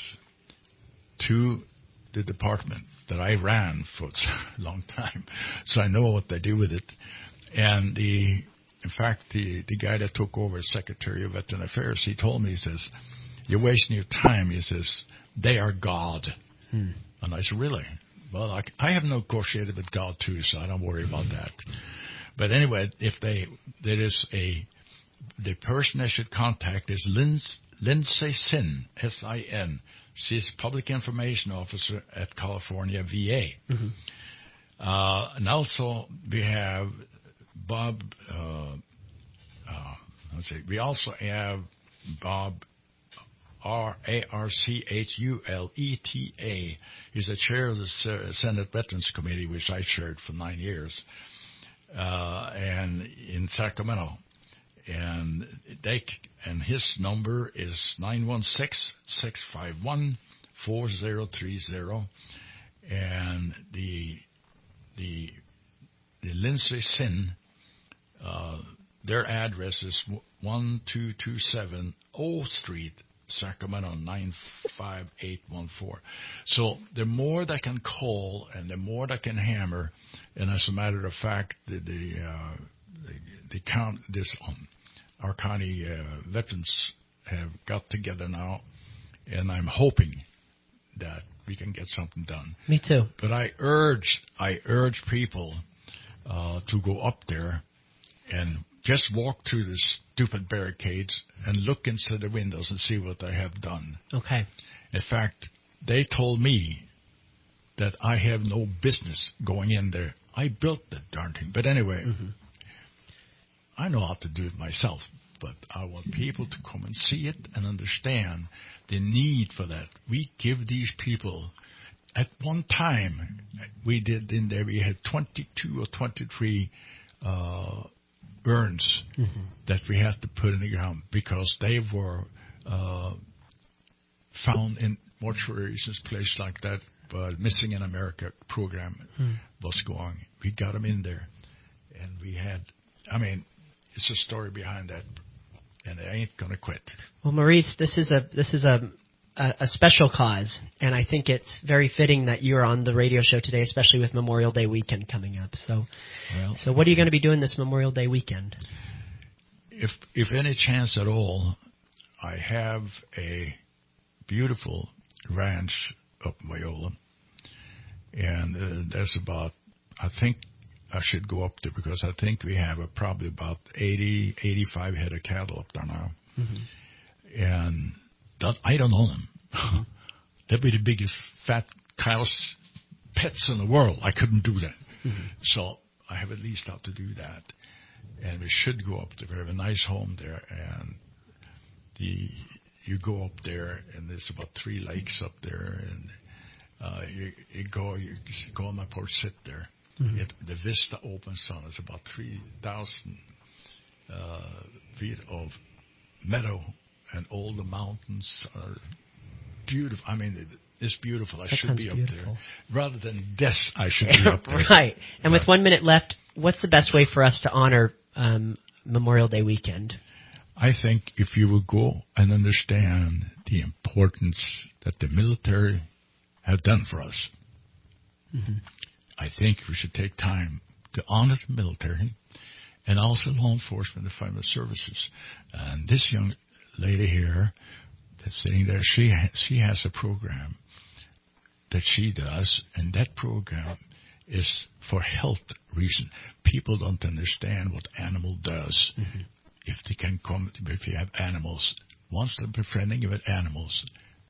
[SPEAKER 11] to the department that I ran for a long time, so I know what they do with it. And the, in fact, the, the guy that took over as Secretary of Veteran Affairs, he told me, he says, you're wasting your time. He says, they are God. Hmm. And I said, really? Well, I, I have negotiated with God too, so I don't worry about that. But anyway, if they, there is a, the person I should contact is Lindsay, Lindsay Sin, S I N. She's Public Information Officer at California V A. Mm-hmm. Uh, and also we have Bob, uh, uh, let's see, we also have Bob R A R C H U L E T A. He's the chair of the Senate Veterans Committee, which I chaired for nine years, uh, and in Sacramento. And they and his number is nine one six, six five one, four zero three zero, and the the the Lindsay Sin, uh, their address is one two two seven O Street, Sacramento nine five eight one four. So the more they can call and the more they can hammer, and as a matter of fact, the the uh, the, the count this um, our county uh, veterans have got together now, and I'm hoping that we can get something done.
[SPEAKER 2] Me too.
[SPEAKER 11] But I urge I urge people uh, to go up there and just walk through the stupid barricades and look inside the windows and see what they have done.
[SPEAKER 2] Okay.
[SPEAKER 11] In fact, they told me that I have no business going in there. I built the darn thing. But anyway, mm-hmm. I know how to do it myself. But I want people to come and see it and understand the need for that. We give these people, at one time, we did in there, we had twenty-two or twenty-three uh, urns
[SPEAKER 2] mm-hmm.
[SPEAKER 11] that we had to put in the ground because they were uh, found in mortuaries and places like that. But Missing in America program
[SPEAKER 2] mm.
[SPEAKER 11] was going. We got them in there, and we had. I mean, it's a story behind that, and I ain't gonna quit.
[SPEAKER 2] Well, Maurice, this is a this is a a, a special cause, and I think it's very fitting that you're on the radio show today, especially with Memorial Day weekend coming up. So,
[SPEAKER 11] well,
[SPEAKER 2] so what are you going to be doing this Memorial Day weekend?
[SPEAKER 11] If if any chance at all, I have a beautiful ranch up in Wyola, and uh, there's about, I think I should go up there because I think we have a, probably about eighty, eighty-five head of cattle up there now.
[SPEAKER 2] Mm-hmm.
[SPEAKER 11] And that, I don't own them.
[SPEAKER 2] Mm-hmm.
[SPEAKER 11] They'd be the biggest fat cows pets in the world. I couldn't do that.
[SPEAKER 2] Mm-hmm.
[SPEAKER 11] So I have at least how to do that. And we should go up there. We have a nice home there. And the you go up there, and there's about three lakes up there. And uh, you, you go you go on my porch, sit there.
[SPEAKER 2] Mm-hmm.
[SPEAKER 11] It, the vista opens on. It's about three thousand uh, feet of meadow, and all the mountains are beautiful. I mean, it, it's beautiful. I
[SPEAKER 2] that
[SPEAKER 11] should be up
[SPEAKER 2] beautiful.
[SPEAKER 11] there. Rather than this, I should be up there.
[SPEAKER 2] Right. And
[SPEAKER 11] but,
[SPEAKER 2] with one minute left, what's the best way for us to honor um, Memorial Day weekend?
[SPEAKER 11] I think if you will go and understand the importance that the military have done for us,
[SPEAKER 2] mm-hmm.
[SPEAKER 11] I think we should take time to honor the military and also law enforcement and family services. And this young lady here that's sitting there, she ha- she has a program that she does, and that program is for health reason. People don't understand what animal does.
[SPEAKER 2] Mm-hmm.
[SPEAKER 11] If they can come, if you have animals, once they're befriending with animals,